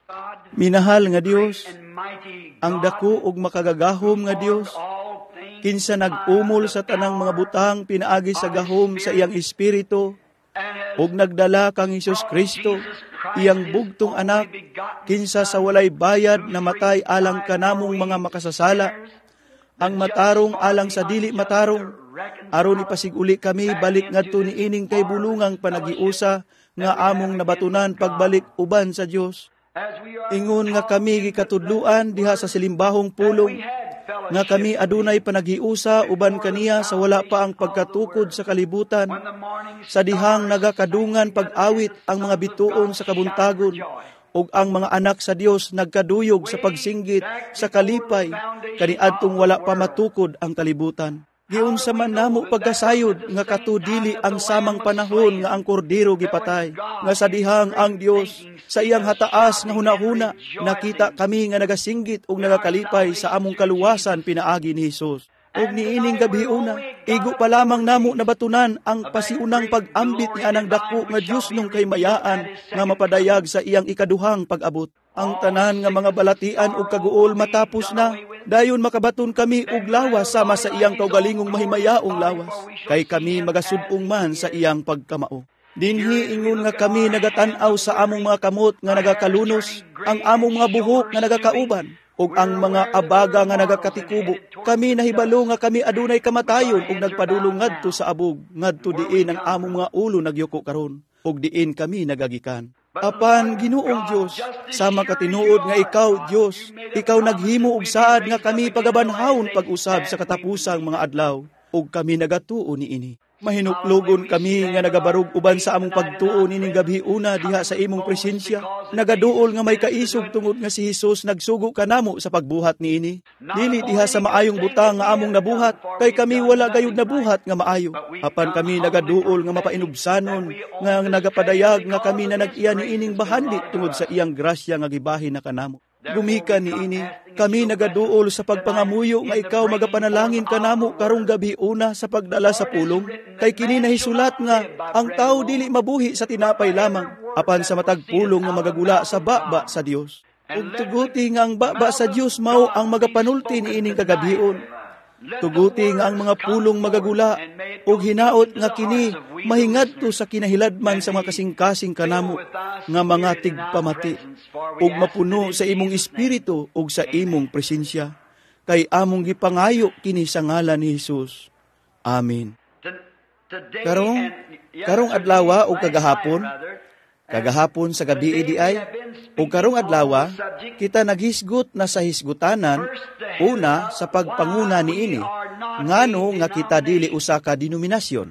Minahal nga Dios, ang dako ug makagagahom nga Dios, kinsa nag-umol sa tanang mga butang pinaagi sa gahom sa iyang espiritu, ug nagdala kang Hesus Kristo, iyang bugtong anak, kinsa sa walay bayad namatay alang kanamong mga makasasala, ang matarong alang sa dili matarong, aron ipasiguli kami balik ngadto niining kay bulungang panagiusa nga among nabatunan pagbalik uban sa Dios. Ingon nga kami gikatudluan diha sa silimbahong pulong, nga kami adunay panagiusa uban kaniya sa wala pa ang pagkatukod sa kalibutan, sa dihang nagakadungan pag-awit ang mga bituon sa kabuntagon, ug ang mga anak sa Dios nagkaduyog sa pagsinggit sa kalipay, kaniadtong wala pa matukod ang kalibutan. Giunsa man namo pagkasayod nga katudili ang samang panahon nga ang kordero gipatay, nga sa dihang ang Dios sa iyang hataas nga hunahuna nakita kami nga nagasinggit ug nagakalipay sa among kaluwasan pinaagi ni Hesus. Ug niining gabiuna, igo pa lamang namo nabatunan ang pasiunang pag-ambit ni anang dako nga Dios nung kay mayaan nga mapadayag sa iyang ikaduhang pag-abot. Ang tanan nga mga balatian ug kaguol matapos na, dayon makabaton kami og lawas sama sa iyang kaugalingong mahimayaong lawas, kay kami magasud-ong man sa iyang pagkamao. Dinhi ingon nga kami nagatan-aw sa among mga kamot nga nagakalunos, ang among mga buhok nga nagakauban, ug ang mga abaga nga nagakatikubo. Kami nahibalo nga kami adunay kamatayon ug nagpadulong ngadto sa abog, ngadto diin ang among mga ulo nagyuko karon, ug diin kami nagagikan. Apan Ginoong Dios, sama katinuod nga ikaw Dios, ikaw naghimo og saad nga kami pagabanhawon pag-usab sa katapusang mga adlaw, ug kami nagatuo niini. Mahinuklogon kami nga nagabarog uban sa among pagtuo nining gabhiuna diha sa imong presensya. Nagaduol nga may kaisog tungod nga si Hesus nagsugo kanamo sa pagbuhat niini. Dili diha sa maayong butang nga among nabuhat, kay kami wala gayud nabuhat nga maayo. Apan kami nagaduol nga mapainubsanon nga nagapadayag nga kami na nag-iya niining bahandi tungod sa iyang grasya nga gibahin na kanamo. Gumikan niini, kami nagaduol sa pagpangamuyo nga ikaw magapanalangin kanamo karong gabi una sa pagdala sa pulong, kay kini nahisulat nga ang tao dili mabuhi sa tinapay lamang, apan sa matag pulong nga magagula sa baba sa Dios. Ug tuguti nga ang baba sa Dios mao ang magapanulti niining kagabion. Tuguti nga ang mga pulong magagula, ug hinaot nga kini mahingadto sa kinahiladman sa mga kasing-kasing kanamo nga mga tigpamati, ug mapuno sa imong espiritu ug sa imong presensya, kay among gipangayo kini sa ngalan ni Hesus. Amen. Karong adlaw ug kagahapon sa gabi di ay, ug karong adlaw kita naghisgot na sa hisgutanan una sa pagpanguna niini, ngano nga kita dili usa ka denominasyon.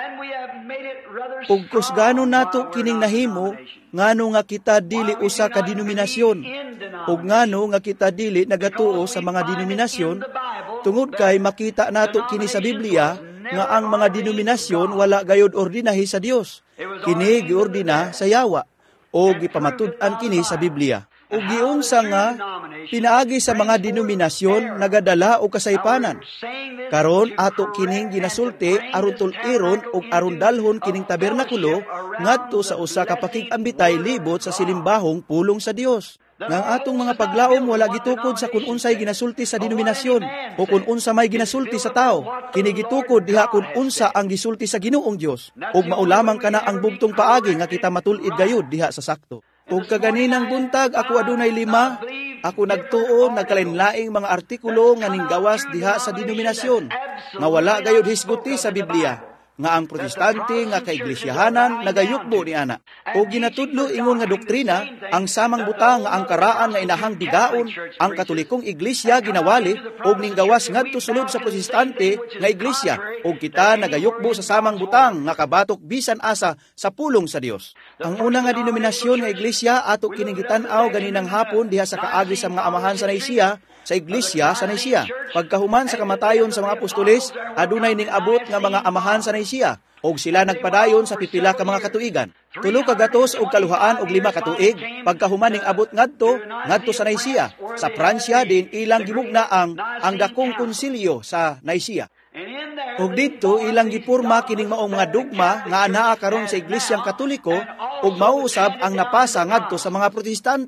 Ug kusgano nato kining nahimo, ngano nga kita dili usa ka denominasyon, ug ngano nga kita dili nagatuo sa mga denominasyon, tungod kay makita nato kini sa Biblia nga ang mga denominasyon wala gayud ordinahi sa Dios. Kini giordina sa yawa, o gipamatud-an kini sa Biblia. O giunsa nga pinaagi sa mga denominasyon nagadala o kasaypanan. Karon ato kining ginasulti aron tul-iron ug aron dalhon kining tabernakulo ngadto sa usa ka pakig-ambitay libot sa silimbahong pulong sa Dios. Nang atong mga paglaom wala gitukod sa kun unsay ginasulti sa denominasyon o kun unsa may ginasulti sa tao. Kini gitukod diha kun unsa ang gisulti sa Ginoong Dios, ug maulamang kana ang bugtong paagi nga kita matul-id gayud diha sa sakto. Ug kaganinang buntag ako adunay 5, ako nagtuo nagkalainlaing mga artikulo nga ninggawas diha sa denominasyon nga wala gayud hisguti sa Biblia, nga ang protestante nga kaiglesiyahanan nagayukbo ni ana. O ginatudlo ingon nga doktrina ang samang butang nga ang karaan nga inahang digaon ang katolikong iglesia ginawali og ninggawas ngadto sulod sa protestante nga iglesia, og kita nagayukbo sa samang butang nga kabatok bisan asa sa pulong sa Dios. Ang una nga denominasyon nga iglesia ato kining gitan-aw ganinang hapon diha sa kaagi sa mga amahan sa Nicea, sa iglesia sa Nicea. Pagkahuman sa kamatayon sa mga apostoles, adunay ning abot nga mga amahan sa Nicea, og sila nagpadayon sa pipila ka mga katuigan. 3 kagatos og kaluhaan og 5 katuig, pagkahuman ning abot ngadto sa Nicea. Sa Pransya din ilang gimugna ang dakong konsilyo sa Nicea. Og dito ilang gipurma kining maong mga dogma nga anaa karon sa Iglesyang Katoliko ug mauusab ang napasa ngadto sa mga protestante.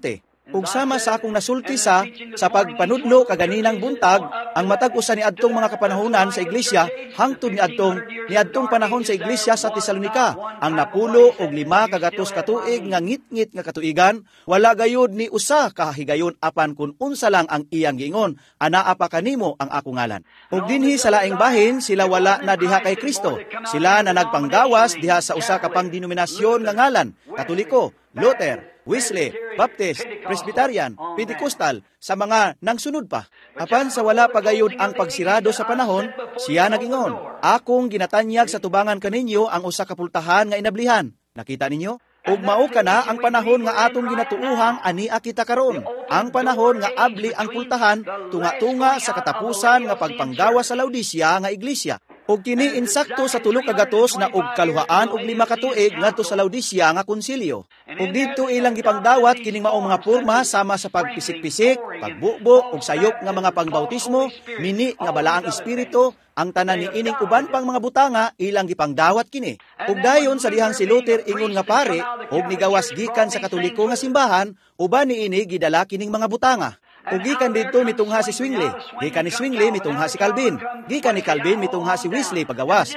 Ug sama sa akong nasulti sa pagpanudlo kaganinang buntag, ang matag usa ni adtong mga kapanahonan sa iglesia hangtod ni adtong panahon sa iglesia sa Tesalonica, ang napulo og 5 kagatos katuig nga ngit-ngit nga katuigan, wala gayud ni usa ka higayon apan kun unsa lang ang iyang giingon, anaa pa kanimo ang akong ngalan. Ug dinhi sa laing bahin sila wala na diha kay Kristo. Sila na nagpanggawas diha sa usa ka pang denominasyon nga ngalan, Katoliko, Luther, Wesley, Baptist, Presbyterian, Pentecostal, sa mga nangsunod pa. Apan sa wala pagayod ang pagsirado sa panahon, siya nagingon, akong ginatanyag sa tubangan kaninyo ang usa ka pultahan nga inablihan. Nakita ninyo? Ug mao kana ang panahon nga atong ginatuuhang ania kita karon. Ang panahon nga abli ang pultahan tunga-tunga sa katapusan nga pagpanggawas sa Laodicea nga iglesia. Og kini insakto sa 3 kagatos na og kaluhaan og 5 katuig ngadto sa Laodicea nga konsilyo. Ug didto ilang gipangdawat kining maong mga porma sama sa pagpisik-pisik, pagbukbok ug sayop nga mga pangbautismo, mini nga balaang espiritu, ang tanan ni ining uban pang mga butanga ilang gipangdawat kini. Ug dayon sa dihang si Luther ingon nga pare ug nigawas gikan sa Katoliko nga simbahan, uban ni ini gidala kining mga butanga. Ug gikan didto mitungha si Zwingli, gikan ni Zwingli mitungha si Calvin, gikan ni Calvin mitungha si Wesley pagawas.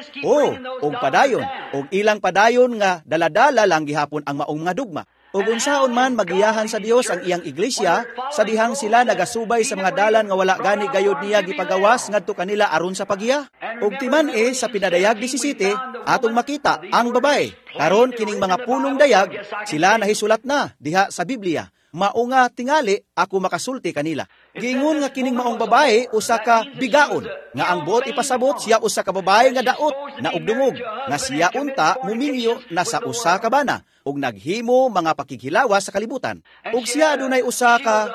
Ug padayon, ug ilang padayon nga daladala lang gihapon ang maong mga dugma. Ug unsaon man magiyahan sa Dios ang iyang iglesia, sa dihang sila nagasubay sa mga dalan nga wala gani gayud niya gipagawas ngadto kanila aron sa pagiya. Ug timan sa pinadayag 17 atong makita ang babae. Karon kining mga punong dayag sila nahisulat na diha sa Biblia. Mao nga tingali ako makasulti kanila. Giingon nga kining maong babae usa ka bigaon, nga ang buot ipasabot siya usa ka babae nga daot na ugdungog, nga siya unta mumingyo na sa usa ka bana ug naghimo mga pakighilawas sa kalibutan. Ug siya adunay usa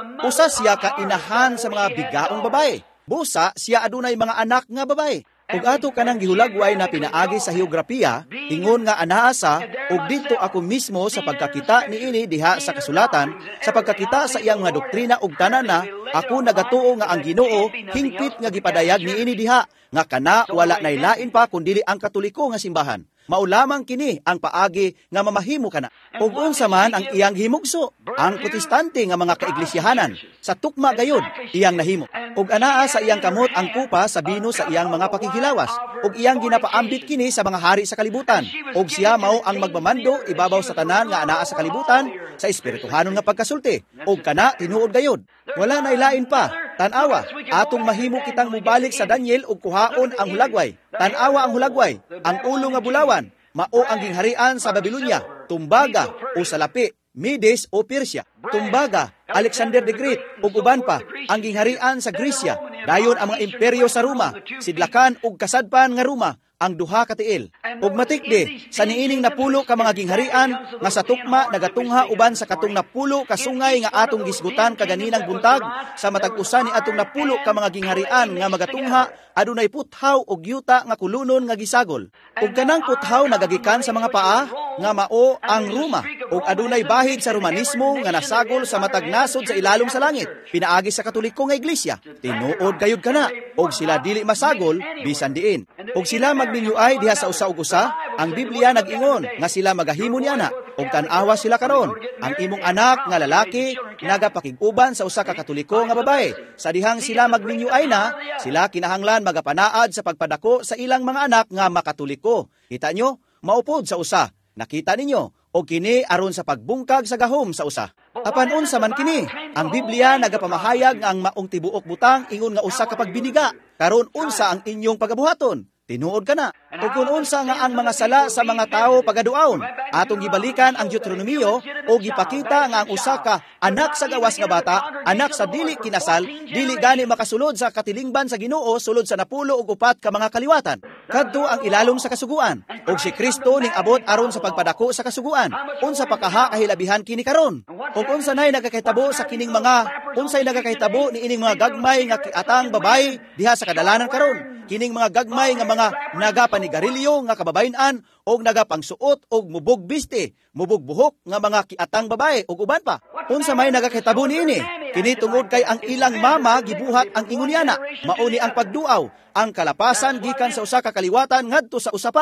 siya ka inahan sa mga bigaong babae. Busa siya adunay mga anak nga babae. Ug ato kanang gihulagway na pinaagi sa heograpiya, ingon nga anaasa, ug dito ako mismo sa pagkakita ni ini diha sa kasulatan, sa pagkakita sa iyang mga doktrina ug tanana, ako nagatuo nga ang Ginoo hingpit nga gipadayag ni ini diha, nga kana wala nay lain pa kundili ang Katoliko nga simbahan. Mao lamang kini ang paagi nga mamahimo kana. Ug unsa man ang iyang himugso, ang protestante nga mga kaiglesiyahanan, sa tukma gayud iyang nahimo. Ug anaa sa iyang kamot ang kupa sa bino sa iyang mga pakighilawas, ug iyang ginapaambit kini sa mga hari sa kalibutan. Ug siya mao ang magmamando ibabaw sa tanan nga anaa sa kalibutan sa espirituhanon nga pagkasulti. Ug kana tinuod gayud. Wala nay lain pa. Tan-awa, atong mahimo kitang mubalik sa Daniel ug kuhaon ang hulagway. Tan-awa ang hulagway, ang ulo nga bulawan, mao ang gingharian sa Babylonia, Tumbaga o Salapi, Medes o Persia. Tumbaga, Alexander the Great ug uban pa ang gingharian sa Gresya. Dayon ang mga imperyo sa Roma, sidlakan ug kasadpan nga Roma, ang duha ka tiil. Ug matikdi sa niining napulo ka mga gingharian nga sa tukma nagatungha uban sa katong napulo ka sungay nga atong gisgutan kaganinang buntag, sa matag usa ni atong napulo ka mga gingharian nga magatungha adunay puthaw og yuta nga kulunon nga gisagol. Ug kanang puthaw nagagikan sa mga paa nga mao ang Roma, ug adunay bahid sa Romanismo nga nasagol sa matag nasod sa ilalom sa langit, pinaagi sa Katoliko nga iglesia. Tinuod kayud kana, ug sila dili masagol bisan diin. Ug sila magminyoay diha sa usa ug usa, ang Biblia nag-ingon nga sila magahimo ni ana, ug tan-awa sila karon. Ang imong anak nga lalaki nagapakig-uban sa usa ka Katoliko nga babae. Sa dihang sila magminyoay na, sila kinahanglan magapanaad sa pagpadako sa ilang mga anak nga makatoliko. Kita nyo, maupod sa usa. Nakita ninyo, o kini aron sa pagbungkag sa gahom sa usa. Apan unsa man kini, ang Biblia nagapamahayag nga ang maong tibuok butang ingon nga usa ka pagbiniga. Karon unsa ang inyong pagabuhaton? Tinuod ka na. O kung unsa nga ang mga sala sa mga tao pagaduaon, atong gibalikan ang Deuteronomio o gipakita nga ang usa ka anak sa gawas nga bata, anak sa dili kinasal, dili gani makasulod sa katilingban sa Ginoo sulod sa napulo ug upat ka mga kaliwatan. Kadto ang ilalom sa kasuguan, ug si Kristo ning abot aron sa pagpadako sa kasuguan. Unsa pa kaha kahilabihan kini karon? Ug unsa nay nagakahitabo sa kining unsay nagakahitabo ni ining mga gagmay nga kiatang babae diha sa kadalanan karon? Kining mga gagmay nga mga nagapanigarilyo nga kababayen-an og nagapangsuot og mubog biste, mubog buhok nga mga kiatang babae ug uban pa. Unsa may nagakahitabo niini? Kini tungod kay ang ilang mama gibuhat ang ingon niana. Mao ni ang pagduaw, ang kalapasan gikan sa usa ka kaliwatan ngadto sa usa pa.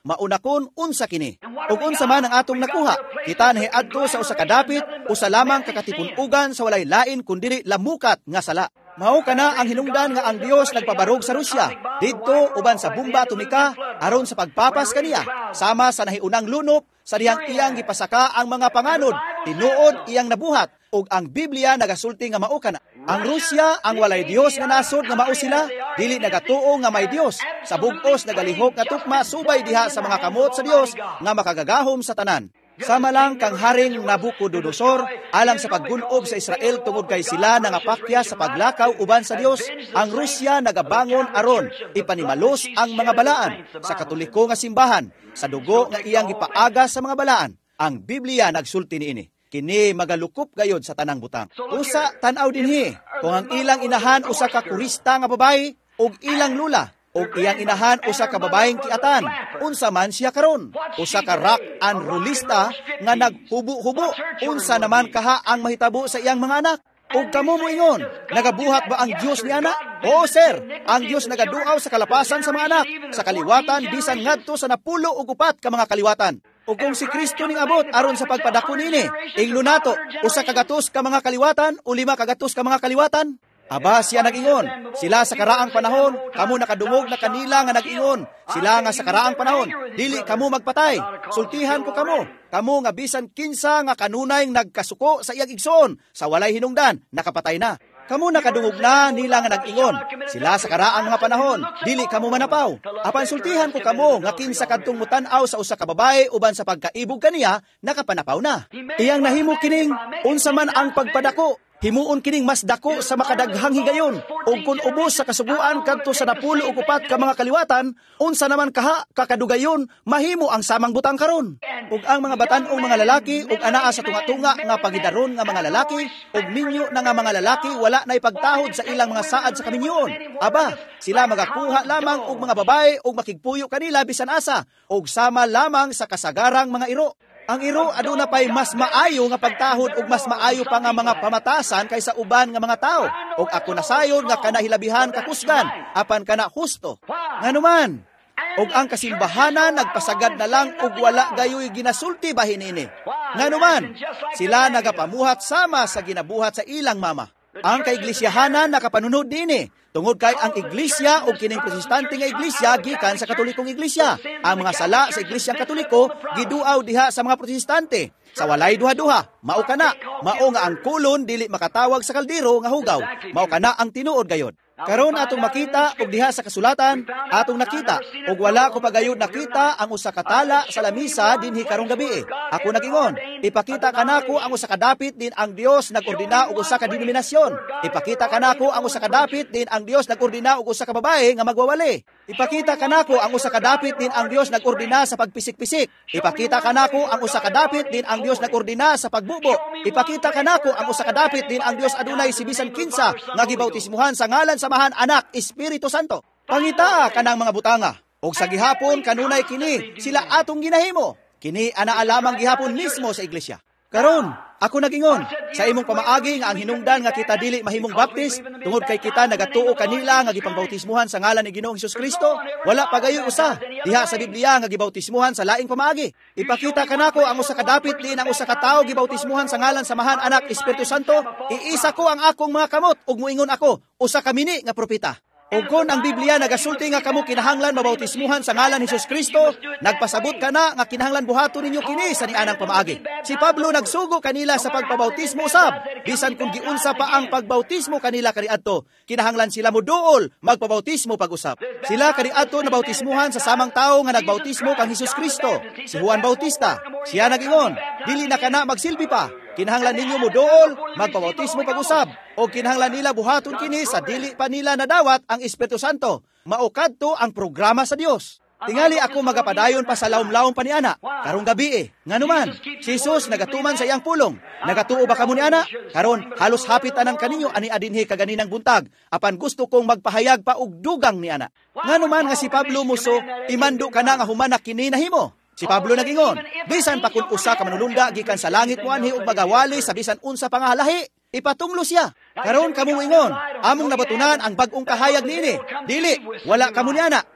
mauna kon unsa kini. Ug unsa man ang atong nakuha, kita nahiadto sa usa ka dapit, usa lamang kakatipunugan sa walay lain kundi lamukat nga sala. Mao kana ang hinungdan nga ang Dios nagpabarog sa Rusya didto uban sa bomba atomika aron sa pagpapas kaniya sama sa nahiunang lunop sa dihang iyang gipasaka ang mga panganod tinuod iyang nabuhat ug ang Biblia nagasulti nga mao kana. Ang Rusya ang walay Dios nga nasod nga mao sila dili nagatuo nga may Dios sa bug-os nagalihok nga tukma subay diha sa mga kamot sa Dios nga makagagahom sa tanan. Sama lang kang Haring Nabucodonosor alang sa paggunob sa Israel tungod kay sila nangapakya sa paglakaw uban sa Dios, ang Rusya nagabangon aron ipanimalos ang mga balaan sa Katoliko nga simbahan sa dugo nga iyang gipaaga sa mga balaan. Ang Biblia nagsulti niini. Kini magalukop gayod sa tanang butang. Usa tan-aw dinhi kung ang ilang inahan usa ka kurista nga babayi ug ilang lula ug iyang inahan usa ka babaeng kiatan. Unsa man siya karon? Usa ka rock and rollista nga naghubo-hubo. Unsa naman kaha ang mahitabo sa iyang mga anak? Ug kamo moingon, nagabuhat ba ang Dios ni anak? Oo sir, ang Dios nagaduaw sa kalapasan sa mga anak, sa kaliwatan bisan ngadto sa 10 ug 4 ka mga kaliwatan. Ug kung si Kristo ning abot aron sa pagpadako nini, inglo nato, usa ka gatos ka mga kaliwatan o 5 ka gatos ka mga kaliwatan? Aba, siya nag-ingon. Sila sa karaang panahon, kamo nakadungog na kanila nga nag-ingon. Sila nga sa karaang panahon, dili kamo magpatay. Sultihan ko kamo. Kamo nga bisan kinsa nga kanunay nagkasuko sa iyang igsoon, sa walay hinungdan, nakapatay na. Kamo nakadungog na nila nga nag-ingon. Sila sa karaang mga panahon, dili kamo manapaw. Apan sultihan ko kamo nga kinsa kadtong mutan-aw sa usa ka babae uban sa pagkaibog kaniya, nakapanapaw na. Iyang nahimo kining unsa man ang pagpadako. Himuon kining mas dako sa makadaghang higayon ug kun ubos sa kasuguan kadto sa 10 ug 4 ka mga kaliwatan, unsa naman kaha kakadugayon mahimo ang samang butang karon. Ug ang mga batan-ong mga lalaki ug anaa sa tunga-tunga nga pagidaron nga mga lalaki ug minyo na nga mga lalaki wala nay pagtahod sa ilang mga saad sa kaminyoon. Aba, sila magakuha lamang og mga babae ug makigpuyo kanila bisan asa ug sama lamang sa kasagarang mga iro. Ang iro aduna pay mas maayo nga pagtahod ug mas maayo pa nga mga pamatasan kaysa uban nga mga tao. Ug ako nasayon nga kanahilabihan kakusgan apan kana husto. Nganuman, ug ang kasimbahanan nagpasagad na lang ug wala gayoy ginasulti bahin ini. Nganuman, sila nagapamuhat sama sa ginabuhat sa ilang mama. Ang kaiglisyahanan nakapanunod dinhi. Tungod kay ang iglesia o kining protestante nga iglesia gikan sa katolikong iglesia. Ang mga sala sa iglesyang katoliko giduaw diha sa mga protestante. Sa walay duha-duha, mao kana, mao nga ang kulon dili makatawag sa kaldero nga hugaw. Mao kana ang tinuod gayod. Karon atong makita og diha sa kasulatan, atong nakita og wala ko pagayod nakita ang usa ka tala sa lamisa dinhi karong gabi. Ako nagingon, ipakita kanako ang usa ka dapit din ang Dios nagordina og usa ka denominasyon. Ipakita kanako ang usa ka dapit din ang Dios nagordina og usa ka babae nga magwawali. Ipakita kanako ang usa ka dapit din ang Dios nagordina sa pagpisik-pisik. Ipakita kanako ang usa ka dapit din ang Dios nagordina sa pagbubo. Ipakita kanako ang usa ka dapit din ang Dios adunay si bisan kinsa nga gibautismuhan sa ngalan samahan anak Espiritu Santo. Pangita kanang mga butanga. Og sa gihapon kanunay kini sila atong ginahimo. Kini ana lamang gihapon mismo sa iglesia. Karon, ako nagingon sa imong pamaagi nga ang hinungdan nga kita dili mahimong baptis tungod kay kita nagatuo kanila nga gipambautismuhan sa ngalan ni Ginoong Hesus Kristo. Wala pagayoy usa diha sa Biblia nga gibautismuhan sa laing pamaagi. Ipakita kanako ang usa ka dapit din ang usa ka tawo gibautismuhan sa ngalan samahan anak Espiritu Santo. Iisa ko ang akong mga kamot ug moingon ako usa ka mini nga propeta. Ug kon ang Biblia nagasulti nga kamo kinahanglan mabautismuhan sa ngalan ni Hesus Kristo, nagpasabot kana nga kinahanglan buhaton ninyo kini sa nianang pamaagi. Si Pablo nagsugo kanila sa pagpabautismo usab, bisan kung giunsa pa ang pagbautismo kanila kaniadto, kinahanglan sila moduol magpabautismo pag-usap. Sila kaniadto nabautismuhan sa samang tawo nga nagbautismo kang Hesus Kristo, si Juan Bautista. Siya nagingon, dili na kana magsilbi pa. Kinahanglan ninyo moduol, magpabautismo pag-usab, o kinahanglan nila buhaton kini sa dili pa nila nadawat ang Espiritu Santo. Maukadto ang programa sa Dios. Tingali ako magapadayon pa sa lawom-lawom pa ni ana. Karong gabi nganuman, si Jesus nagatuman sa iyang pulong. Nagatuo ba kamo ni ana? Karon halos hapit tanan kaninyo ani adinhi kaganinang buntag. Apan gusto kong magpahayag pa og dugang ni ana. Nganuman nga si Pablo muso, imando kana nga humanak kini nahimo. Si Pablo nagingon, bisan pa kun usa ka manulunda gikan sa langit mo anhi ug magawali sa bisan unsa pa nga halahi, ipatunglo siya. Karon kamo ingon, among nabatunan ang bag-ong kahayag niini. Dili, wala kamo niana.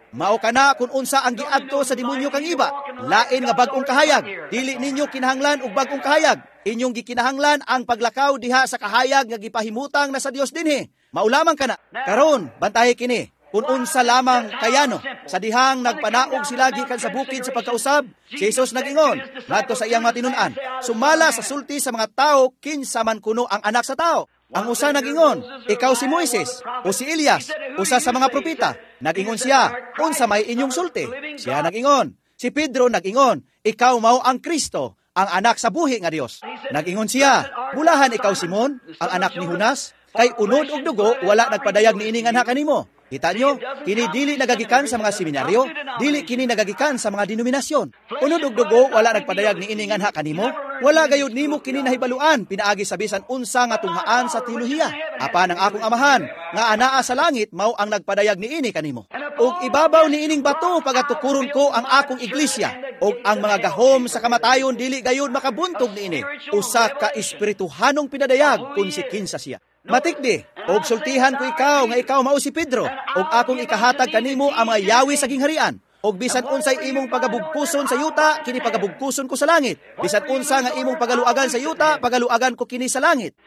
Mao kana kung unsa ang giadto sa demonyo kang iba, lain nga bag-ong kahayag. Dili ninyo kinahanglan og bag-ong kahayag. Inyong gikinahanglan ang paglakaw diha sa kahayag nga gipahimutang na sa Dios dinhi. Maulamang kana. Karon, bantahe kini. Kung unsa lamang kayano, sa dihang nagpanaog sila gikan sa bukid sa pagkausab, si Jesus nag-ingon, ngadto sa iyang matinun-an, sumala sa sulti sa mga tao, kinsa man kuno ang anak sa tao. Ang usa nag-ingon, ikaw si Moises, o si Elias, usa sa mga propeta. Nag-ingon siya, unsa may inyong sulti? Siya nag-ingon. Si Pedro nag-ingon, ikaw mao ang Kristo, ang anak sa buhi nga Dios. Nag-ingon siya, bulahan ikaw Simon, ang anak ni Jonas, kay unod og dugo wala nagpadayag niini nga anak kanimo. Kita nyo, kini dili nagagikan sa mga seminaryo, dili kini nagagikan sa mga denominasyon. Unod og dugo wala nagpadayag niini nga anak kanimo, wala gayud nimo kini nahibaluan pinaagi sa bisan unsa nga tunghaan sa teolohiya. Apan ang akong amahan nga anaa sa langit mao ang nagpadayag niini kanimo. Ug ibabaw niining bato pagatukuron ko ang akong iglesia, ug ang mga gahom sa kamatayon dili gayud makabuntog niini. Usa ka espirituhanong pinadayag kun si kinsa siya. Matikdi, og sultihan ko ikaw nga ikaw mao si Pedro, og akong ikahatag kanimo ang mga yawi sa gingharian. Og bisan unsay imong pagabugkuson sa yuta, kini pagabugkuson ko sa langit. Bisan unsa nga imong pagaluagan sa yuta, pagaluagan ko kini sa langit.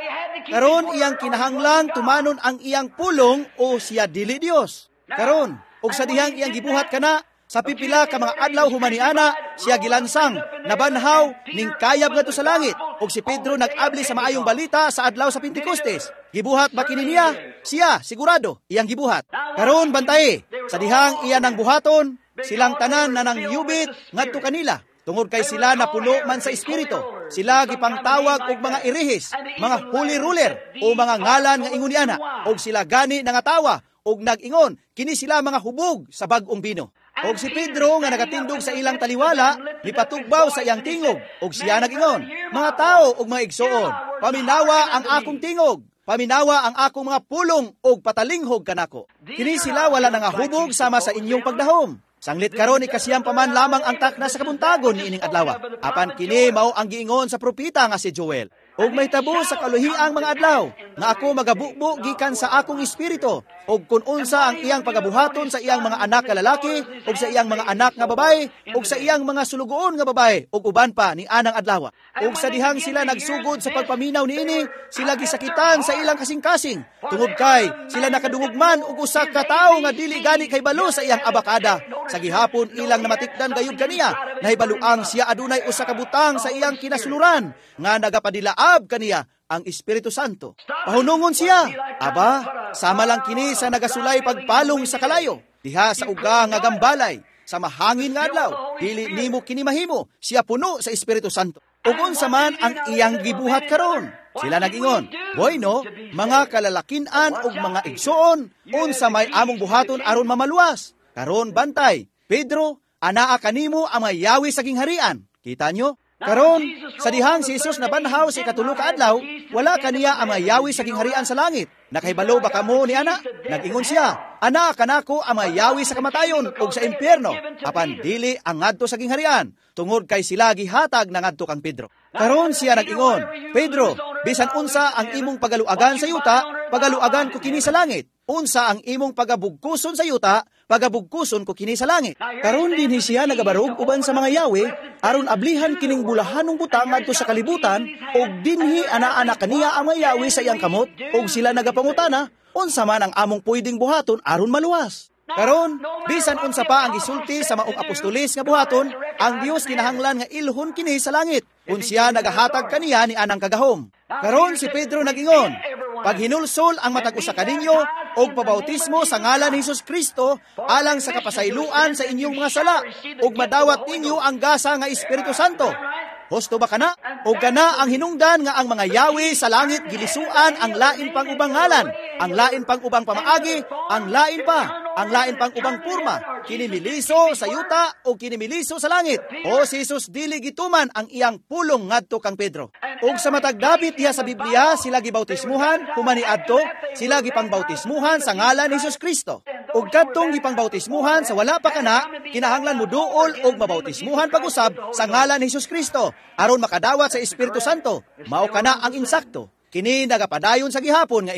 Karon iyang kinahanglang tumanon ang iyang pulong o siya dili Dios. Karon, og sa dihang iyang gibuhat kana, sa pipila ka mga adlaw humaniana, siya gilansang, nabanhaw, ning kayab nga to sa langit. Og si Pedro nag-abli sa maayong balita sa adlaw sa Pentecostes. Gibuhat ba kini niya? Siya, sigurado, iyang gibuhat. Karon bantay, sa dihang iya nang buhaton, silang tanan na nang yubit ngadto kanila. Tungod kay sila napuno man sa Espiritu. Sila gipangtawag og mga irihis, mga holy ruler, o mga ngalan nga ingon niana. Og sila gani nangatawa, og nag-ingon, kini sila mga hubog sa bag-ong bino. Og si Pedro nga nagatindog sa ilang taliwala, nipatugbaw sa iyang tingog, og siya nag-ingon, mga tao og mga igsoon, paminawa ang akong tingog, paminawa ang akong mga pulong og patalinghog kanako. Kini sila wala nangahubog sama sa inyong pagdahom. Sanglit karon ikasiyang paman lamang ang takna sa kabuntagon niining adlaw. Apan kini mao ang giingon sa propeta nga si Joel. Og may tabo sa kaluhiang mga adlaw, nga ako magabukbo gikan sa akong espiritu, og kun unsa ang iyang pagabuhaton sa iyang mga anak nga lalaki, og sa iyang mga anak nga babae, og sa iyang mga sulugoon nga babae, og uban pa ni anang adlaw. Og sa dihang sila nagsugod sa pagpaminaw niini, sila gisakitan sa ilang kasing-kasing, tungod kay sila nakadungugman og usa ka tawo nga dili gani kay balo sa iyang abakada. Sa gihapon ilang namatikdan gayud kaniya, nahibaluang siya adunay usa ka butang sa iyang kinasuluran, nga nagapadilaab kaniya ang Espiritu Santo. Pahunungon siya, aba, sama lang kini sa nagasulay pagpalong sa kalayo, diha sa uga nga gambalay, sa mahangin nga adlaw, dili nimo kini mahimo, siya puno sa Espiritu Santo. Ug unsa man ang iyang gibuhat karon? Sila nag-ingon, bueno, mga kalalakinan ug mga igsoon, unsa may among buhaton aron mamaluwas. Karon bantay, Pedro, anaa kanimo ang mga yawi sa gingharian. Kita nyo? Karon, sa dihang si Jesus nabanhaw sa ikatulo ka adlaw, wala kaniya ang mga yawi sa gingharian sa langit. Nakahibalo ba kamo ni ana? Nag-ingon siya, ana kanako ang mga yawi sa kamatayon ug sa impyerno, apan dili ang ngadto sa gingharian, tungod kay sila gihatag na ngadto kang Pedro. Karon siya nag-ingon, Pedro, bisan unsa ang imong pagaluagan sa yuta, pagaluagan ko kini sa langit. Unsa ang imong pagabugkuson sa yuta, pagabugkuson ko kini sa langit. Karon dinhi siya nagabarog uban sa mga yawi, aron ablihan kining bulahanong butang ngadto sa kalibutan, ug dinhi ana-ana kaniya ang mga yawi sa iyang kamot, ug sila nagapangutana, unsa man ang among pwedeng buhaton aron maluwas. Karon, bisan unsa pa ang gisulti sa maong apostolis nga buhaton, ang Dios kinahanglan nga ilhon kini sa langit, kung siya nagahatag kaniya ni anang kagahom. Karon si Pedro nag-ingon, pag hinulsol ang matag usa kaninyo og pabautismo sa ngalan ni Hesus Kristo alang sa kapasayloan sa inyong mga sala, ug madawat ninyo ang gasa nga Espiritu Santo. Husto ba kana? O kana ang hinungdan nga ang mga yawi sa langit gilisuan ang lain pang ubang ngalan, ang lain pang ubang pamaagi, ang lain pang ubang porma, kinimiliso sa yuta o kinimiliso sa langit. O si Jesus dili gituman ang iyang pulong ngadto kang Pedro. Ug sa matag David diha sa Biblia sila gibautismuhan, humani adto, sila gipangbautismuhan sa ngalan ni Hesus Kristo. Ug kadtong gipangbautismuhan sa wala pa kana, kinahanglan mo duol og mabautismuhan pag-usab sa ngalan ni Hesus Kristo aron makadawat sa Espiritu Santo. Mao kana ang insakto. Kini nagapadayon sa gihapon nga ingon.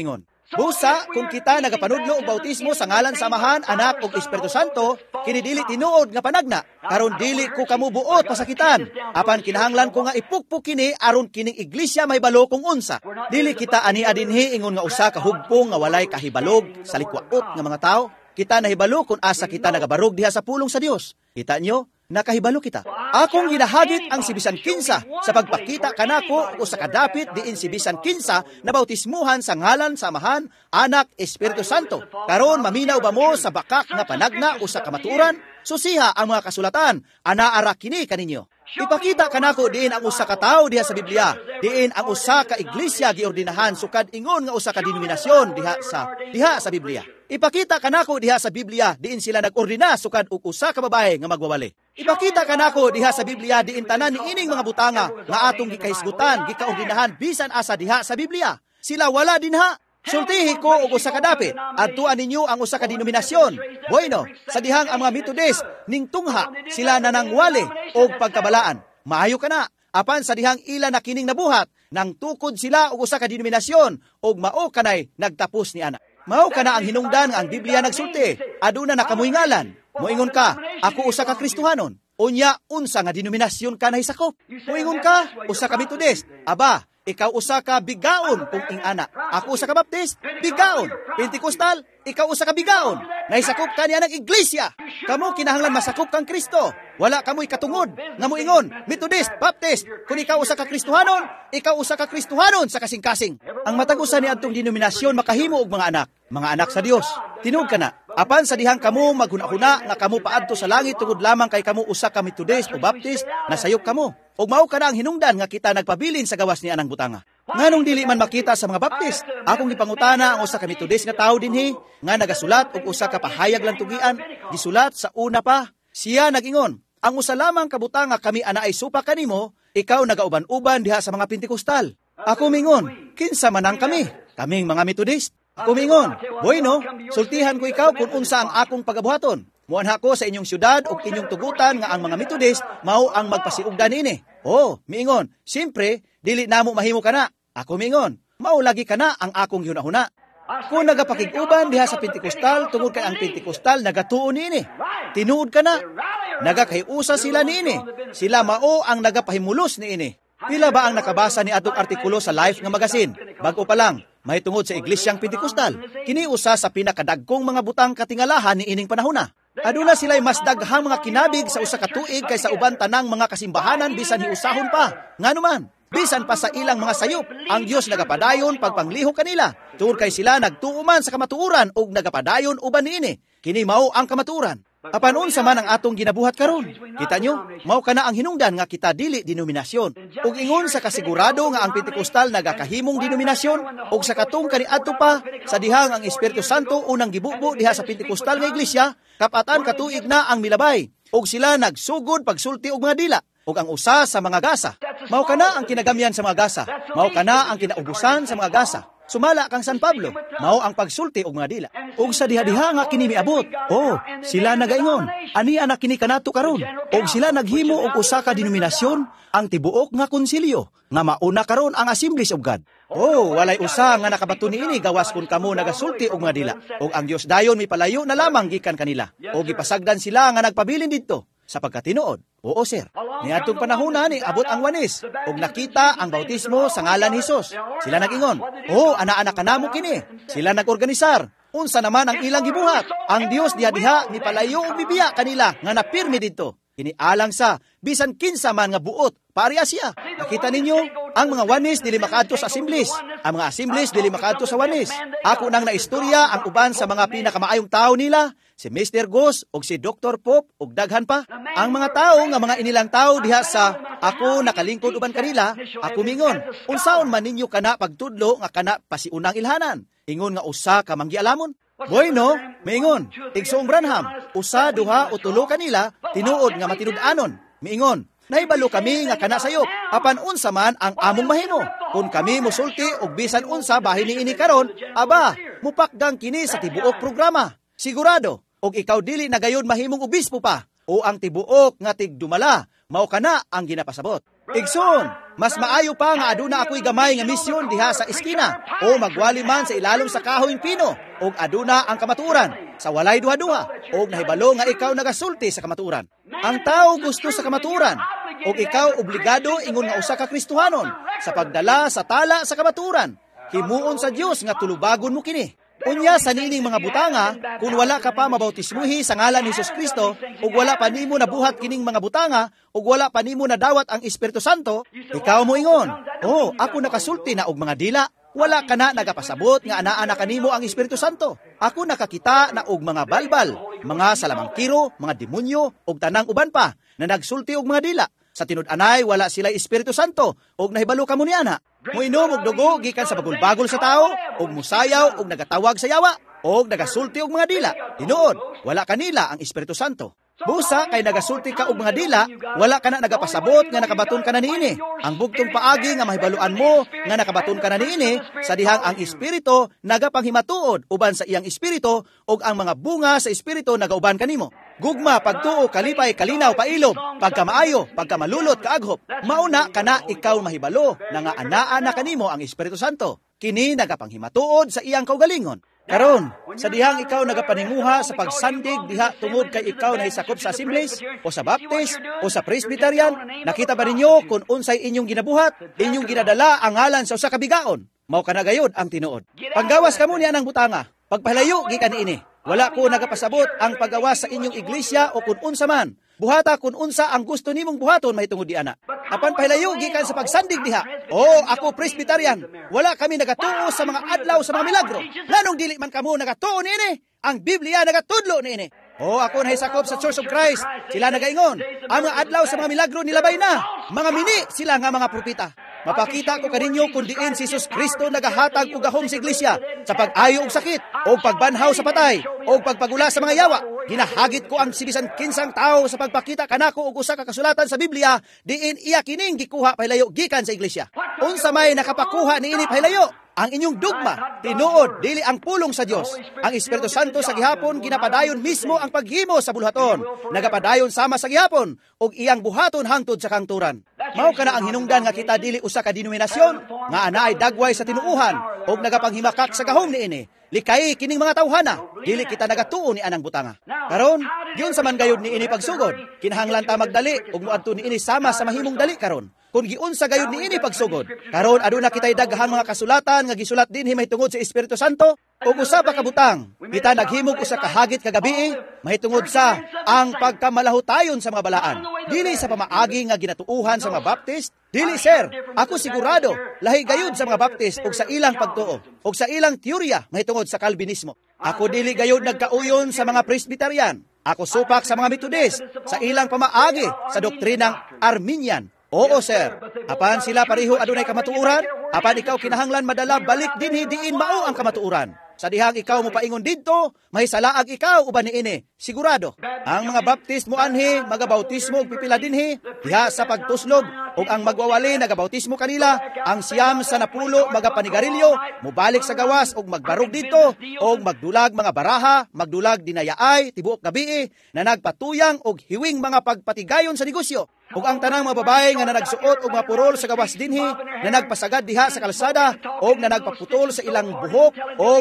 Busa, kung kita nagapanudlo og bautismo sa ngalan sa Amahan, Anak ug Espiritu Santo, kini dili tinuod nga panagna, aron dili ko kamo buot pasakitan. Apan kinahanglan ko nga ipukpuk kini aron kining iglesia may balo kung unsa. Dili kita ani adinhi ingon nga usa ka hugpong nga walay kahibalog sa likwaot nga mga tao. Kita nahibalo kung asa kita nagabarog diha sa pulong sa Dios. Kita nyo? Nakahibalo kita. Akong ginahagit ang si bisan kinsa sa pagpakita kanako o sa kadapit diin si bisan kinsa na bautismuhan sa ngalan sa Amahan, Anak, Espiritu Santo. Karon maminaw ba mo sa bakak nga panagna o sa kamaturan? Susiha ang mga kasulatan, anaara kini kaninyo. Ipakita kanako diin ang usa ka tawo diha sa Biblia, diin ang usa ka iglesia giordinahan sukad ingon nga usa ka denominasyon diha sa Biblia. Ipakita kanako diha sa Biblia diin sila nag-ordina sukad og usa ka babaye nga magwawali. Ipakita kanako diha sa Biblia diin tanan niining mga butanga nga atong gikahisgutan, gikaordinahan bisan asa diha sa Biblia. Sila wala dinha. Sultihi ko og usa ka dapit. Adtuan ninyo ang usa ka denominasyon. Bueno, sa dihang ang mga Methodist ning tungha sila nanangwali og pagkabalaan. Maayo kana. Apan sa dihang ila na kining nabuhat, nang tukod sila og usa ka denominasyon og mao kanay nagtapos ni ana. Mao kana ang hinungdan nga ang Biblia nagsulti. Aduna nakamuingalan. Moingon ka, ako usa ka Kristohanon. Unya unsa nga denominasyon ka nahisakop? Moingon ka, usa ka Methodist. Aba, ikaw usa ka bigaon kung ing ana. Ako usa ka Baptist, bigaon. Pentecostal, ikaw usa ka bigaon. Nahisakop ka niya ng iglesia. Kamo kinahanglan masakop kang Kristo. Wala kamoy katungod nga moingon, Methodist, Baptist. Kung ikaw usa ka Kristohanon, ikaw usa ka Kristohanon sa kasing-kasing. Ang matag-usa ni adtong denominasyon makahimo og mga anak sa Dios. Tinud ka na. Apan sa dihang kamo maghuna-huna nga kamo paadto sa langit tungod lamang kay kamo usa ka Methodist o Baptist, nasayop kamo. Og mao kana ang hinungdan nga kita nagpabilin sa gawas ni anang butanga. Nganong dili man makita sa mga Baptist? Akong gipangutana ang usa ka Methodist nga tawo dinhi nga nagasulat og usa ka pahayag lang tugian, gisulat sa una pa. Siya nagingon, ang usa lamang ka butanga kami ana ay supa kanimo, ikaw nagauban-uban diha sa mga Pentecostal. Ako mingon, kinsa man ang kami? Kaming mga Methodist. Ako mingon, bueno, sultihan ko ikaw kung unsa ang akong pagabuhaton. Muanha ko sa inyong syudad o inyong tugutan nga ang mga Methodist mao ang magpasiugdan ini. Oh, miingon, siyempre, dili namo mahimo kana. Ako miingon, mao lagi kana ang akong hunahuna. Kung nagapakiguban diha sa Pentecostal tungod kay ang Pentecostal nagatuon niini. Tinuod kana. Nagakayusa sila niini. Sila mao ang nagapahimulos niini. Pila ba ang nakabasa ni atong artikulo sa Life nga magazine? Bago pa lang, may tungod sa iglesyang Pentecostal. Kini usa sa pinakadagkong mga butang katingalahan ni ining panahona. Aduna sila'y mas daghang mga kinabig sa usa ka tuig kaysa uban tanang mga kasimbahanan bisan hiusahon pa. Nganuman, bisan pa sa ilang mga sayop, ang Dios nagapadayon pagpangliho kanila. Tungod kay sila nagtuuman sa kamatuoran ug nagapadayon uban niini. Kini mao ang kamatuoran. Apan unsa man ang atong ginabuhat karon? Kita nyo, mao kana ang hinungdan nga kita dili denominasyon. Ug ingon sa kasigurado nga ang Pentecostal nagakahimong denominasyon ug sa katong kaniadto pa sa dihang ang Espiritu Santo unang gibubo diha sa Pentecostal nga iglesia, kapatan katuig na ang milabay ug sila nagsugod pagsulti og mga dila. ug ang usa sa mga gasa. Mao kana ang kinagamyan sa mga gasa. Mao kana ang kinaubusan sa mga gasa. Sumala kang San Pablo, mao ang pagsulti og mga dila. Ug sa diha-diha nga kini miabot. Oh, sila nagaingon, ani anak kini kanato karon. Ug sila naghimo og usa ka denominasyon, ang tibuok nga konsilyo, nga mauna karon ang Assemblies of God. Oh, walay usa nga nakabato niini gawas kun kamo nagasulti og mga dila. Ug ang Dios dayon mipalayo na lamang gikan kanila. Ug gipasagdan sila nga nagpabilin didto sa pagkatinuod. Oo, sir. Niadtong panahona ni abot ang wanis ug nakita ang bautismo sa ngalan ni Hesus. Sila nagingon, "Oh, ana-anak kanamo kini." Sila nagorganisar. Unsa naman ang ilang gibuhat? Ang Dios diha-diha ni palayo ug bibiya kanila nga napirmi didto. Inialang sa bisan kinsa man nga buot, pareha siya. Nakita ninyo, ang mga wanis dili makaadto sa assemblies. Ang mga assemblies dili makaadto sa wanis. Ako nang naistorya ang uban sa mga pinakamaayong tao nila, si Mr. Goss ug si Dr. Pope ug daghan pa. Ang mga tao nga mga inilang tao diha sa ako nakalingkod uban kanila, ako mingon, unsaon man ninyo kana pagtudlo nga kana pasiunang ilhanan? Ingon nga usa ka manggialamon. Bueno, maingon, Igsoong Branham, usa, duha o tulo kanila, tinuod nga matinud-anon. Miingon, nahibalo kami nga kana sayop, apan unsa man ang among mahimo. Kung kami musulti og bisan unsa bahin niini karon, aba, mupakgang kini sa tibuok programa. Sigurado, og ikaw dili na gayon mahimong obispo pa, o ang tibuok nga tigdumala, mao kana ang ginapasabot. Igsoon, mas maayo pa nga aduna ako'y gamay nga misyon diha sa iskina o magwali man sa ilalom sa kahoyng pino o aduna ang kamatuoran sa walay duha-duha o nahibalo nga ikaw nagasulti sa kamatuoran. Ang tao gusto sa kamatuoran o ikaw obligado ingon nga usa ka Kristohanon sa pagdala sa tala sa kamatuoran. Himuon sa Dios nga tulubagon mo kini. Unya sa nining mga butanga, kung wala ka pa mabautismuhi sa ngalan ni Hesus Kristo, ug wala pa nimo nabuhat kining mga butanga, ug wala pa nimo nadawat ang Espiritu Santo, ikaw mo ingon, "Oh, ako nakasulti na og mga dila." Wala ka na nagapasabot nga anaa na kanimo ang Espiritu Santo. Ako nakakita na og mga balbal, mga salamangkiro, mga demonyo, ug tanang uban pa na nagsulti og mga dila. Sa tinud-anay, wala sila Espiritu Santo, og nahibalo ka mo ni ana. Muinom og dugo, gikan sa bagol-bagol sa tao, og musayaw, og nagatawag sa yawa, og nagasulti og mga dila. Tinuod, wala kanila ang Espiritu Santo. Busa, kay nagasulti ka og mga dila, wala ka na nagapasabot nga nakabaton ka na niini. Ang bugtong paagi nga mahibaluan mo nga nakabaton ka na niini, sa dihang ang Espiritu nagapanghimatuod uban sa iyang Espiritu, og ang mga bunga sa Espiritu nagauban kanimo. Gugma, pagtuo, kalipay, kalinaw, pailob, pagkamaayo, pagkamalulot, kaaghop. Mauna kana ikaw mahibalo na nga anaa na kanimo ang Espiritu Santo. Kini nagapanghimatuod sa iyang kaugalingon. Karon, sa dihang ikaw nagapaninguha sa pagsandig diha tungod kay ikaw na isakop sa Assemblies o sa Baptist o sa Presbyterian, nakita ba ninyo kung unsay inyong ginabuhat, inyong ginadala ang ngalan sa usa ka bigaon? Mao kana gayud ang tinuod. Paggawas kamo niya ng butanga, pagpahalayo gikan niini. Wala ko nagapasabot ang paggawas sa inyong iglesia o kung unsa man. Buhata kung unsa ang gusto nimong buhaton mahitungod di ana. Apan pahilayo gikan sa pagsandig diha. Ako Presbyterian. Wala kami nagatuo sa mga adlaw sa mga milagro. Nganong dili man kamo nagatuo niini? Ang Biblia nagatudlo niini. Ako nahisakop sa Church of Christ. Sila nagaingon. Ang mga adlaw sa mga milagro nilabay na. Mga mini sila nga mga propeta. Mapakita ko kaninyo kung diin si Jesus Kristo nagahatag og gahom sa iglesia sa pag-ayo og sakit, o pagbanhaw sa patay, o pagpagula sa mga yawa. Ginahagit ko ang sibisan kinsang tao sa pagpakita kanako og usa ka kasulatan sa Biblia diin iya kining gikuha pahilayo gikan sa iglesia. Unsa may nakapakuha niini pahilayo? Ang inyong dugma, tinuod, dili ang pulong sa Dios. Ang Espiritu Santo sa gihapon, ginapadayon mismo ang paghimo sa bulhaton. Nagapadayon sama sa gihapon, og iyang buhaton hangtod sa kangturan. Mao kana ang hinungdan nga kita dili usa ka denominasyon, nga anaay dagway sa tinuuhan, og nagapanghimakak sa gahom niini. Likay kining mga tawhana, dili kita nagatuo ni anang butanga. Karon, giun sa man gayud niini pagsugod, kinahanglan ta magdali, og muadto niini sama sa mahimong dali karon. Kung giunsa gayud niini pagsugod, karon aduna kitay daghang mga kasulatan nga gisulat dinhi mahitungod sa Espiritu Santo, ug usa pa ka butang, kita naghimog usa ka hagit kagabi mahitungod sa ang pagkamalahutayon sa mga balaan. Dili sa pamaagi nga ginatuuhan sa mga Baptist, dili sir, ako sigurado lahi gayud sa mga Baptist ug sa ilang pagtuo ug sa ilang teorya mahitungod sa Calvinismo. Ako dili gayud nagkauyon sa mga Presbyterian. Ako supak sa mga Methodist sa ilang pamaagi sa doktrinang Arminian. Oo, sir. Apan sila pareho adunay kamatuoran, apan ikaw kinahanglan madala balik dinhi diin mao ang kamatuoran. Sa dihang ikaw mo paingon didto, mahisalaag ikaw uban niini. Sigurado. Ang mga Baptist mo anhi, magabautismo ug pipila dinhi, diha sa pagtuslog, ug ang magwawali nagabautismo kanila, ang siyam sa napulo magapanigarilyo, mubalik sa gawas ug magbarog didto, ug magdulag mga baraha, magdulag dinayaay, tibuok gabi, na nagpatuyang ug hiwing mga pagpatigayon sa negosyo. Ug ang tanang mga babae nga nagsuot og mga purol sa gawas dinhi, na nagpasagad diha sa kalsada, og na nagpaputol sa ilang buhok,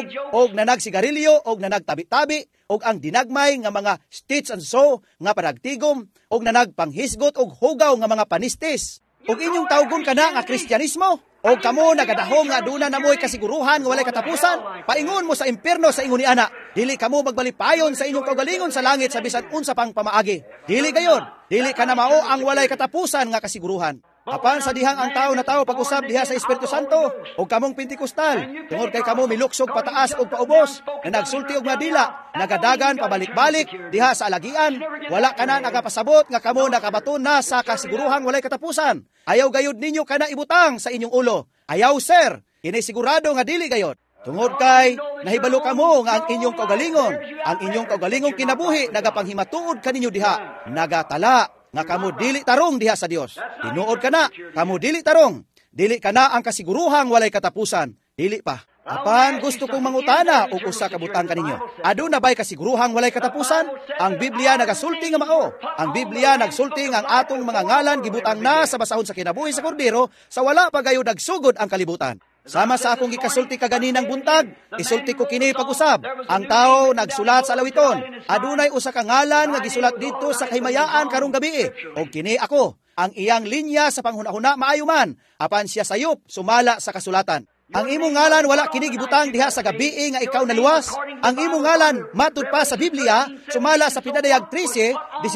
og na nagsigarilyo, og na nagtabi-tabi, og ang dinagmay nga mga stitch and sew nga panagtigom, og na nagpanghisgot og hugaw nga mga panistis. Og inyong tawgon kana nga Kristyanismo, og kamo nagadahom nga aduna namoy kasiguruhan nga walay katapusan, paingon mo sa impierno sa ingon ni ana. Dili kamo magbalipayon sa inyong kaugalingon sa langit sa bisan unsa pang pamaagi. Dili gayon. Dili ka na mao ang walay katapusan nga kasiguruhan. Apan sa dihang ang tao na tao pag-usab diha sa Espiritu Santo, o kamong Pentekostal, tungod kay kamo miluksog pataas og paubos, na nagsulti og mga dila, nagadagan pabalik-balik diha sa alagian, wala ka na nagapasabot nga kamo nakabaton na sa kasiguruhang walay katapusan. Ayaw gayud ninyo kana ibutang sa inyong ulo. Ayaw sir, kini sigurado nga dili gayod. Tungod kay nahibalo kamo nga ang inyong kaugalingong kinabuhi nagapanghimatuod kaninyo diha, nagatala nga kamo dili tarong diha sa Dios. Tinuod kana, kamo dili tarong. Dili kana ang kasiguruhang walay katapusan. Dili pa. Apan gusto kong mangutana og usa ka butang kaninyo. Aduna ba'y kasiguruhang walay katapusan? Ang Biblia nagasulti nga mao. Ang Biblia nagsulti nga ang atong mga ngalan gibutang na sa basahon sa kinabuhi sa kordero sa wala pa gayo nagsugod ang kalibutan. Sama sa akong gikasulti kaganinang buntag, isulti ko kini pag-usab. Ang tao nagsulat sa lawiton. Adunay usa ka ngalan nga gisulat dito sa kahimayaan karong gabi. Og kini ako. Ang iyang linya sa panghuna-huna maayo man, apan siya sayop sumala sa kasulatan. Ang imong ngalan wala kini gibutang diha sa gabi nga ikaw naluwas. Ang imong ngalan matud pa sa Biblia sumala sa Pinadayag 13,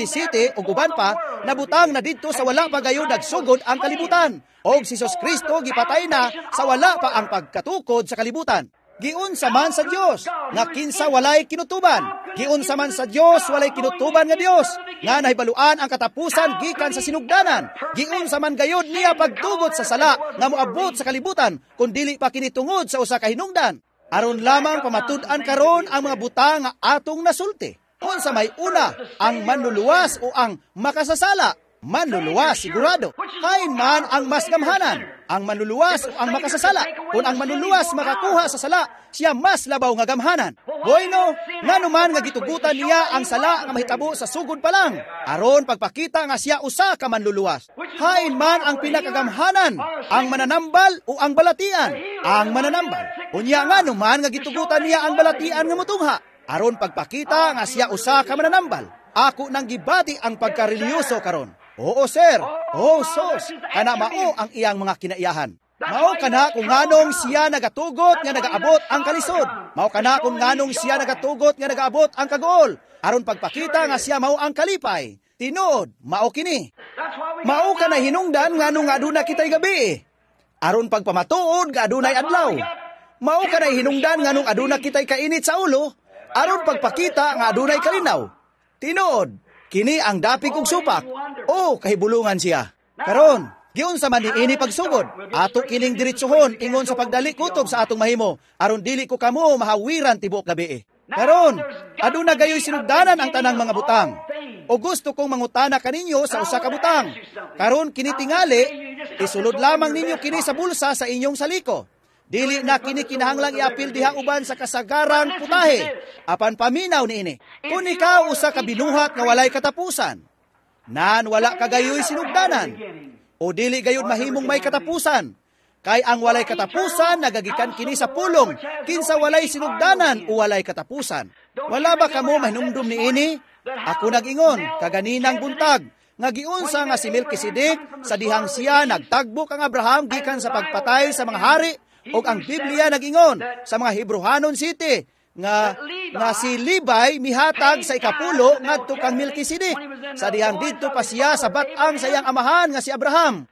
17 ug uban pa nabutang na didto sa wala pa gayud nagsugod ang kalibutan. Og si Jesus Kristo gipatay na sa wala pa ang pagkatukod sa kalibutan. Giunsa man sa Dios nga kinsa walay kinutuban. Giunsa man sa Dios walay kinutuban nga Dios nga nahibaluan ang katapusan gikan sa sinugdanan. Giunsa man gayud niya pagtugot sa sala nga moabot sa kalibutan kun dili pa kini tungod sa usa ka hinungdan. Aron lamang pamatud-an karon ang mga butang nga atong nasulti. Unsa may una, ang manluluwas o ang makasasala. Manluluwas sigurado. Kain man ang mas gamhanan. Ang manluluwas o ang makasasala. Kung ang manluluwas makakuha sa sala, siya mas labaw nga gamhanan. Bueno, nganuman nga gitugutan niya ang sala nga mahitabo sa sugod pa lang. Aron pagpakita nga siya usa ka manluluwas. Kain man ang pinakagamhanan, ang mananambal o ang balatian. Ang mananambal. Unya nganuman nga gitugutan niya ang balatian nga motungha. Aron pagpakita nga siya usa ka mananambal. Ako nang gibati ang pagkareliyoso karon. Oo, sir. Oo, sos. Kana mao ang iyang mga kinaiyahan. Mao kana kung nganong siya nagatugot nga nagaabot ang kalisod. Mao kana kung nganong siya nagatugot nga nagaabot ang kagool. Aron pagpakita nga siya mao ang kalipay. Tinuod, mao kini. Mao kana hinungdan nganong nga aduna kitay gabi. Aron pagpamatuod nga adunay adlaw. Mao kana hinungdan nganong aduna kitay kainit sa ulo. Aron pagpakita nga adunay kalinaw. Tinuod, kini ang dapig ug supak. O kahibulungan siya. Karon, giunsa man niini pagsugod. Ato kining diretsohon ingon sa pagdali kutob sa atong mahimo aron dili ko kamo mahawiran tibuok gabi. Karon, aduna gayoy sinugdanan ang tanang mga butang. O gusto kong mangutana kaninyo sa usa ka butang. Karon kini tingali, isulod lamang ninyo kini sa bulsa sa inyong saliko. Dili na kini kinahanglang iapil diha uban sa kasagarang putahe. Apan paminaw niini. Kung ikaw usa ka binuhat nga walay katapusan, nan wala ka gayoy sinugdanan, o dili gayud mahimong may katapusan. Kay ang walay katapusan nagagikan kini sa pulong, kinsa walay sinugdanan o walay katapusan. Wala ba kamo mahinumdum niini? Ako nag-ingon kaganinang buntag nga giunsa nga si Melkisedek sa dihang siya nagtagbo kang Abraham gikan sa pagpatay sa mga hari. Og ang Biblia nag-ingon sa mga Hebrehanon City nga si Levi mihatag sa ikapulo ngadto kang Melkisedek. Sa dihang didto pa siya sa bat-ang sa iyang amahan nga si Abraham.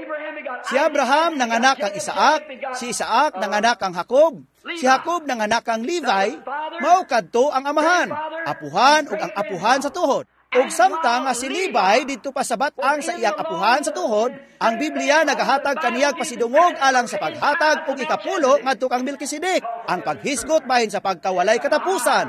Si Abraham nanganak kang Isaac, si Isaac nanganak kang Jacob, si Jacob nanganak kang Levi, mao kadto ang amahan, apuhan ug ang apuhan sa tuhod. Ug samtang nga si Levi didto pa sa bat-ang sa iyang apuhan sa tuhod, ang Biblia nagahatag kaniyag pasidungog alang sa paghatag og ikapulo ngadto kang Melkisedek, ang paghisgot bahin sa pagkawalay katapusan.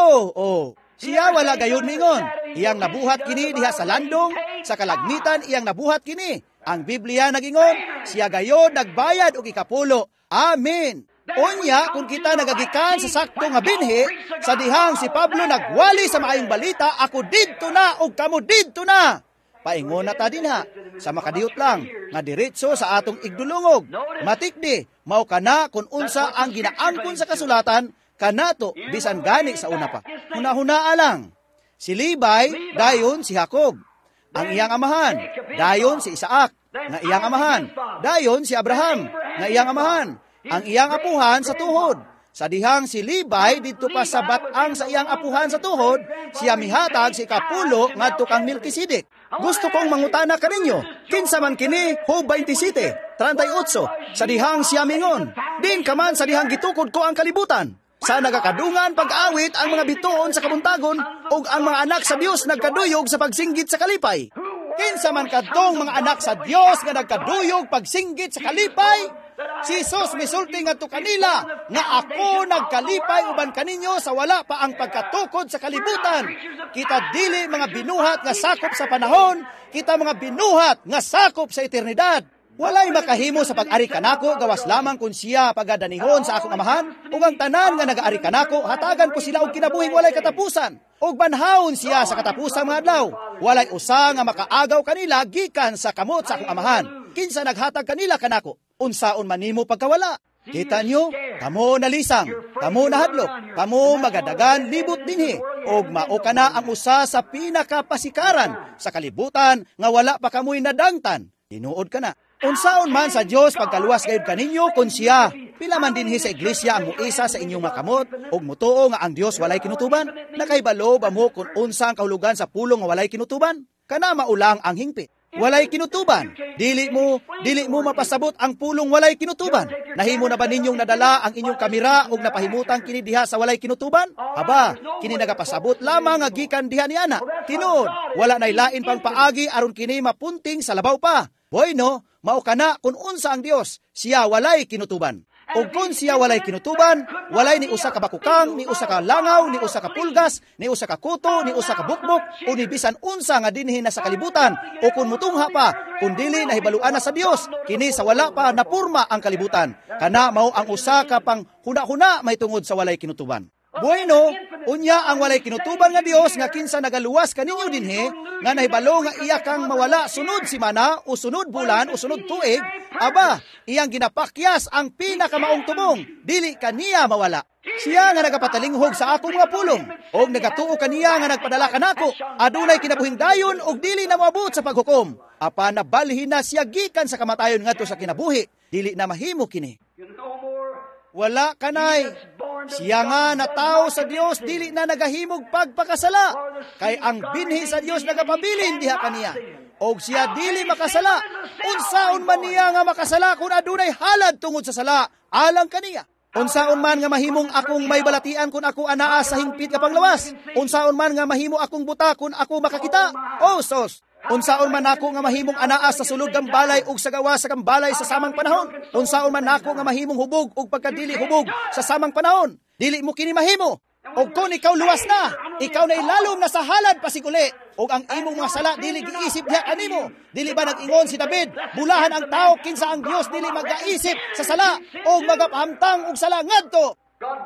Siya wala gayon mingon. Iyang nabuhat kini diha sa landong, sa kalagmitan iyang nabuhat kini. Ang Biblia nagingon, siya gayon nagbayad og ikapulo. Amen. Unya, kung kita nagagikan sa sakto nga binhi, sa dihang si Pablo nagwali sa maayong balita, ako didto na o kamo didto na. Paingon na ta dinha, sa makadiyot lang, nga diretso sa atong igdulungog. Matikdi, mao kana kung unsa ang ginaangkon sa kasulatan, kanato bisan gani sa una pa. Hunahunaa lang, si Levi, dayon si Jacob. Ang iyang amahan, dayon si Isaac, nga iyang amahan. Dayon si Abraham, nga iyang amahan. Ang iyang apuhan sa tuhod. Sa dihang si Levi didto pa sa bat-ang sa iyang apuhan sa tuhod, siya mihatag si ikapulo ngadto kang Melkisedek. Gusto kong mangutana kaninyo, kinsa man kini Job 27, 38, sa dihang siya mingon, din ka man sa dihang gitukod ko ang kalibutan. Sa nagakadungan pag-awit ang mga bituon sa kabuntagon ug ang mga anak sa Dios nagkaduyog sa pagsinggit sa kalipay. Kinsa man kadtong mga anak sa Dios nga nagkaduyog pagsinggit sa kalipay? Si Jesus misulti ngadto kanila nga ako nagkalipay uban kaninyo sa wala pa ang pagkatukod sa kalibutan. Kita dili mga binuhat nga sakop sa panahon, kita mga binuhat nga sakop sa eternidad. Walay makahimo sa pag-ari kanako, gawas lamang kung siya pagadanihon sa akong amahan, ug ang tanan nga nag-ari kanako, hatagan ko sila og kinabuhing walay katapusan. Og banhawon siya sa katapusang mga adlaw. Walay usa nga makaagaw kanila gikan sa kamot sa akong amahan. Kinsa naghatag kanila kanako? Unsaon man nimo pagkawala? Kita nyo, kamo nalisang, kamo nahadlok, kamo magadagan libot dinhi, og mao kana ang usa sa pinakapasikaran sa kalibutan nga wala pa kamoy nadangtan. Tinuod ka na. Unsaon man sa Dios pagkaluwas gayud kaninyo kun siya pila man dinhi sa iglesia ang muisa sa inyong makamot og mutuo nga ang Dios walay kinutuban? Nakahibalo ba mo kun unsa ang kahulugan sa pulong nga walay kinutuban? Kana maulang ang hingpit. Walay kinutuban. Dili mo mapasabot ang pulong walay kinutuban. Nahimo na ba ninyong nadala ang inyong kamera og napahimutan kini diha sa walay kinutuban? Aba, kini nagapasabot lamang nga gikan diha ni ana. Tinuod, wala nay lain pang paagi aron kini mapunting sa labaw pa. Boy no, mao kana kun unsa ang Dios, siya walay kinutuban. O kung siya walay kinutuban, walay ni usa ka bakukang, ni usa ka langaw, ni usa ka pulgas, ni usa ka kuto, ni usa ka bukbok, o ni bisan unsa nga dinhi na sa kalibutan, o kung mutungha pa, kung dili nahibaluan na sa Dios, kini sa wala pa napurma ang kalibutan. Kana mao ang usa ka pang huna-huna may tungod sa walay kinutuban. Bueno, unya ang walay kinutuban nga Dios nga kinsa nagaluwas kaninyo dinhi nga nahibalo nga iya kang mawala sunod simana o sunod bulan o sunod tuig, aba, iyang ginapakyas ang pinakamaong tumong, dili kaniya mawala. Siya nga nagapatalinghog sa akong mga pulong, og nagatuo kaniya nga nagpadala kanako, adunay kinabuhing dayon og dili na moabot sa paghukom. Apan nabalhin na siya gikan sa kamatayon ngadto sa kinabuhi, dili na mahimo kini. Wala kanay. Siya nga natao sa Dios dili na nagahimog pagpakasala. Kay ang binhi sa Dios nagapabilin diha kaniya. Og siya dili makasala. Unsaon man niya nga makasala kung adunay halad tungod sa sala alang kaniya. Unsaon man nga mahimong akong may balatian kung ako anaa sa hingpit nga panglawas. Unsaon man nga mahimo akong buta kung ako makakita. O sos. Unsaon man nako nga mahimong anaa sa sulod kang balay ug sa gawa sa kang balay sa samang panahon. Unsaon man nako nga mahimong hubog ug pagkadili hubog sa samang panahon. Dili mo kini mahimo. Og kung ikaw luwas na, ikaw na ilalom na sa halad pasiguli. Og ang imong mga sala dili giisip diha kanimo. Dili ba nag-ingon si David, bulahan ang tao kinsa ang Dios dili magaisip sa sala og magapahamtang og sala ngadto.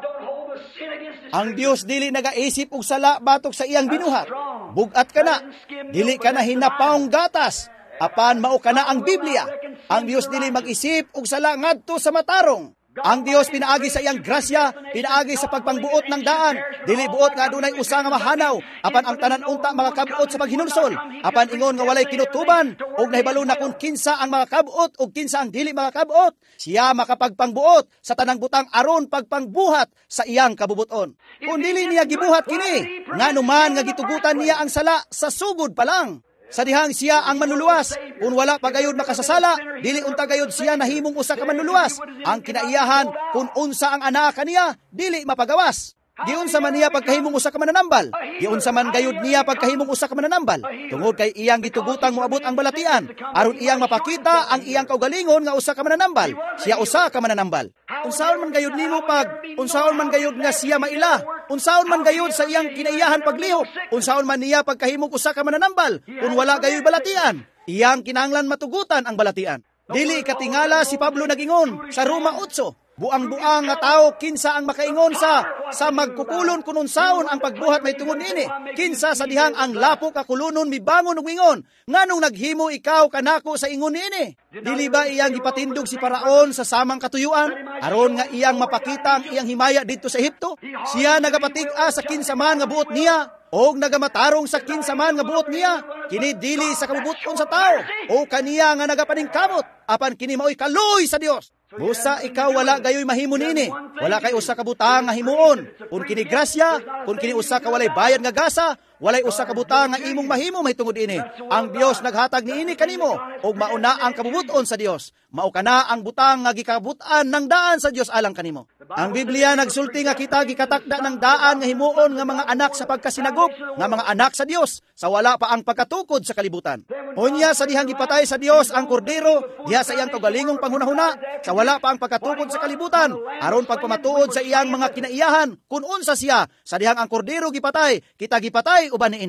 Ang Dios dili nagaisip og sala batok sa iyang binuhat. Bugat ka na, dili ka na hinapawong gatas, apan mao ka na ang Biblia. Ang Dios dili mag-isip og sala ngadto sa matarong. Ang Dios pinaagi sa iyang grasya, pinaagi sa pagpangbuot ng daan. Dili buot nga adunay usa nga mahanaw, apan ang tanan unta makakabuot sa paghinulsol. Apan ingon nga walay kinutuban, og nahibalo na kung kinsa ang makakabuot og kinsa ang dili makakabuot. Siya makapagpangbuot sa tanang butang aron pagpangbuhat sa iyang kabubuton. Kung dili niya gibuhat kini, nganuman nga gitugutan niya ang sala sa sugod pa lang. Sa dihang siya ang manluluwas, kung wala pa gayud makasasala, dili unta gayud siya nahimong usa ka manluluwas. Ang kinaiyahan, kung unsa ang ana kaniya, dili mapagawas. Giunsa man niya pagkahimong usa ka mananambal. Giunsa man gayud niya pagkahimong usa ka mananambal. Tungod kay iyang gitugutang moabot ang balatian, aron iyang mapakita ang iyang kaugalingon nga usa ka mananambal. Siya usa ka mananambal. Unsaon man gayud nimo unsaon man gayud nga siya maila, unsaon man gayud sa iyang kinaiyahan paglihok, unsaon man niya pagkahimong usa ka mananambal, kung wala gayoy balatian, iyang kinahanglan matugutan ang balatian. Dili katingala si Pablo nagingon sa Roma 8. Buang-buang nga tao kinsa ang makaingon sa magkukulon kun unsaon ang pagbuhat may tungod niini. Kinsa sa dihang ang lapo ka kulunon mibangon ug mingon, nganong naghimo ikaw kanako sa ingon niini? Dili ba iyang gipatindog si Paraon sa samang katuyuan aron nga iyang mapakita ang iyang himaya didto sa Ehipto? Siya nagapatig-a sa kinsa man nga buot niya og nagamatarong sa kinsa man nga buot niya. Kini dili sa kabubuton sa tao o kaniya nga nagapaningkamot, apan kini mao'y kaluy sa Dios. Busa ikaw wala gayoy mahimo nini. Wala kay usa ka butang nga himuon. Kung kini grasya, kung kini usa ka walay bayad nga gasa, walay usa ka butang nga imong mahimo mahitungod ini. Ang Dios naghatag niini kanimo og mauna ang kabubuton sa Dios. Mao kana ang butang nga gikabutan ng daan sa Dios alang kanimo. Ang Biblia nagsulti nga kita gikatakda ng daan nga himuon nga mga anak sa pagkasinagop, nga mga anak sa Dios, sa wala pa ang pagkatukod sa kalibutan. Unya sa dihang gipatay sa Dios ang kordero, diha sa iyang kaugalingong panghunahuna, sa wala pa ang pagkatukod sa kalibutan, aron pagpamatuod sa iyang mga kinaiyahan, kun unsa siya, sa dihang ang kordero gipatay, kita gipatay uban niini.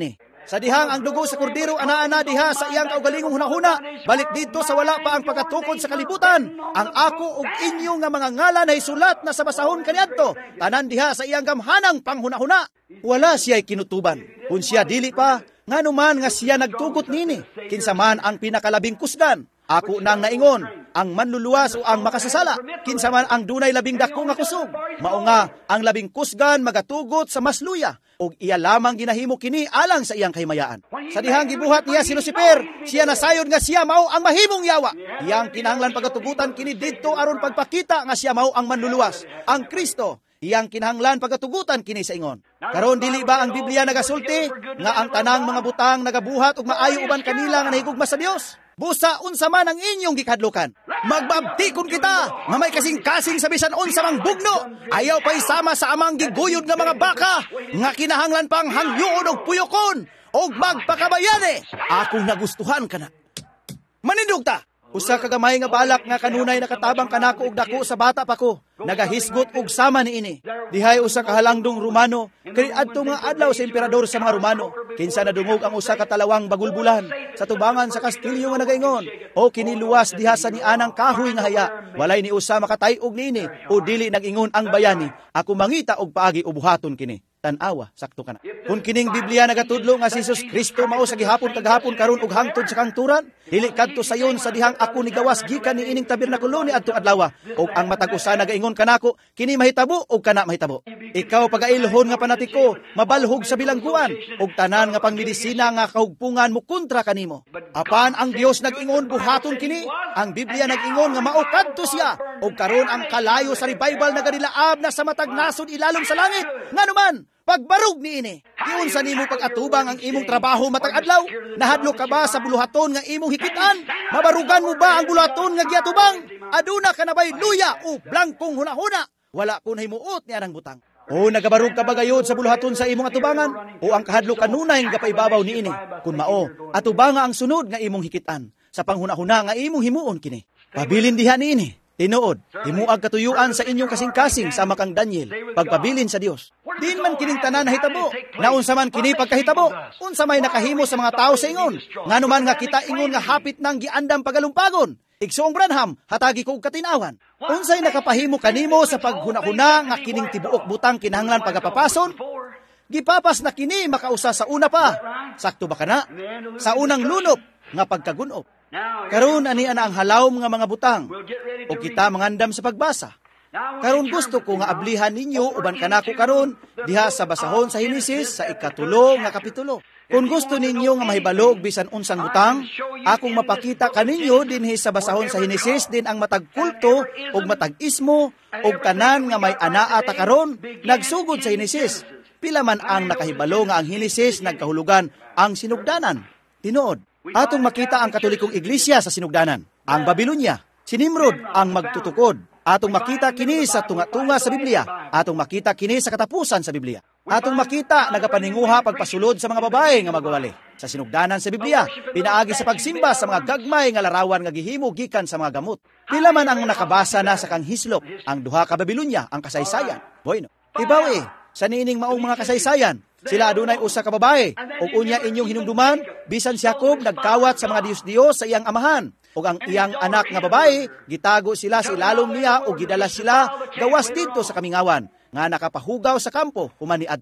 Sa dihang ang dugo sa kordero ana-ana diha sa iyang kaugalingong hunahuna, balik dito sa wala pa ang pagkatukod sa kalibutan. Ang ako ug inyo nga mga ngalan ay sulat na sa basahon kaniadto, tanan diha sa iyang gamhanang panghunahuna. Wala siya'y kinutuban. Kung siya dili pa, nganuman nga siya nagtugot nini, kinsa man ang pinakalabing kusgan. Ako nang naingon, ang manluluwas o ang makasasala, kinsa man ang dunay labing dako nga kusog. Mao nga ang labing kusgan magatugot sa masluya, ug iya lamang ginahimo kini alang sa iyang kahimayaan. Sa dihang gibuhat niya si Lucifer, siya nasayod nga siya mao ang mahimong yawa. Iyang kinahanglan pagatugutan kini didto aron pagpakita nga siya mao ang manluluwas, ang Kristo. Iyang kinahanglan pagatugutan kini sa ingon. Karon dili ba ang Biblia nagasulti nga ang tanang mga butang nagabuhat ug maayo uban kanila nga nahigugma sa Dios? Busa unsa man ang inyong gikadlukan. Magbabtikon kita nga may kasing-kasing sa bisan unsa mang bugno. Ayaw pa'y sama sa amang giguyod nga mga baka nga kinahanglan pang hangyoon og puyokon og magpakabayani. Akong nagustuhan kana. Manindog ta. Usa ka gamay nga balak nga kanunay nakatabang kanako og dako sa bata pa ko. Nagahisgot og sama niini. Dihay usa ka halangdong Romano, kay adto nga adlaw sa emperador sa mga Romano. Kinsa nadungog ang usa ka talawang bagulbulan sa tubangan sa kastilyo nga nagaingon, o kiniluwas diha sa nianang kahoy nga haya. Walay ni usa makatay-og niini o dili nag-ingon ang bayani. Ako mangita og paagi ubuhaton kini. Tan-awa, sakto ka na. Kung kining Biblia nagatudlo nga si Jesus Kristo mao sa gihapon kagahapon karon og hangtod sa kangturan, dili kadto sayon sa dihang ako ni gawas gikan ni ining tabernakulo ni adtong adlaw. Og ang matag usa nagaingon kanako, kini mahitabo og kana mahitabo. Ikaw pagailhon nga panatiko, mabalhog sa bilangguan og tanan nga pangmedisina nga kahugpungan mo kontra kanimo. Apan ang Dios nag-ingon buhaton kini, ang Biblia nag-ingon nga mao kadto siya og karon ang kalayo sa revival nagadilaab na sa matag nasod ilalom sa langit. Nganuman pagbarog niini. Diyon sa nimo pag-atubang ang imong trabaho matag adlaw? Nahadlo ka ba sa buluhaton nga imong hikitan? Mabarugan mo ba ang buluhaton nga giatubang? Aduna ka na ba'y luya o blankong hunahuna? Wala ko nahimuot ni anang butang. O nagabarog ka ba gayod sa buluhaton sa imong atubangan? O ang kahadlo kanunay nga paibabaw niini? Kun mao, atubanga ang sunod nga imong hikitan sa panghunahuna nga imong himuon kini. Pabilin diha niini. Tinuod, himuag katuyuan sa inyong kasing-kasing sama kang Daniel, pagpabilin sa Dios. Din man kining tanan nahitabo, naunsa man kini pagkahitabo, unsa may nakahimo sa mga tao sa ingon, nganuman nga kita ingon nga hapit nang giandam pagalumpagon. Igsoong Branham, hatagi ko og katinawan. Unsay nakapahimo kanimo sa paghunahuna nga kining tibuok butang kinahanglan pagapapason? Gipapas na kini makausa sa una pa. Sakto ba kana? Sa unang lunop nga pagkagunop. Karon ani ana ang halawom nga mga butang o kita mangandam sa pagbasa. Karon gusto ko nga ablihan ninyo uban kanako karon diha sa basahon sa Henesis sa ikatulo nga kapitulo. Kung gusto ninyo nga mahibalo og bisan unsang butang, akong mapakita kaninyo dinhi sa basahon sa Henesis din ang matag kulto ug matag ismo ug tanan nga may anaa ta karon nagsugod sa Henesis. Pila man ang nakahibalo nga ang Henesis nagkahulugan ang sinugdanan. Tinuod, atong makita ang Katolikong Iglesia sa sinugdanan, ang Babylonia, si Nimrod ang magtutukod. Atong makita kini sa tunga-tunga sa Biblia. Atong makita kini sa katapusan sa Biblia. Atong makita nagapaninguha pagpasulod sa mga babae nga magwali. Sa sinugdanan sa Biblia, pinaagi sa pagsimba sa mga gagmay nga larawan nga gihimo gikan sa mga gamot. Pila man ang nakabasa na sa kang hislop, ang duha ka Babylonia, ang kasaysayan. Bueno, ibaw sa niining maong mga kasaysayan, sila adunay usa ka babae, ug unya inyong hinumduman, bisan si Jacob nagkawat sa mga Dios-Dios sa iyang amahan. O ang iyang anak nga babae, gitago sila sa ilalom niya o gidala sila gawas dito sa kamingawan, nga nakapahugaw sa kampo, humaniad.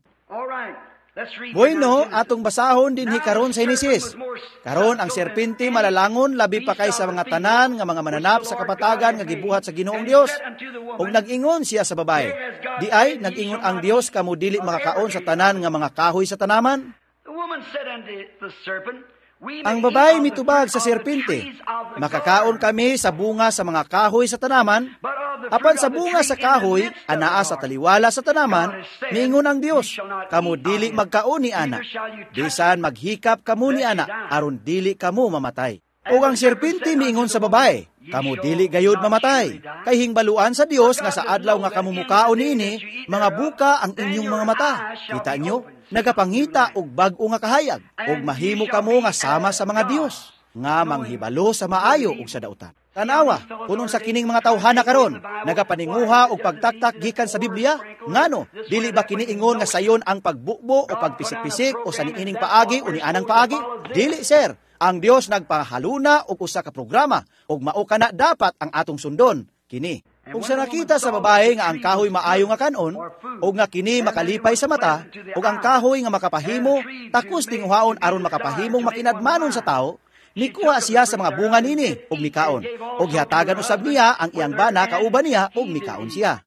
Bueno, atong basahon din hikaron sa Henesis. Karon ang serpente malalangon labi pa kay sa mga tanan nga mga mananap sa kapatagan nga gibuhat sa Ginoong Dios. Og nag-ingon siya sa babae. Di ay nag-ingon ang Dios kamo dili makakaon sa tanan nga mga kahoy sa tanaman? Ang babae mitubag sa serpente, makakaon kami sa bunga sa mga kahoy sa tanaman, apan sa bunga sa kahoy, anaa sa taliwala sa tanaman, mingon ang Dios, kamo dili magkaon ni ana, bisan maghikap kamo ni ana, aron dili kamo mamatay. O ang serpente miingon sa babae, kamo dili gayud mamatay, kay hingbaluan sa Dios nga sa adlaw nga kamo mukaon niini, mga buka ang inyong mga mata. Kita nyo, nagapangita og bag-o nga kahayag, og mahimo kamo nga sama sa mga Dios, nga manghibalo sa maayo ug sa dautan. Tanawa, kunon sa kining mga tawhana karon, nagapaninguha og pagtaktak gikan sa Biblia, ngano, dili ba kini ingon nga sayon ang pagbukbo o pagpisik-pisik o sa niining paagi o nianang paagi? Dili, sir. Ang Dios nagpahaluna og usa ka programa ug mao kana dapat ang atong sundon. Kini, kung sa nakita sa babae nga ang kahoy maayo nga kanon, o nga kini makalipay sa mata, o ang kahoy nga makapahimo, takos tinguhaon aron makapahimong makinadmanon sa tao, nikuha siya sa mga bunga nini, o mikaon. O gihatagan usab niya ang iyang bana kauban niya, o mikaon siya.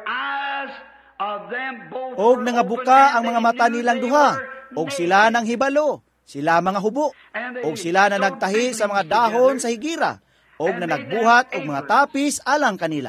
O nangabuka ang mga mata nilang duha, o sila nang hibalo, sila mga hubo, o sila na nagtahi sa mga dahon sa higira, o na nagbuhat og mga tapis alang kanila.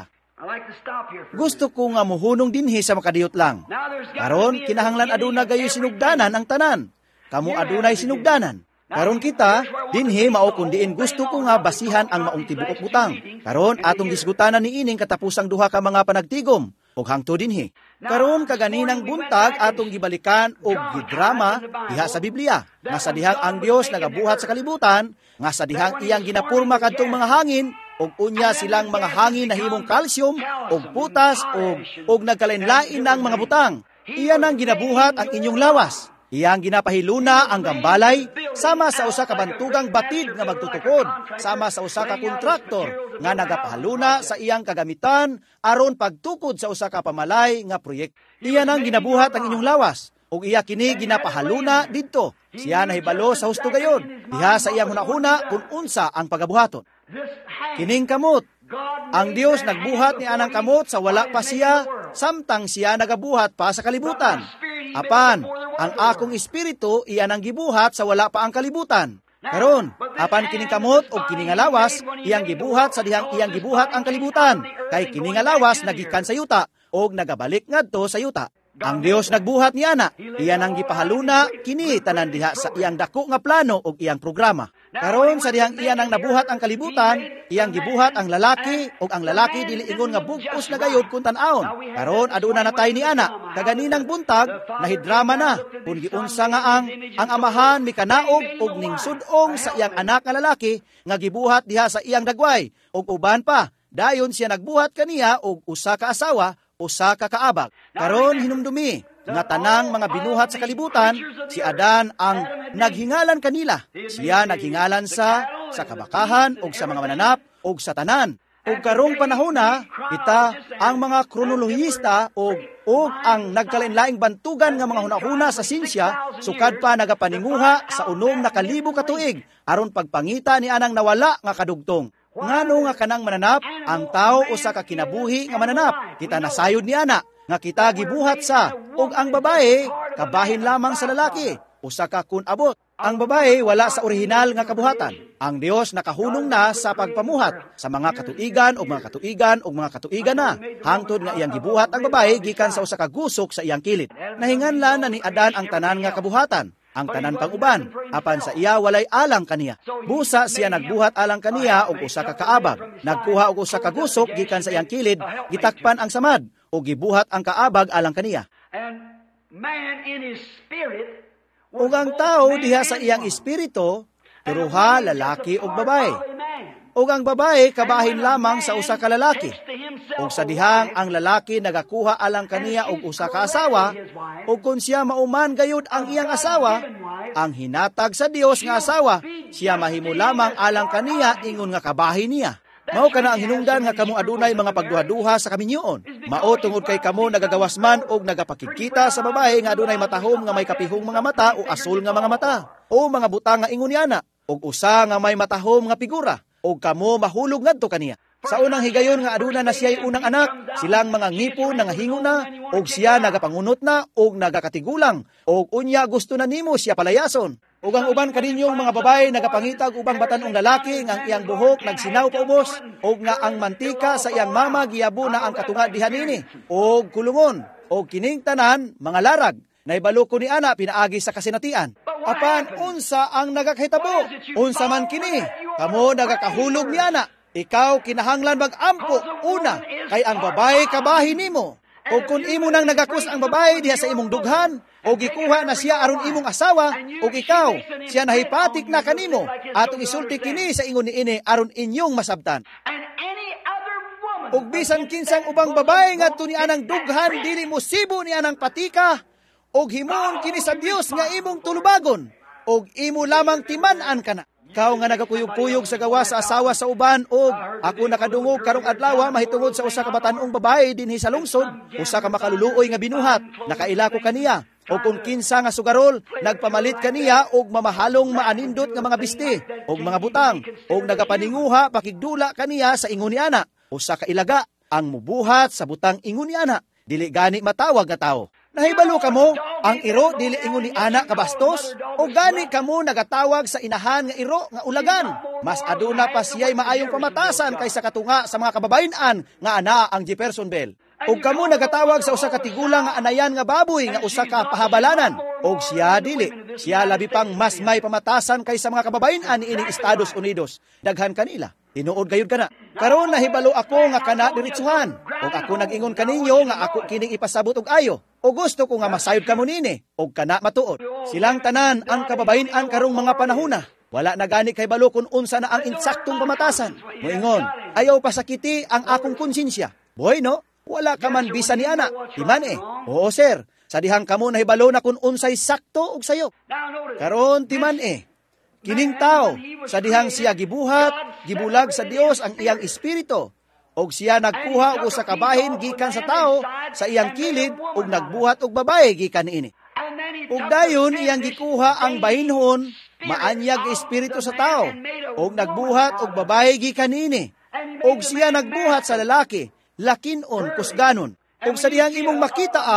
Gusto ko nga muhunong dinhi sa makadiyot lang. Karon kinahanglan aduna gayo sinugdanan ang tanan. Kamu adunay sinugdanan. Karon kita dinhi mao kun diin gusto ko nga basihan ang maong tibuok butang. Karon atong gisgutanan niining katapusang duha ka mga panagtigom ug hangtod dinhi. Karon kaganinang buntag atong gibalikan og gidrama diha sa Biblia. Nga sa dihang ang Dios nagabuhat sa kalibutan, nga sa dihang iyang ginapurma kadtong mga hangin, og unya silang mga hangin na himong kalsyum, og putas, og nagkalain-lain ng mga butang. Iyan ang ginabuhat ang inyong lawas. Iyang ginapahiluna ang gambalay, sama sa usa ka bantugang batid nga magtutukod, sama sa usa ka kontraktor nga nagapahaluna sa iyang kagamitan aron pagtukod sa usa ka pamalay nga proyekto. Iyan ang ginabuhat ang inyong lawas. ug iya kini ginapahaluna didto. Siya nahibalo sa husto gayon, diha sa iyang hunahuna kung unsa ang pagabuhaton. Kining kamot, ang Dios nagbuhat ni anang kamot sa wala pa siya, samtang siya nagabuhat pa sa kalibutan. Apan, ang akong espiritu iyan ang gibuhat sa wala pa ang kalibutan. Karon, apan kining kamot o kining lawas, iyang gibuhat sa dihang iyang gibuhat ang kalibutan, kay kining lawas nagikan sa yuta, o nagabalik ngadto sa yuta. Ang Dios nagbuhat ni ana, iyan ang gipahaluna, kini tanan diha sa iyang dako nga plano o iyang programa. Karon sa dihang iyan ang nabuhat ang kalibutan, iyang gibuhat ang lalaki, o ang lalaki dili ingon nga bugos na gayod kung tan-aon. Karon aduna na tayo ni ana, kaganinang buntag, nahidrama na, kung giunsa nga ang amahan mikanaog og ning sudong sa iyang anak nga lalaki, nga gibuhat diha sa iyang dagway, og uban pa, dayon siya nagbuhat kaniya og usa ka asawa, usa ka kaabag. Karon hinumdumi nga tanang mga binuhat sa kalibutan, si Adan ang naghingalan kanila. Siya naghingalan sa kabakahan og sa mga mananap og sa tanan. Og karong panahona, kita ang mga kronolohista og ang nagkalain-laing bantugan nga mga hunahuna sa sinsya, sukad pa nagapaninguha sa unom na kalibo ka tuig aron pagpangita ni anang nawala nga kadugtong. Ngano nga kanang mananap, ang tao usa ka kinabuhi nga mananap. Kita nasayod ni ana nga kita gibuhat sa, ug ang babae kabahin lamang sa lalaki, usa ka kun abot. Ang babae wala sa orihinal nga kabuhatan. Ang Dios nakahunong na sa pagpamuhat sa mga katuigan ug mga katuigan ug mga katuigan na. Hangtod nga iyang gibuhat ang babae gikan sa usa ka gusok sa iyang kilid. Nahinganlan na ni Adan ang tanan nga kabuhatan, ang tanan pang-uban, apan sa iya walay alang kaniya. Busa siya nagbuhat alang kaniya og usa ka kaabag. Nagkuha og usa ka gusok gikan sa iyang kilid, gitakpan ang samad o gibuhat ang kaabag alang kaniya. Ug ang tao diha sa iyang espiritu, turuha lalaki ug babae. Ug ang babae kabahin lamang sa usa ka lalaki. Ug sa dihang ang lalaki nagakuha alang kaniya og usa ka asawa, ug kun siya mauman gayud ang iyang asawa, ang hinatag sa Dios nga asawa, siya mahimo lamang alang kaniya ingon nga kabahin niya. Mao kana ang hinungdan nga kamo adunay mga pagduha-duha sa kaminyoon. Mao tungod kay kamo nagagawas man og nagapakikita sa babae nga adunay matahom nga may kapihong mga mata o asul nga mga mata, o mga butang nga ingon niana, og usa nga may matahom nga figura, og kamo mahulog ngadto kaniya. Sa unang higayon nga aduna na siya'y unang anak, silang mga ngipon nangahingo na, og siya nagapangunot na, og nagakatigulang, og unya gusto na nimo siya palayason. Og ang uban kaninyong mga babae nagapangitag ubang batanong lalaki nga iyang buhok nagsinaw paubos, og nga ang mantika sa iyang mama giyabo na ang katunga diha nini, og kulungon, og kining tanan mga larag. Naibalo ko ni ana pinaagi sa kasinatian. Apan unsa ang nagakahitabo? Unsa man kini? Kamo nagakahulog ni ana. Ikaw kinahanglan mag-ampo una kay ang babae kabahin nimo. O kung imo nang nagakos ang babae diha sa imong dughan, o gikuha na siya aron imong asawa, o ikaw, siya nahipatik na kanimo, atong isulti kini sa ingon niini aron inyong masabtan. Og bisan kinsang ubang babae ngadto ni anang dughan dili mo sibo ni anang patika, og himuon kini sa Dios nga imong tulubagon, og imo lamang timan-an kana. Ikaw nga nagakuyog-kuyog sa gawa sa asawa sa uban, og ako nakadungog karong adlaw mahitungod sa usa ka batan-ong babae dinhi sa lungsod, usa ka makaluluoy nga binuhat, nakaila ko kaniya. O kung kinsa nga sugarol, nagpamalit kaniya og mamahalong maanindot nga mga bisti, og mga butang, og nagapaninguha pakigdula kaniya sa ingon ni ana. Usa ka ilaga ang mubuhat sa butang ingon ni ana, dili gani matawag nga tao. Nahibalo kamo, ang iro dili ingon ni ana kabastos, o gani kamo nagatawag sa inahan nga iro nga ulagan. Mas aduna pa siya'y maayong pamatasan kaysa katunga sa mga kababayan nga ana ang Jeffersonville. Og kamo nagatawag sa usa ka tigulang nga anayan nga baboy nga usa ka pahabalanan, og siya dili. Siya labi pang mas may pamatasan kaysa mga kababayan ni ining Estados Unidos. Daghan kanila. Tinuod gayud kana. Karon nahibalo ako nga kana diretsuhan. Og ako nag-ingon kaninyo nga ako kining ipasabot og ayo. O gusto ko nga masayod kamo nini og kana matuod. Silang tanan ang kababayan karong mga panahona. Wala na gani kay balo kung unsa na ang insaktong pamatasan. Moingon, ayaw pasakiti ang akong konsensya. Boy no? Wala ka man bisa ni ana. Iman Oo sir. Sa dihang kamo nahibalo na kung unsay sakto og sayo. Karon timan kining tao, sa dihang siya gibuhat, gibulag sa Dios ang iyang espiritu, og siya nagkuha og usa ka bahin gikan sa tao sa iyang kilid, og nagbuhat og babae gikan niini. Og dayon iyang gikuha ang bahinhon, maanyag espiritu sa tao, og nagbuhat og babae gikan niini. Og siya nagbuhat sa lalaki, lakinon kusganon. Og sa dihang imong makita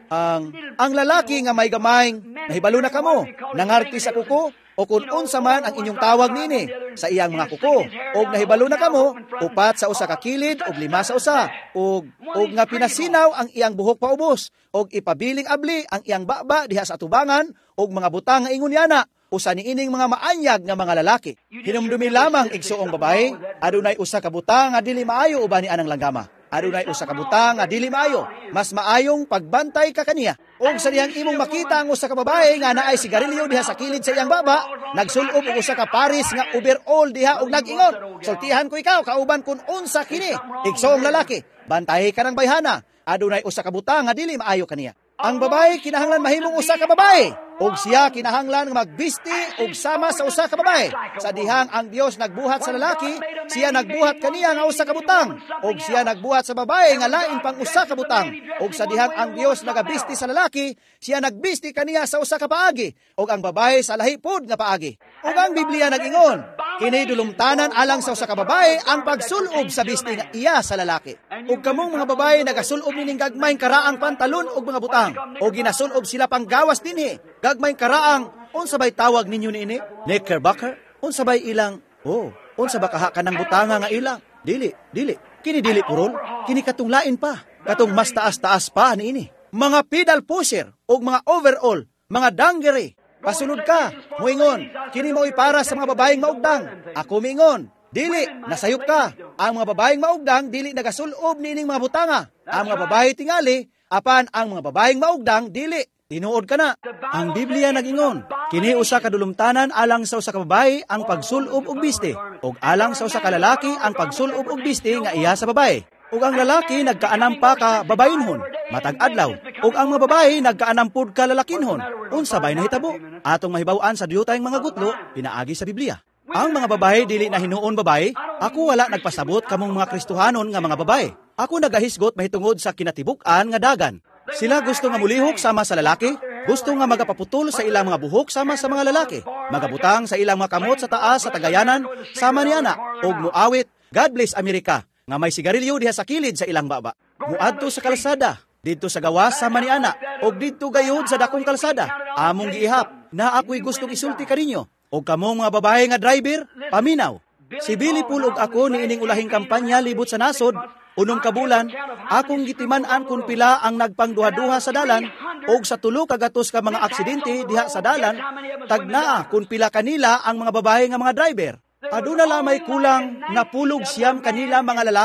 ang lalaki nga may gamayng nahibalo na kamo, nangarti sa kuko, o kung unsa man ang inyong tawag nini sa iyang mga kuko, og nahibalo na kamo, upat sa usa ka kilid, og lima sa usa, og nga pinasinaw ang iyang buhok paubos, og ipabiling abli ang iyang baba diha sa atubangan, og mga butang nga ingon yana, usa ni ining mga maanyag nga mga lalaki. Hinumdumi lamang igsuong babae, adunay usa ka butang nga dili maayo uban ni anang langgama. Adunay usa ka butang nga dili maayo, mas maayong pagbantay ka kaniya. Og sa dihang imong makita ang usa ka babae nga naay sigarilyo diha sa kilid sa iyang baba, nagsulob og usa ka paris nga overall diha og nag-ingon, sultihan ko ikaw kauban kun unsa kini. Igsoong lalaki, bantahi ka ng bayhana. Adunay usa ka butang nga dili maayo kaniya. Ang babae kinahanglan mahimong usa ka babae, og siya kinahanglan magbisti og sama sa usa ka babae. Sa dihang ang Dios nagbuhat sa lalaki, siya nagbuhat kaniya nga usa ka butang, og siya nagbuhat sa babae nga lain pang usa ka butang. Og sa dihang ang Dios nagabisti sa lalaki, siya nagbisti kaniya sa usa ka paagi, og ang babae sa lahi pod nga paagi. Og ang Biblia nag-ingon, kini dulumtanan alang sa usa ka babae ang pagsulob sa bisti nga iya sa lalaki. Og kamong mga babae nagasulob nining gagmayng karaang pantalon og mga butang, o ginasulob sila pang gawas dinhi. Gagmayng karaang, unsa bay tawag ninyo niini? Knickerbocker? Unsa bay ilang? Unsa ba kaha kanang butanga nga ilang? Dili. Kini dili purol, kini katunglain pa. Katong mas taas-taas pa niini. Mga pedal pusher og mga overall, mga dungaree. Pasunod ka, muingon, kini mao'y para sa mga babaeng maugdang. Ako mingon, dili, nasayop ka. Ang mga babaeng maugdang, dili nagasulob niining mga butanga. Ang mga babae tingali, apan ang mga babaeng maugdang, dili. Tinuod ka na. Ang Biblia nag-ingon, kini usa ka dulumtanan alang sa usa ka babae ang pagsulob og bisti, og alang sa usa ka lalaki ang pagsulob og bisti nga iya sa babae. Ug ang lalaki nagkaanam pa ka babaynhon, matag adlaw, ug ang mga babae nagkaanam pud ka lalakinhon. Unsa bay nahitabo? Atong mahibaw-an sa diyutayng mga gutlo, pinaagi sa Biblia. Ang mga babae dili na hinuon babae, ako wala nagpasabot kamong mga Kristohanon nga mga babae. Ako nagahisgot mahitungod sa kinatibuk-an nga dagan. Sila gusto nga mulihok sama sa lalaki, gusto nga magapaputol sa ilang mga buhok sama sa mga lalaki, magabutang sa ilang mga kamot sa taas sa tagayanan, sama ni ana, og muawit, God bless America, nga may sigarilyo diha sa kilid sa ilang baba. Muadto sa kalsada, didto sa gawas sama ni ana, og didto gayud sa dakong kalsada, among giihap, na ako'y gustong isulti kaninyo, og kamong mga babae nga driver, paminaw. Si Billy Pool og ako ni ining ulahing kampanya libot sa nasod, unong kabulan, akong gitiman-an kung pila ang nagpangduha-duha sa dalan, og sa tulo kagatos ka mga aksidente diha sa dalan, tagnaa kung pila kanila ang mga babae nga mga driver. Aduna lamay kulang napulog siyam kanila mga lalaki,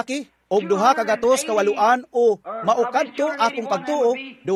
og 200 o maukadto akong pagtuo,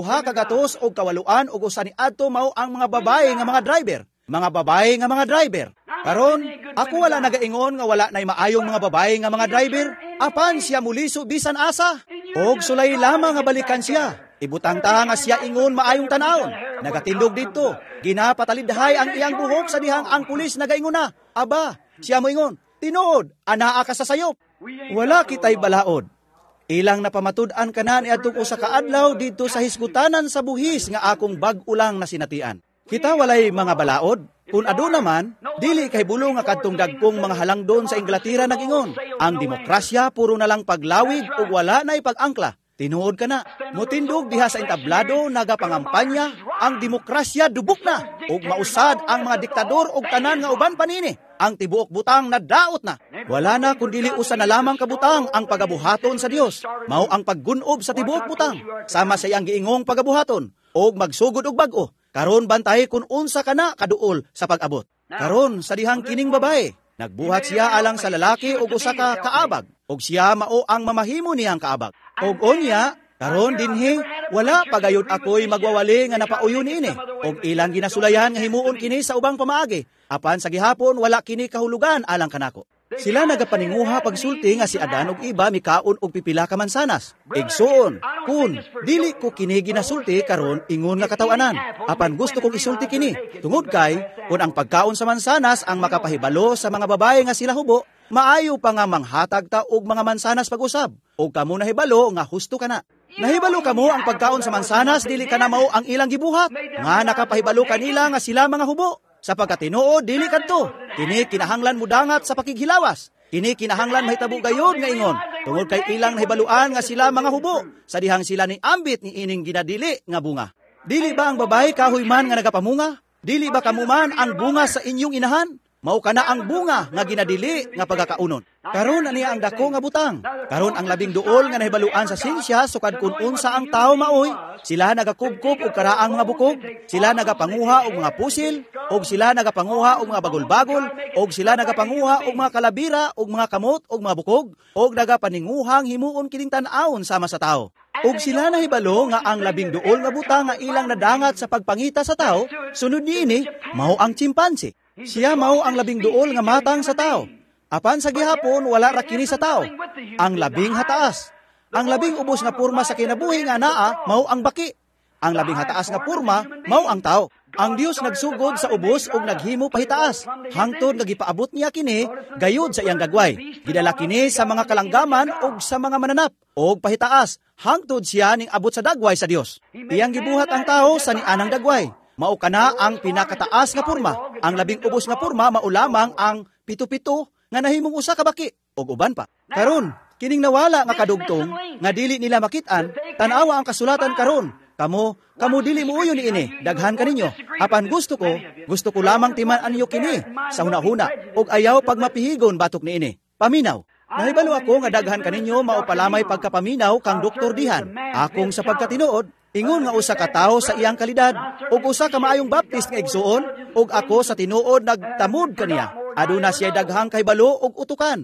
200 og 8 og usa ni adto mao ang mga babae nga mga driver. Mga babae nga mga driver. Karon, ako wala nagaingon nga wala nay maayong mga babae nga mga driver. Apan siya muliso bisan asa. Og sulay lamang nga balikan siya. Ibutang ta nga siya ingon maayong tanawon. Nagatindog dito. Ginapatalidhay ang iyang buhok sa dihang ang pulis nagaingon na. Aba, siya mo ingon, tinuod, anaa ka sa sayop. Wala kitay balaod. Ilang napamatud-an ka na niadtong usa ka adlaw dito sa hisgutanan sa buhis nga akong bag-o lang na sinatian. Kita walay mga balaod. Kung ado naman, dili kay bulo nga kadtong dagkong mga halangdon sa Inglaterra nagingon. Ang demokrasya puro na lang paglawig ug wala na ipag-angkla. Tinuod ka na. Mutindog diha sa entablado nagapangampanya, ang demokrasya dubok na ug mausad ang mga diktador ug tanan nga uban panini. Ang tibuok butang na daot na. Wala na kundili usa na lamang kabutang ang pagabuhaton sa Dios. Mao ang paggunob sa tibuok butang sama sa iyang giingong pagabuhaton ug magsugod og bag-o. Karon bantay kung unsa ka na kaduol sa pag-abot. Karon sa dihang kining babae, nagbuhat siya alang sa lalaki og usa ka kaabag, og siya mao ang mamahimo niyang kaabag. Og unya, karon dinhi wala pagayod ako'y magwawali nga napauyon ini, og ilang ginasulayan nga himuon kini sa ubang pamaagi. Apan sa gihapon wala kini kahulugan alang kanako. Sila nagapaninguha pagsulti nga si Adan og iba mikaon og pipila ka mansanas. Igsuon, kun dili ko kini ginasulti karon ingon nga katawanan. Apan gusto kong isulti kini. Tungod kay kun ang pagkaon sa mansanas ang makapahibalo sa mga babae nga sila hubo, maayo pa nga manghatag ta og mga mansanas pag-usab. Og kamo nahibalo nga husto kana. Nahibalo kamo ang pagkaon sa mansanas dili kana mao ang ilang gibuhat. Nga nakapahibalo kanila nga sila mga hubo. Sa pagkatinuod, dili kadto. Kini kinahanglan mudangat sa pakighilawas. Kini kinahanglan mahitabo gayod nga ingon. Tungod kay ilang nahibaluan nga sila mga hubo. Sa dihang sila ni ambit ni ining ginadili nga bunga. Dili ba ang babae kahoy man nga nagapamunga? Dili ba kamuman ang bunga sa inyong inahan? Mao kana ang bunga nga ginadili nga pagkakaunon. Karon ani ang dako nga butang. Karon ang labing duol nga nahibaluan sa sinsya sukad kun unsa ang tawo maoy. Sila nagakubkob og karaang mga bukog, sila nagapanguha og mga pusil, og sila nagapanguha og mga bagol-bagol, og sila nagapanguha og mga kalabira og mga kamot og mga bukog, og nagapaninguhang himuon kining tan-awon sama sa tawo. Og sila nahibalo nga ang labing duol nga butang nga ilang nadangat sa pagpangita sa tawo, sunod niini mao ang chimpanse. Siya mao ang labing duol nga matang sa tao. Apan sa gihapon wala ra kini sa tao. Ang labing hataas. Ang labing ubos nga porma sa kinabuhi nga naa mao ang baki. Ang labing hataas nga porma mao ang tao. Ang Dios nagsugod sa ubos ug naghimo pahitaas. Hangtod nga gipaabot niya kini gayud sa iyang gagway. Gidala kini sa mga kalanggaman ug sa mga mananap ug pahitaas. Hangtod siya ning abot sa dagway sa Dios. Iyang gibuhat ang tao sa nianang dagway. Mao kana ang pinakataas nga porma. Ang labing ubos nga porma mao lamang ang pito-pito nga nahimong usa ka baki ug uban pa. Karon, kining nawala nga kadugtong nga dili nila makit-an, tan-awa ang kasulatan karon. Kamo dili mo uyon niini, daghan kaninyo. Apan gusto ko lamang timan-an niyo kini sa hunahuna ug ayaw pagmapihigon batok niini. Paminaw. Nahibalo ako nga daghan kaninyo mao palamay pagkapaminaw kang Dr. Dihan. Akong sa pagkatinuod, ingon nga usa ka tawo sa iyang kalidad, ug usa ka maayong baptist nga igsuon, ug ako sa tinuod nagtamod kaniya. Aduna siya daghang kahibalo ug utukan,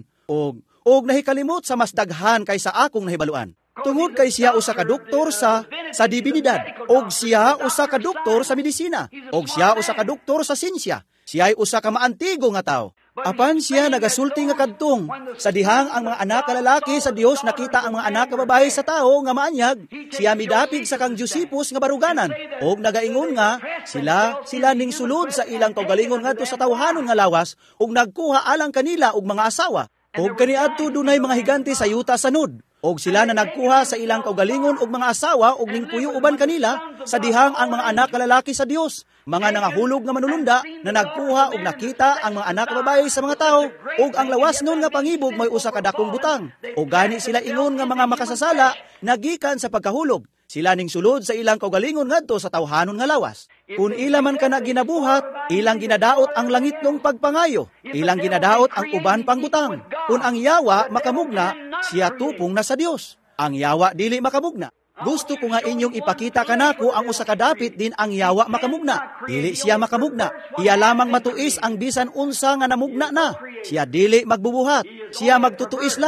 ug nahikalimot sa mas daghan kaysa akong nahibaluan. Tungod kay siya usa ka doktor sa dibinidad, ug siya usa ka doktor sa medisina, ug siya usa ka doktor sa sinsya. Siya ay usa ka maantigo nga tawo. Apan siya nagasulti nga kadtong sa dihang ang mga anak ka lalaki sa Dios nakita ang mga anak ka babae sa tao nga maanyag, siya midapig sa kang Josipos nga baruganan og nagaingon nga sila ning sulod sa ilang kaugalingon ngadto sa tawhanon nga lawas ug nagkuha alang kanila og mga asawa og kaniadto dunay mga higante sa yuta sanod og sila na nagkuha sa ilang kaugalingon og mga asawa og ning puyo uban kanila sa dihang ang mga anak ka lalaki sa Dios. Mga nangahulog nga manulunda na nagkuha og nakita ang mga anak nga babae sa mga tao ug ang lawas nun nga pangibog may usa ka dakong butang. O gani sila ingon nga mga makasasala nagikan sa pagkahulog. Sila ning sulod sa ilang kaugalingon ngadto sa tawhanon nga lawas. Kung ila man kana ginabuhat, ilang ginadaot ang langit ng pagpangayo. Ilang ginadaot ang uban pang butang. Kung ang yawa makamugna, siya tupong na sa Dios. Ang yawa dili makamugna. Gusto ko nga inyong ipakita kanako ang usa ka dapit din ang yawa makamugna. Dili siya makamugna. Iya lamang matuis ang bisan unsa nga namugna na. Siya dili magbubuhat. Siya magtutuis lamang.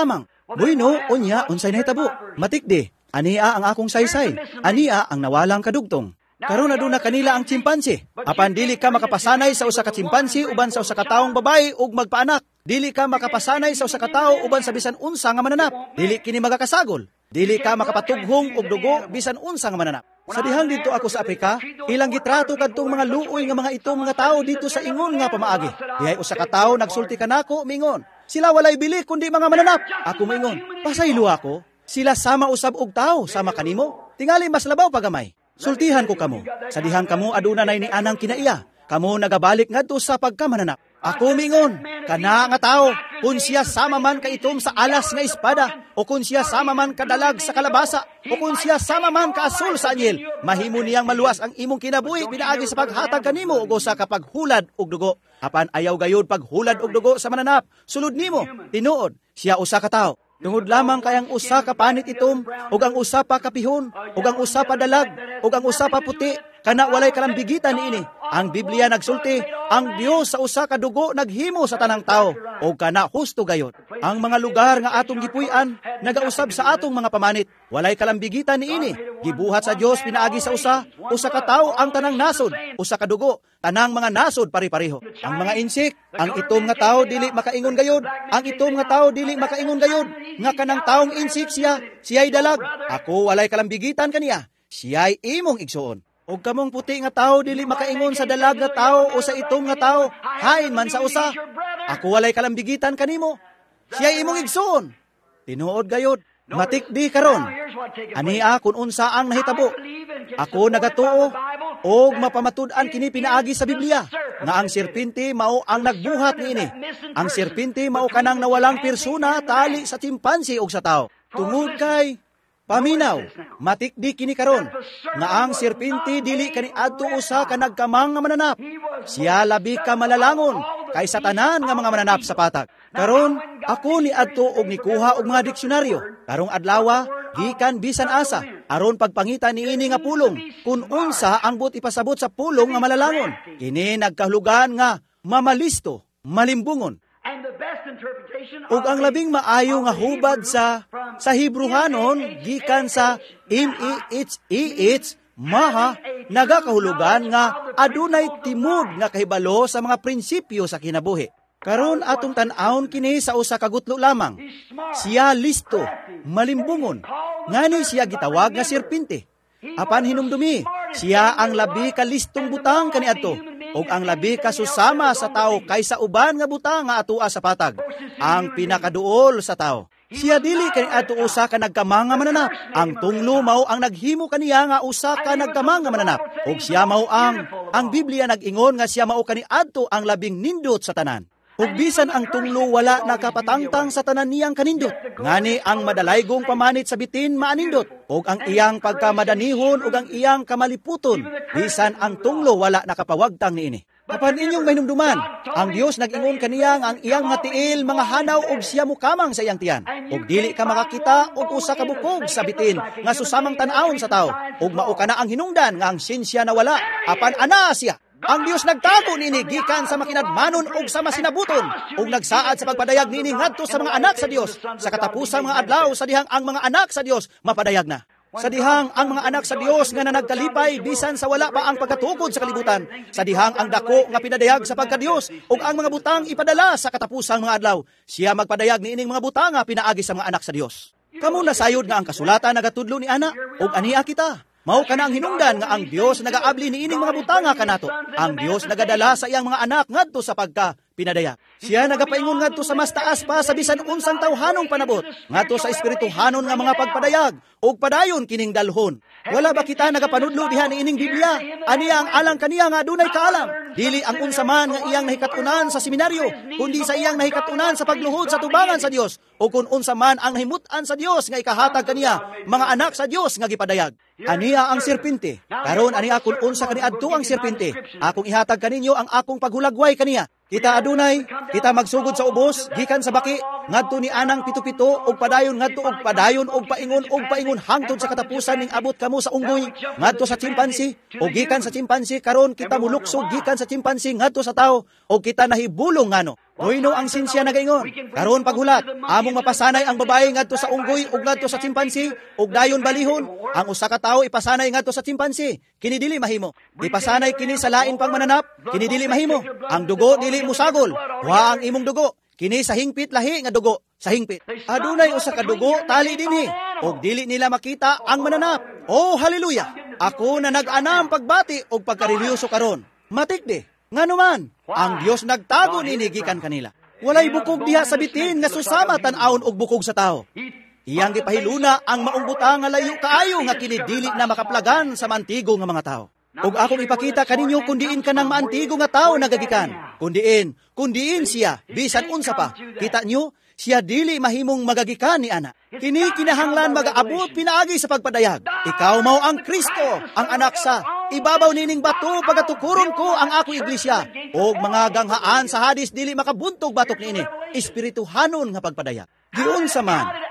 Bueno, unya, unsay nahitabo. Matikdi, ania ang akong saysay. Ania ang nawalang kadugtong. Karon aduna kanila ang chimpanse. Apan dili ka makapasanay sa usa ka chimpanse uban sa usa ka taong babae ug magpaanak. Dili ka makapasanay sa usa ka tawo uban sa bisan unsa nga mananap. Dili kini magakasagol. Dili ka makapatughong og dugo bisan unsa nga mananap. Sa dihang dito ako sa Afrika, ilang gitrato kadtong mga luoy nga mga itong mga tawo dito sa ingon nga pamaagi. Dihay usa ka tawo nagsulti kanako mingon. Sila walay bili kundi mga mananap. Ako mingon, pasaylo ako. Sila sama usab og tawo, sama kanimo. Tingali mas labaw pagamay. Sultihan ko kamo. Sa dihang kamo aduna nay ni anang kinaiya. Kamo nagabalik ngadto sa pagkamananap. Ako mingon, kana nga tao, kung siya sama man ka itom sa alas nga espada, o kung siya sama man kadalag sa kalabasa, o kung siya sama man ka asul sa anyel, mahimo niyang maluwas ang imong kinabuhi pinaagi sa paghatag kanimo og usa ka paghulad og dugo. Apan ayaw gayud paghulad og dugo sa mananap. Sulod nimo, tinuod, siya usa ka tao. Tungod lamang kay ang usa ka panit itom, ug ang usa pa kapihon, ug ang usa pa dalag, ug ang usa pa puti, kana walay kalambigitan niini. Ang Biblia nagsulti, ang Dios sa usa ka dugo naghimo sa tanang tao, ug kana husto gayud. Ang mga lugar nga atong gipuy-an nagausab sa atong mga pamanit, walay kalambigitan niini. Gibuhat sa Dios pinaagi sa usa ka tawo ang tanang nasod, usa ka dugo, tanang mga nasod pari-pareho. Ang mga insik, ang itom nga tawo dili makaingon gayud, ang itom nga tawo dili makaingon gayud, nga kanang taong insik siya'y dalag. Ako walay kalambigitan kaniya, siya'y imong igsuon. O kamong puti nga tawo dili makaingon sa dalag nga tawo o sa itom nga tawo, hain man sa usa. Ako walay kalambigitan kanimo, siya'y imong igsuon. Tinuod gayud, matikdi karon. Ania kun unsa ang nahitabo. Ako nagatuo og mapamatud-an kini pinaagi sa Biblia nga ang serpente mao ang nagbuhat niini. Ang serpente mao kanang nawalang persona tali sa chimpanse og sa tao. Tungod kay paminaw, matikdi kini karon nga ang serpente dili kaniadto usa ka nagkamang nga mananap. Siya labi ka malalangon kaysa tanan nga mga mananap sa patag. Karon ako ni adto og nikuha og mga diksyonaryo. Karong adlaw gikan bisan asa aron pagpangita niini nga pulong kun unsa ang but ipasabot sa pulong nga malalangon. Kini nagkahulugan nga mamalisto, malimbungon. Ug ang labing maayo nga hubad sa Hebruhanon gikan sa MEHEH maha nagakahulugan nga adunay timod nga kahibalo sa mga prinsipyo sa kinabuhi. Karon atong tan-awon kini sa usa ka gutlo lamang. Siya listo, malimbungon. Ngani siya gitawag nga serpente. Apan hinumdumi, siya ang labi ka listong butang kaniadto ug ang labi ka susama sa tao kaysa uban nga butang nga atua sa patag. Ang pinakaduol sa tao. Siya dili kaniadto usa ka nagkamang nga mananap. Ang tunglo mao ang naghimo kaniya nga usa ka nagkamang nga mananap. Ug siya mao ang Biblia nag-ingon nga siya mao kaniadto ang labing nindot sa tanan. Ug bisan ang tunglo wala nakapatangtang sa tanan niyang kanindot. Ngani ang madalaygong pamanit sa bitin maanindot. Ug ang iyang pagkamadanihon ug ang iyang kamaliputon. Bisan ang tunglo wala nakapawagtang niini. Apan inyong mainumduman, ang Dios nag-ingon kaniya nga ang iyang mga tiil, mga hanaw ug siya mukamang sa iyang tiyan. Ug dili ka makakita og usa ka bukog sa bitin nga susamang tan-awon sa tao. Ug mao kana ang hinungdan nga ang sinsya nawala. Apan ana siya. Ang Dios nagtago niini gikan sa makinadmanon ug sa masinabuton ug nagsaad sa pagpadayag niini ngadto sa mga anak sa Dios. Sa katapusang mga adlaw sa dihang ang mga anak sa Dios mapadayag na. Sa dihang ang mga anak sa Dios nga nanagkalipay bisan sa wala pa ang pagkatukod sa kalibutan. Sa dihang ang dako nga pinadayag sa pagka-Dios ug ang mga butang ipadala sa katapusang mga adlaw. Siya magpadayag niining mga butang nga pinaagi sa mga anak sa Dios. Kamo nasayod nga ang kasulatan nagatudlo ni ana ug aniya kita. Mao kana ang hinungdan nga ang Dios nagaabli niining mga butanga kanato. Ang Dios nagadala sa iyang mga anak ngadto sa pagka-pinadayag. Siya nagapaingon ngadto sa mas taas pa sa bisan unsang tawhanong panabot, ngadto sa espirituhanon nga mga pagpadayag ug padayon kining dalhon. Wala ba kita nagapanudlo diha niining Biblia? Aniya ang alang kaniya nga adunay kaalam. Dili ang unsa man nga iyang nahikatunan sa seminaryo, kundi sa iyang nahikatunan sa pagluhod sa tubangan sa Dios. O kung unsa man ang nahimutan sa Dios nga ikahatag kaniya, mga anak sa Dios nga gipadayag. Aniya ang serpente. Karon aniya kung unsa kaniadto ang serpente. Akong ihatag kaninyo ang akong paghulagway kaniya. Kita adunay, kita magsugod sa ubos, gikan sa baki, ngadto ni anang pito-pito og padayon ngadto og padayon og paingon hangtod sa katapusan ning abot kamo sa unggoy ngadto sa chimpansi og gikan sa chimpansi karon kita muluksog gikan sa chimpansi ngadto sa tao og kita nahibulong ngano. Moino ang sinsya nagaingon. Karon paghulat, among mapasanay ang babae ngadto sa unggoy ug ngadto sa chimpansi ug dayon balihon. Ang usa ka tawo ipasanay ngadto sa chimpansi. Kini dili mahimo. Ipasanay kini sa lain pang mananap. Kini dili mahimo. Ang dugo dili musagol. Wa ang imong dugo. Kini sa hingpit lahi nga dugo. Sa hingpit. Adunay usa ka dugo tali dinhi og dili nila makita ang mananap. Oh haleluya. Ako na nag-anam pagbati og pagkareliyoso karon. Matikdi. Ngano man, ang Dios nagtago nini gikan kanila. Walay bukog diha sa bitin nga susama tan-awon og bukog sa tao. Iyang gipahiluna ang maong butang nga layo kaayo nga kini dili na makaplagan sa mantigo nga mga tao. Ug akong ipakita kaninyo kundiin kanang maantigo nga tao nagagikan. Kundiin siya bisan unsa pa. Kita nyo, siya dili mahimong magagikan ni ana. Kini kinahanglan magaabot pinaagi sa pagpadayag. Ikaw mao ang Kristo, ang anak sa ibabaw nining bato pagatukuron ko ang ako iglesia. Og mga ganghaan sa Hadis dili makabuntog batok niini. Espirituhanon nga pagpadayag. Giunsa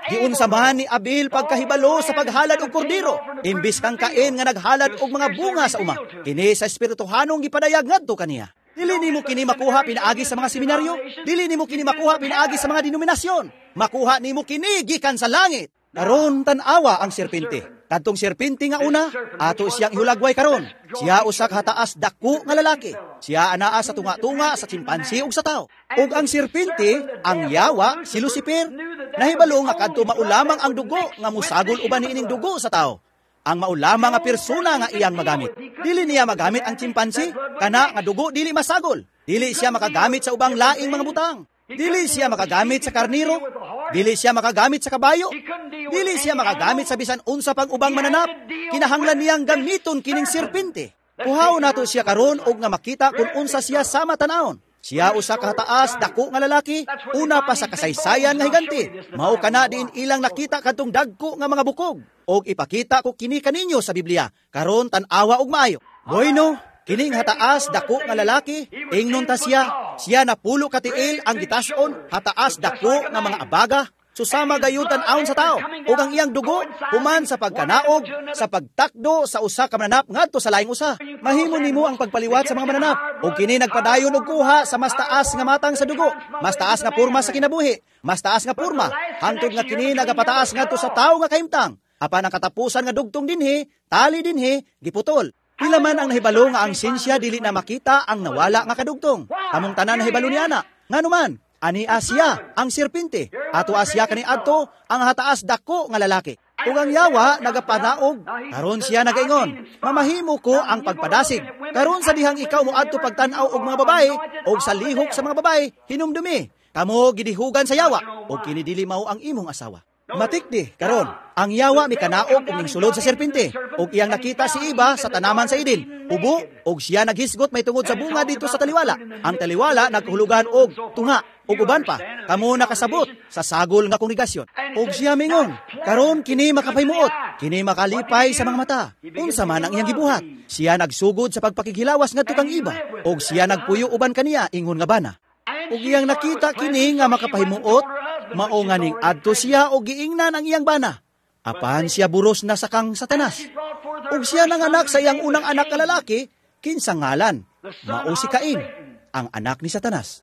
man ni Abel pagkahibalo sa paghalad og kordero, imbis kang Kain nga naghalad og mga bunga sa uma. Kini sa espirituhanong gipadayag ngadto kaniya. Dili nimo kini makuha pinaagi sa mga seminaryo, dili nimo kini makuha pinaagi sa mga denominasyon. Makuha nimo kini gikan sa langit. Karon tan-awa ang serpente. Kadtong serpente nga una, ato siyang ihulagway karon. Siya usa ka hataas dako nga lalaki. Siya anaa sa tunga-tunga sa chimpansi ug sa tao. Ug ang serpente, ang yawa, si Lucifer, nahibalo nga kadto maulamang ang dugo nga musagol uban niining dugo sa tao. Ang maulamang nga persona nga iyang magamit. Dili niya magamit ang chimpansi, kana nga dugo dili masagol. Dili siya makagamit sa ubang laing mga butang. Dili siya makagamit sa karniro. Dili siya makagamit sa kabayo. Dili siya makagamit sa bisan unsa pang ubang mananap. Kinahanglan niyang gamiton kining serpente. Kuhaw nato siya karon og nga makita kung unsa siya sama tan-awon. Siya usa ka taas dako nga lalaki, una pa sa kasaysayan nga higanti. Mao kana diin ilang nakita kadtong dagko nga mga bukog. Og ipakita ko kini kaninyo sa Biblia. Karon tan-awa og maayo. Bueno, kining hataas dako nga lalaki, ingnon ta siya napulo ka tiil ang gitason, hataas dako nga mga abaga, susama gayud tan-awon sa tao, ug ang iyang dugo human sa pagkanaog, sa pagtakdo sa usa ka mananap ngadto sa laing usa. Mahimo nimo ang pagpaliwat sa mga mananap, ug kini nagpadayon og kuha sa mas taas nga matang sa dugo, mas taas nga porma sa kinabuhi, mas taas nga porma, hangtod nga kini nagapataas ngadto sa tao nga kahimtang. Apan ang katapusan nga dugtong dinhi, tali dinhi, giputol. Pila man ang nahibalo nga ang sinsya dili na makita ang nawala nga kadugtong. Among tanan nahibalo ni ana. Ngano man, ani Asya ang serpente. Ato Asya kani adto ang hataas dako nga lalaki. Ug ang yawa nagapanaog, karon siya nagaingon, mamahimo ko ang pagpadasig. Karon sa dihang ikaw moadto pagtan-aw og mga babae og sa lihok sa mga babae, hinumdumi. Kamo gidihugan sa yawa og kini dili mao ang imong asawa. Matikdi, karon, ang yawa mi kanaog ug sulod sa serpente, ug iyang nakita si Iba sa tanaman sa Eden, ubo, ug siya naghisgot may tungod sa bunga dito sa taliwala. Ang taliwala nagkahulugan og tunga, ug uban pa, kamo nakasabot sa sagol nga kongregasyon. Ug siya mingon, karon kini makapahimuot, kini makalipay sa mga mata. Unsa man ang iyang gibuhat, siya nagsugod sa pagpakighilawas ngadto kang Iba, ug siya nagpuyo uban kaniya ingon nga bana. Ug iyang nakita kini nga makapahimuot, mao nga ning adto siya og giingnan ang iyang bana. Apan siya buros na sa kang Satanas. Ug siya nanganak sa iyang unang anak nga lalaki, kinsa ngalan, mao si Cain, ang anak ni Satanas.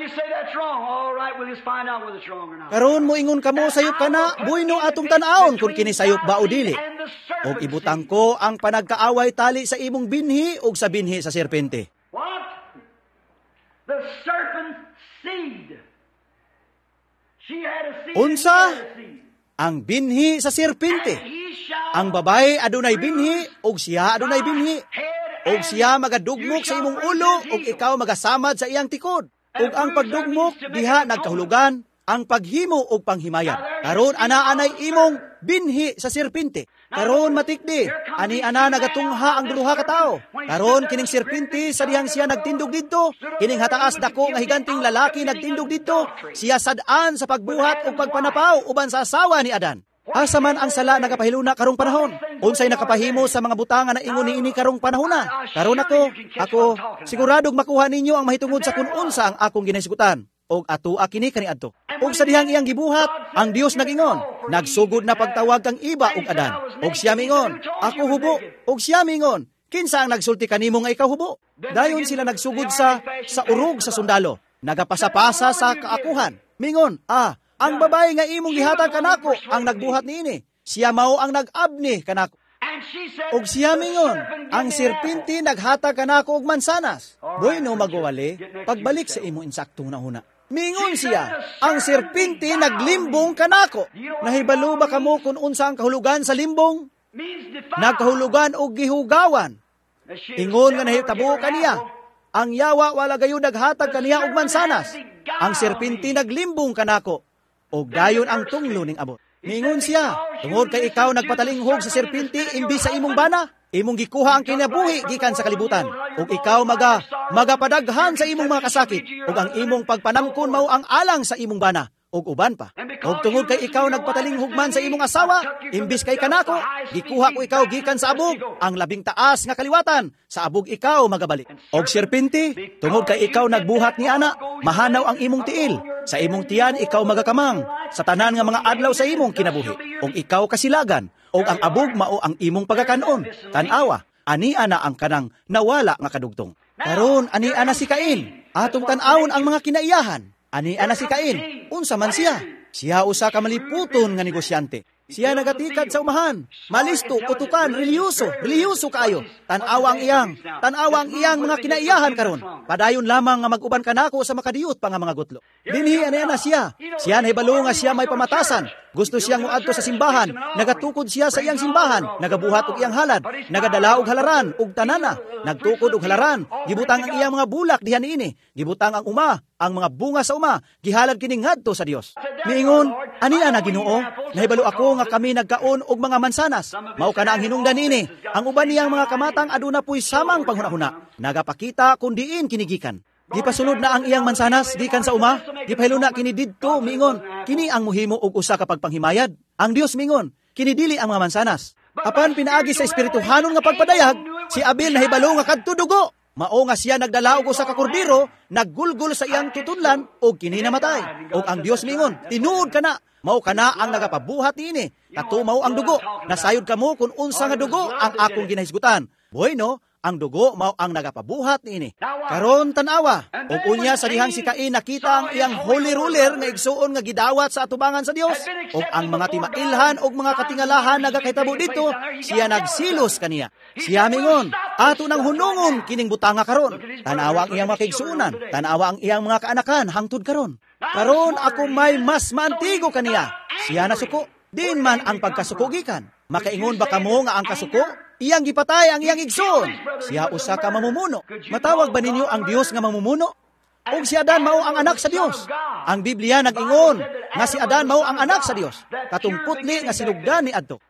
Karon mo ingon kamo sayop kana, buyno atong tan-awon kung kini sayop ba o dili. Og ibutang ko ang panagkaaway tali sa imong binhi ug sa binhi sa serpente. What? The serpent's seed. Unsa? Ang binhi sa serpente. Ang babae adunay binhi, og siya adunay binhi. Og siya magadugmok sa imong ulo, og ikaw magasamad sa iyang tikod. Og ang pagdugmok, diha nagkahulugan, ang paghimo og panghimayan. Karon ana-anay imong binhi sa serpente. Karon matikdi, ani ana nagatungha ang duha ka tawo. Karon kining serpente sa dihang siya nagtindog didto, kining hataas dako nga higanting lalaki nagtindog didto, siya sad-an sa pagbuhat ug pagpanapaw uban sa asawa ni Adan. Asa man ang sala nagapahiluna karong panahon? Unsay nakapahimo sa mga butang nga naingon niini karong panahon na? Karon ako, siguradong makuha ninyo ang mahitungod sa kun unsa ang akong ginahisugutan. og atua kini kaniadto. Og sa dihang iyang gibuhat, ang Dios nagingon, nagsugod na pagtawag kang Iba ug Adan. Og siya mingon, ako hubo. Og siya mingon, kinsa ang nagsulti kanimo nga ikaw hubo? Dayon sila nagsugod sa urog sa sundalo, nagapasa-pasa sa kaakuhan. Mingon, ang babae nga imong gihatag kanako ang nagbuhat niini. Siya mao ang nag-abni kanako. Og siya mingon, ang serpente naghatag kanako og mansanas. Bueno magwali, pagbalik sa imo insaktong nahuna. Mingon siya, ang serpente naglimbong kanako. Nahibalo ba kamo kung unsa ang kahulugan sa limbong? Nagkahulugan og gihugawan. Ingon nga nahitabo kaniya, ang yawa wala gayon naghatag kaniya og mansanas. Ang serpente naglimbong kanako. Og dayon ang tunglo ning abot. Mingon siya, tungod kay ikaw nagpatalinghog sa serpente imbis sa imong bana, imong gikuha ang kinabuhi gikan sa kalibutan. Ug ikaw magapadaghan sa imong mga kasakit, ug ang imong pagpanamkon mao ang alang sa imong bana. Og uban pa. Og tungod kay ikaw nagpatalinghog man sa imong asawa, imbis kay kanako, gikuha ko ikaw gikan sa abog, ang labing taas nga kaliwatan, sa abog ikaw magabalik. Og serpente, tungod kay ikaw nagbuhat ni ana, mahanaw ang imong tiil, sa imong tiyan ikaw magakamang, sa tanan nga mga adlaw sa imong kinabuhi. Og ikaw kasilagan, og ang abog mao ang imong pagakanon. Tan-awa, ani ana ang kanang nawala nga kadugtong. Karon ani ana si Cain, atong tan-awon ang mga kinaiyahan. Ani ana si Cain, unsa man siya? Siya usa ka maliputon nga negosyante. Siya nagatikad sa umahan, malisto, utukan, reliyoso kaayo. Tan-awa ang iyang mga kinaiyahan karon. Padayon lamang nga mag-uban kanako sa makadiyot pa nga mga gutlo. Dinhi ana siya. Siya nahibalo nga siya may pamatasan. Gusto siyang muadto sa simbahan, nagatukod siya sa iyang simbahan, nagabuhat og iyang halad, nagadala og halaran og tanana, nagtukod og halaran, gibutang ang iyang mga bulak diha niini, gibutang ang mga bunga sa gihalad kini ngadto sa Dios. Miingon, ani ana Ginoo, nahibalo ako nga kami nagkaon og mga mansanas. Mao kana ang hinungdan niini. Ang uban niyang mga kamatang aduna puy samang panghunahuna, nagapakita kun diin kinigikan. Gipasulod na ang iyang mansanas gikan sa gipahilo na kini didto miingon, kini ang muhimo og usa ka pagpanghimayad. Ang Dios mingon, kini dili ang mga mansanas. Apan pinaagi sa espirituhanon nga pagpadayag, si Abel nahibalo nga kadto dugo. Mao nga siya nagdala og usa ka kordero, naggulgol sa iyang tutudlan og kini namatay. Og ang Dios mingon, tinuod kana, mao kana ang nagapabuhat niini. Kato mao ang dugo. Nasayod kamo kung unsa nga dugo ang akong ginahisgutan. Bueno, ang dugo mao ang nagapabuhat niini. Karon tan-awa, ug unya sa dihang si Cain nakita ang iyang holy ruler nga igsuon nga gidawat sa atubangan sa Dios. Ug ang mga timailhan ug mga katingalahan nagakahitabo dito, siya nagsilos kaniya. Siya mingon, ato nang hunungon kining butanga karon. Tan-awa ang iyang mga kaigsuonan, tan-awa ang iyang mga kaanakan hangtod karon. Karon ako may mas maantigo kaniya. Siya nasuko, din man ang pagkasuko gikan. Makaingon ba kamo nga ang kasuko? Iyang gipatay ang iyang igsoon. Siya usa ka mamumuno. Matawag ba ninyo ang Dios nga mamumuno? Og si Adan mao ang anak sa Dios. Ang Biblia nag-ingon nga si Adan mao ang anak sa Dios. Katungputli nga sinugdan ni adto.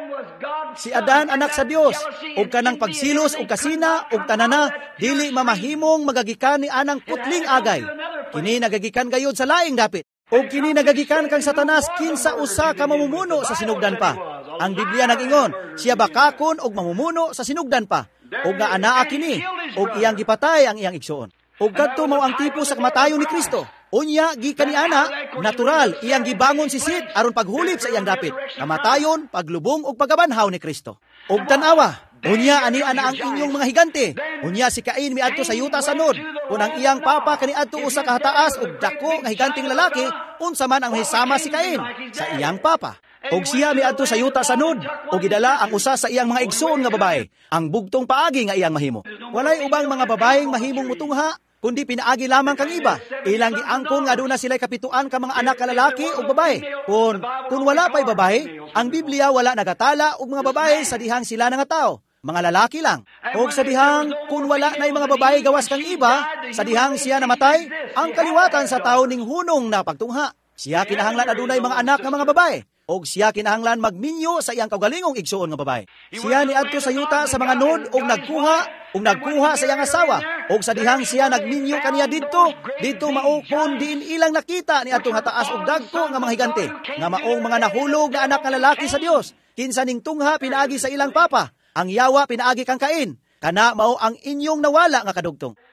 Si Adan anak sa Dios. Og kanang pagsilos og kasina og tanana dili mamahimong magagikan ni anang putling agay. Kini nagagikan gayud sa laing dapit. Og kini nagagikan kang Satanas kinsa usa ka mamumuno sa sinugdan pa. Ang Biblia nag-ingon, siya bakakon og mamumuno sa sinugdan pa. Og nga anaa kini, og iyang gipatay ang iyang igsoon. Og kadto mao ang tipo sa kamatayon ni Kristo. Unya gikan ni ana, natural iyang gibangon si Sid aron paghulip sa iyang dapit. Kamatayon, paglubong og pagabanhaw ni Kristo. Og tan-awa, unya ani ana ang inyong mga higante. Unya si Cain miadto sa yuta sa Nod. Kun ang iyang papa kaniadto usa ka hataas og dako nga higanting lalaki, unsa man ang mahisama si Cain sa iyang papa. Og siya miadto sa yuta sa Nod, og gidala ang usa sa iyang mga igsoon nga babae, ang bugtong paagi nga iyang mahimo. Walay ubang mga babaeng mahimong mutungha, kundi pinaagi lamang kang iba. Ilang giangkon nga aduna sila'y kapituan ka mga anak ka lalaki o babae. Kung wala pa'y babae, ang Biblia wala nagatala og mga babae sa dihang sila nga tao. Mga lalaki lang. Og sa dihang kung wala na'y mga babae gawas kang iba, sa dihang siya namatay, ang kaliwatan sa tao ning hunong na pagtungha. Siya kinahanglan adunay mga anak nga mga babae. Og siya kinahanglan magminyo sa iyang kaugalingong igsuon nga babae. Siya niadto sa yuta sa mga Nod og nagkuha sa iyang asawa. Og sa dihang siya nagminyo kaniya didto maupon diin ilang nakita ni atong hataas og dagko nga mga higante, nga maong mga nahulog nga anak nga lalaki sa Dios. Kinsa ning tungha pinaagi sa ilang papa, ang yawa pinaagi kang Cain. Kana mao ang inyong nawala nga kadugtong.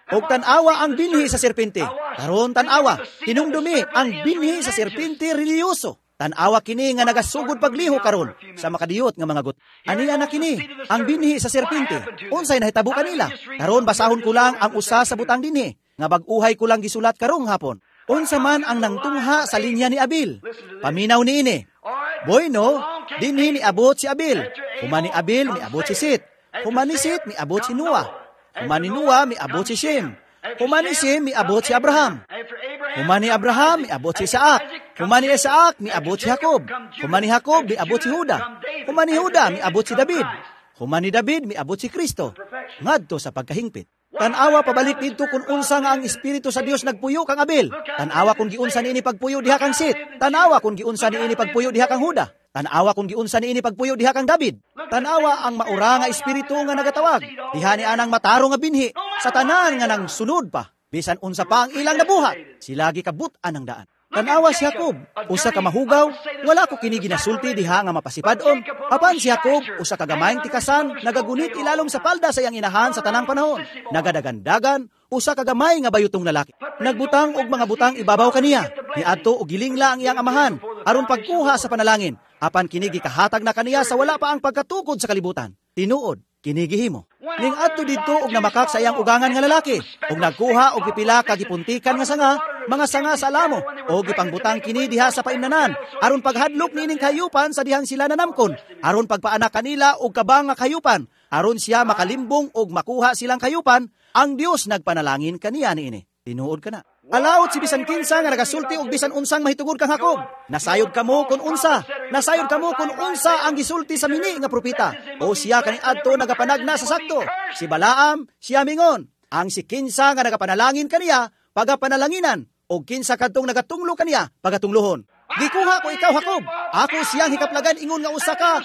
Og tan-awa ang binhi sa serpente. Karon tan-awa, hinumdumi ang binhi sa serpente reliyoso. Tan-awa kini nga nagasugod pagliho karon sa makadiyot nga mga gut. Aniya na kini ang binhi sa serpente. Unsay nahitabo kanila? Karon basahon ko lang ang usa sa butang dinhi nga bag-uhay ko lang gisulat karong hapon. Unsa man ang nangtungha sa linya ni Abel? Paminaw niini. Bueno, dinhi ni abot si Abel. Human ni Abel ni abot si Set. Human ni Set ni abot si Noah. Human ni Noah mi abot si Shem. Human ni Shem mi abot si Abraham. Human ni Abraham mi abot si Isaac. Human ni Isaac mi abot si Jacob. Human ni Jacob mi abot si Juda. Human ni Juda mi abot si David. Human ni David mi abot si Kristo. Ngadto sa pagkahingpit. Tan-awa pabalik dito kung unsa nga ang Espiritu sa Dios nagpuyo kang Abel. Tan-awa kung giunsa niini pagpuyo diha kang Set. Tan-awa kung giunsa niini pagpuyo diha kang Juda. Tan-awa kung giunsa niini pagpuyo diha kang David. Tan-awa ang maura nga espiritu nga nagatawag. Diha ni anang mataro nga binhi sa tanan nga nang sunod pa. Bisan unsa pa ang ilang nabuhat, sila gikabut-an ang daan. Tan-awa si Jacob, usa ka mahugaw, wala ko kini ginasulti diha nga mapasipad-on. Apan si Jacob, usa ka gamayng tikasan, nagagunit ilalom sa palda sa iyang inahan sa tanang panahon. Nagadagan-dagan, usa ka gamay nga bayutong lalaki. Nagbutang og mga butang ibabaw kaniya. Niadto og gilingla ang iyang amahan aron pagkuha sa panalangin. Apan kini gikahatag na kaniya sa wala pa ang pagkatukod sa kalibutan. Tinuod, kini gihimo. Ning adto didto og namakak sa iyang ugangan nga lalaki, og nagkuha og pipila ka gipuntikan nga sanga, mga sanga sa alamo, og gipangbutang kini diha sa paimnanan, aron paghadlok niining kayupan sa dihang sila nanamkon, aron pagpaanak kanila og kabang nga kayupan, aron siya makalimbong og makuha silang kayupan, ang Dios nagpanalangin kaniya niini. Tinuod kana. Alawot si bisan kinsa nga nagasulti og bisan unsang mahitugod kang Jacob. Nasayod kamo kun unsa. Nasayod kamo kun unsa ang gisulti sa mini nga propeta. O siya kani adto nagapanagna sa sakto. Si Balaam, siya mingon. Ang si kinsa nga nagapanalangin kaniya, pagapanalanginan. O kinsa kadtong nagatunglo kaniya, pagatunglohon. Gikuha ko ikaw, Jacob. Ako siyang hikaplagan ingon nga usa ka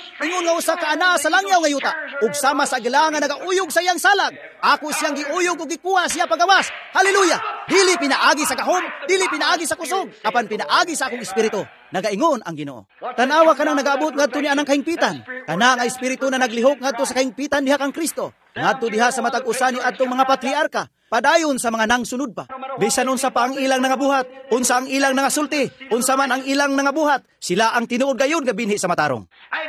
ana sa langyaw nga yuta. Ug sama sa agila nga nagauyog sa iyang salag. Ako siyang giuyog ug gikuha siya pagawas. Hallelujah! Dili pinaagi sa gahom, dili pinaagi sa kusog, apan pinaagi sa akong espiritu. Nagaingon ang Ginoo. Tanawa ka nang nagaabot ngadto ni anang kahingpitan. Kana nga espiritu na naglihok ngadto sa kahingpitan diha kang Kristo. Ngadto diha sa matag usa ni adtong mga patriarka. Padayon sa mga nangsunod pa. Bisan unsa pa ang ilang nangabuhat, unsa ang ilang nangasulti, unsa man ang ilang nangabuhat, sila ang tinuod gayon nga binhi sa matarong.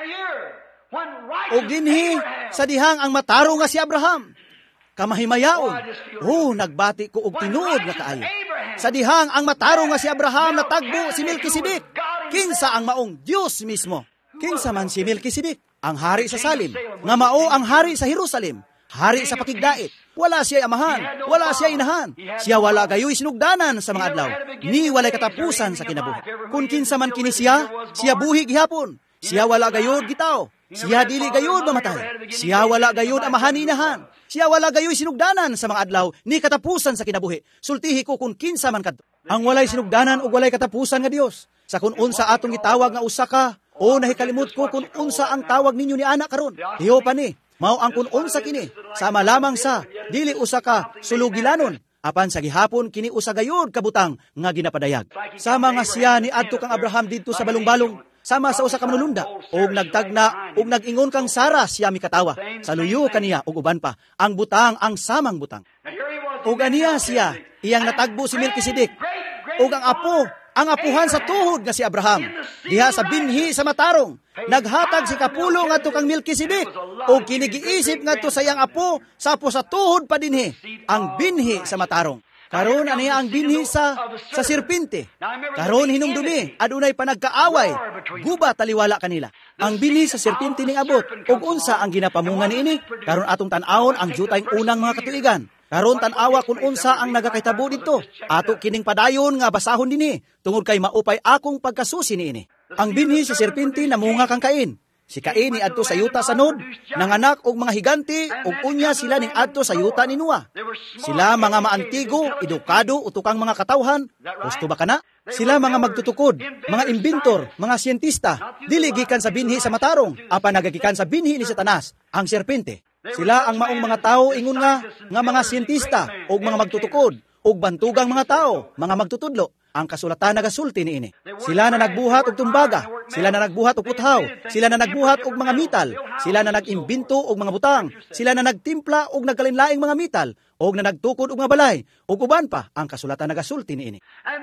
Og dinhi sa dihang ang matarong nga si Abraham. Kamahimayaon. Nagbati ko og tinuod nga kaayo. Sa dihang ang matarong nga si Abraham natagbo si Melkisedek. Kinsa ang maong Dios mismo? Kinsa man si Melkisedek? Ang hari sa Salem, nga mao ang hari sa Jerusalem. Hari sa pakigdait. Wala siya amahan, wala siya inahan. Siya wala gayoy sinugdanan sa mga adlaw. Ni walay katapusan sa kinabuhi. Kung kinsa man kini siya buhi gihapon. Siya wala gayod gitaw. Siya dili gayod mamatay. Siya wala gayod amahan inahan. Siya wala gayoy sinugdanan sa mga adlaw ni katapusan sa kinabuhi. Sultihi ko kung kinsa man kadto. Ang walay sinugdanan ug walay katapusan nga Dios. Sa kun unsa atong gitawag nga usa ka, o nahikalimot ko kung unsa ang tawag ninyo ni anak karon. Diyo pa ni. Mao ang kun unsa kini, sama lamang sa dili usa ka sulugilanon, apan sa gihapon kini usa gayud kabutang nga ginapadayag. Sama nga siya ni adto kang Abraham didto sa balong-balong, sama sa usa ka manulunda, og nagtagna og nag-ingon kang Sara siya mikatawa. Saluyo kaniya og uban pa, ang butang ang samang butang. Og aniya siya, iyang natagbo si Melkisedek, og ang apuhan sa tuhod nga si Abraham, diha sa binhi sa matarong. Naghatag si kapulo ngadto kang Melkisedek o kinigiisip ngadto sa iyang apo sa tuhod pa dinhi ang binhi sa matarong. Karon aniya ang binhi sa sirpinte. Karon hinumdumi adunay panagkaaway, guba taliwala kanila. Ang binhi sa sirpinte ning abot ug unsa ang ginapamunga niini? Karon atong tan-awon ang jutayng unang mga katuigan. Karon tan-awa kung unsa ang nagakahitabo didto. Ato kining padayon nga basahon dinhi tungod kay maupay akong pagkasusi niini. Ang binhi sa serpente namunga kang Cain. Si Cain ni adto sa yuta sa Nod, nanganak og mga higanti ug unya sila ning adto sa yuta ni Noah. Sila mga maantigo, edukado utukang mga katawhan. Gusto ba kana? Sila mga magtutukod, mga imbintor, mga siyentista, dili gikan sa binhi sa matarong, apan nagagikan sa binhi ni Satanas, ang serpente. Sila ang maong mga tao ingon nga mga siyentista ug mga magtutukod ug bantugang mga tao, mga magtutudlo. ang kasulatan nagasulti niini. Sila na nagbuhat og tumbaga, sila na nagbuhat og puthaw, sila na nagbuhat og mga metal, sila na nagimbento og mga butang, sila na nagtimpla og nagkalinlaing mga metal, og na nagtukod og mga balay, og uban pa ang kasulatan nagasulti niini.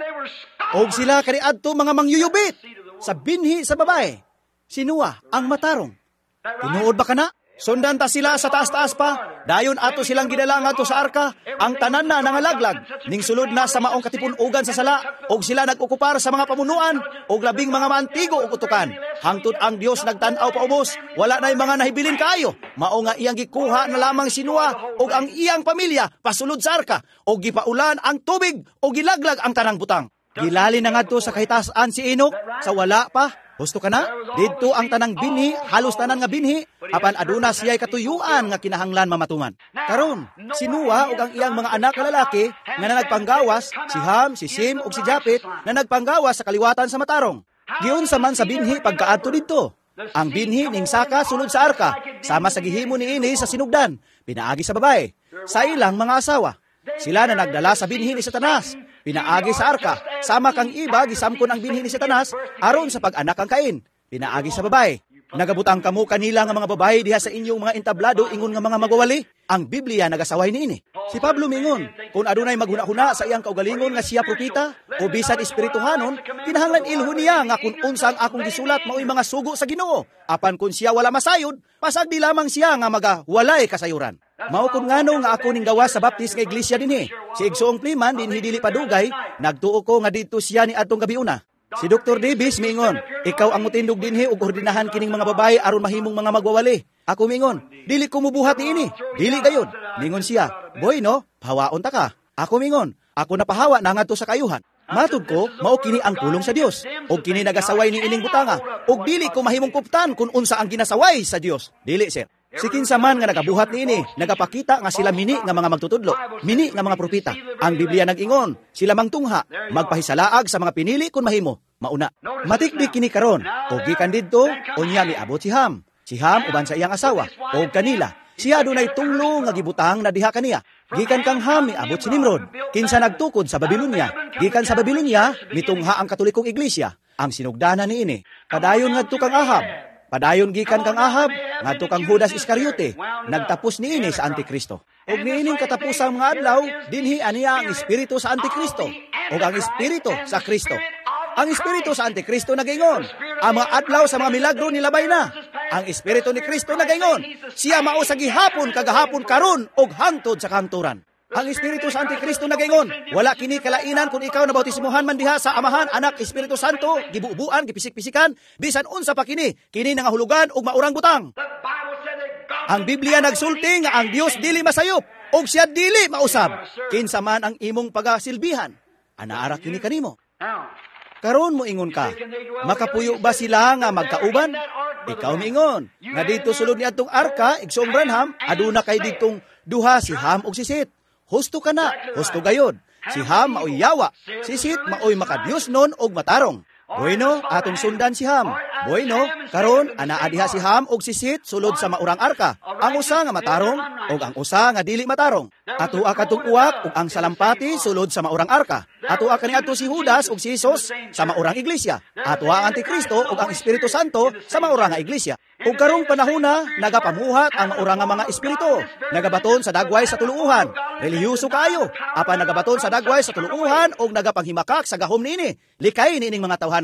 Og sila kaniadto mga mangyuyubit sa binhi sa babae. Sinua ang matarong. Tinuod ba kana? Sundan ta sila sa taas-taas pa, dayon ato silang gidala ngadto sa arka, ang tanan na nangalaglag, ning sulod na sa maong katipunugan sa sala, og sila nag-okupar sa mga pamunuan, og labing mga maantigo og utukan. Hangtod ang Dios nagtan-aw paubos, wala na'y mga nahibilin kaayo, mao nga iyang gikuha na lamang sinua, og ang iyang pamilya pasulod sa arka, og gipaulan ang tubig, og gilaglag ang tanang butang. Gilali na ngadto sa kahitasan si Enoch, sa wala pa. Gusto ka na? Dito ang tanang binhi, halos tanan nga binhi, apan aduna siya'y katuyuan nga kinahanglan mamatuman. Karon, si Noah ug ang iyang mga anak nga lalaki nga nagpanggawas, si Ham, si Sim ug si Japet na nagpanggawas sa kaliwatan sa matarong. Giunsa man sa binhi pagkaadto didto. Ang binhi ning saka sulod sa arka, sama sa gihimo niini sa sinugdan, pinaagi sa babae, sa ilang mga asawa. Sila na nagdala sa binhi ni Satanas, pinaagi sa arka, sama kang iba, gisamkon ang binhi ni Satanas, aron sa pag-anak ang Cain, pinaagi sa babae. Nagabutang kamo kanila nga mga babae diha sa inyong mga entablado, ingon nga mga magwawali. Ang Biblia nagasaway niini. Si Pablo mingon, kung adunay maghuna-huna sa iyang kaugalingon nga siya propita, o bisan espirituhanon, kinahanglan ilhon niya nga kung unsang akong gisulat mao'y mga sugo sa Ginoo. Apan kung siya wala masayod, pasagdi lamang siya nga magawalay kasayuran. Mao kun ngano nga ako ning gawas sa baptist nga iglesia dinhi. Si Igsoong Pliman dinhi dili padugay, nagtuo ko nga didto siya ni atong gabiuna. Si Dr. Davis mingon, ikaw ang mutindog dinhi ug ordinahan kining mga babae aron mahimong mga magwawali. Ako mingon, dili ko mubuhat ini. Dili gayud. Mingon siya, boy no, pahawaon ta ka. Ako mingon, ako napahawa na ngadto sa kayuhan. Matud ko, mao kini ang pulong sa Dios. Og kini nagasaway ni ining butanga. Og dili ko mahimong kuptan kung unsa ang ginasaway sa Dios. Dili sir. Si kinsa man nga nagabuhat niini, nagapakita nga sila mini nga mga magtutudlo, mini nga mga propeta. Ang Biblia nag-ingon, sila mangtungha, magpahisalaag sa mga pinili kun mahimo. Mauna, matikdik kini karon, og gikan didto, unya miabot si Ham. Si Ham uban sa iyang asawa, og kanila. Siya dunay tunglo nga gibutang na diha kaniya. Gikan kang Ham miabot si Nimrod, kinsa nagtukod sa Babilonia. Gikan sa Babilonia, mitungha ang Katolikong Iglesia. Ang sinugdanan niini, padayon ngadto kang Ahab. Padayon gikan kang Ahab, ngadto kang Judas Iscariote, nagtapos niini sa Antikristo. Og niining katapusang mga adlaw, dinhi aniya ang espiritu sa Antikristo, og ang espiritu sa Kristo. Ang espiritu sa Antikristo nagaingon, ang mga adlaw sa mga milagro nilabay na. Ang espiritu ni Kristo nagaingon, siya mao sa gihapon kagahapon karon og hangtod sa kahangturan. Ang espiritu sa Antikristo nagaingon, wala kini kalainan kung ikaw na bautismuhan man diha sa Amahan, Anak, Espiritu Santo, gibuubuan, gipisik-pisikan, bisan unsa pa kini nangahulugan og maurang butang. Ang Biblia nagsulti nga ang Dios dili masayop og siya dili mausab. Kinsa man ang imong pagasilbihan, anaara kini kanimo. Karon mo ingon ka, makapuyo ba sila nga magkauban? Ikaw miingon, nga dito sulod ni atong arka, Igsoong Branham, aduna kay ditong duha si Ham og si Seth. Husto ka na, husto gayod. Si Ham maoy yawa, si Seth maoy makadiyos nun og matarong. Bueno, atong sundan si Ham. Bueno, karon anaa diha si Ham og si Seth sulod sa maurang arka. Ang usa nga matarong og ang usa nga dili matarong. Atua kadtong uwak ug ang salampati sulod sa maurang arka. Atua kaniadto si Judas ug si Jesus sa maurang iglesia. Atua ang Antikristo ug ang Espiritu Santo sa maurang nga iglesia. Ug karong panahona nagapamuhat ang maurang nga mga espiritu. Nagabaton sa dagway sa tuluuhan. Relihiyoso kayo. Apan nagabaton sa dagway sa tuluuhan ug nagapanghimakak sa gahom niini. Likay niining mga tawhana.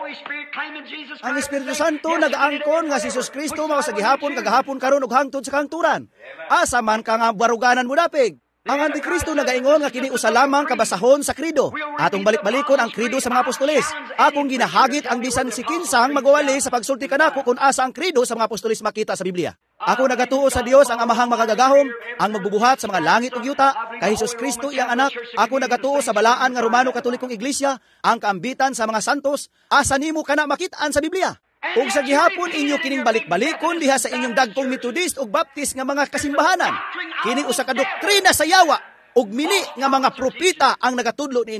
Ang Espiritu Santo nagaangkon nga si Jesus Kristo mao sa gihapon kagahapon karon ug hangtod sa kahangturan. Asa man ka nga baruganan mo dapig. Ang Antikristo nagaingon nga kini usa lamang kabasahon sa krido. Atong balik-balikon ang krido sa mga apostoles. Akong ginahagit ang bisan si kinsang magwawali sa pagsulti kanako kung asa ang krido sa mga apostoles makita sa Biblia. Ako nagatuo sa Dios ang Amahang makagagahom, ang magbubuhat sa mga langit ug yuta, kay Jesus Kristo iyang anak. Ako nagatuo sa balaan nga Romano Katolikong Iglesia, ang kaambitan sa mga santos, asa nimo kana makitaan sa Biblia. Ug sa gihapon inyo kining balik-balikon diha sa inyong dagkong Methodist ug Baptist nga mga kasimbahanan. Kini usa ka doktrina sa yawa ug mili nga mga propeta ang nagatudlo niini.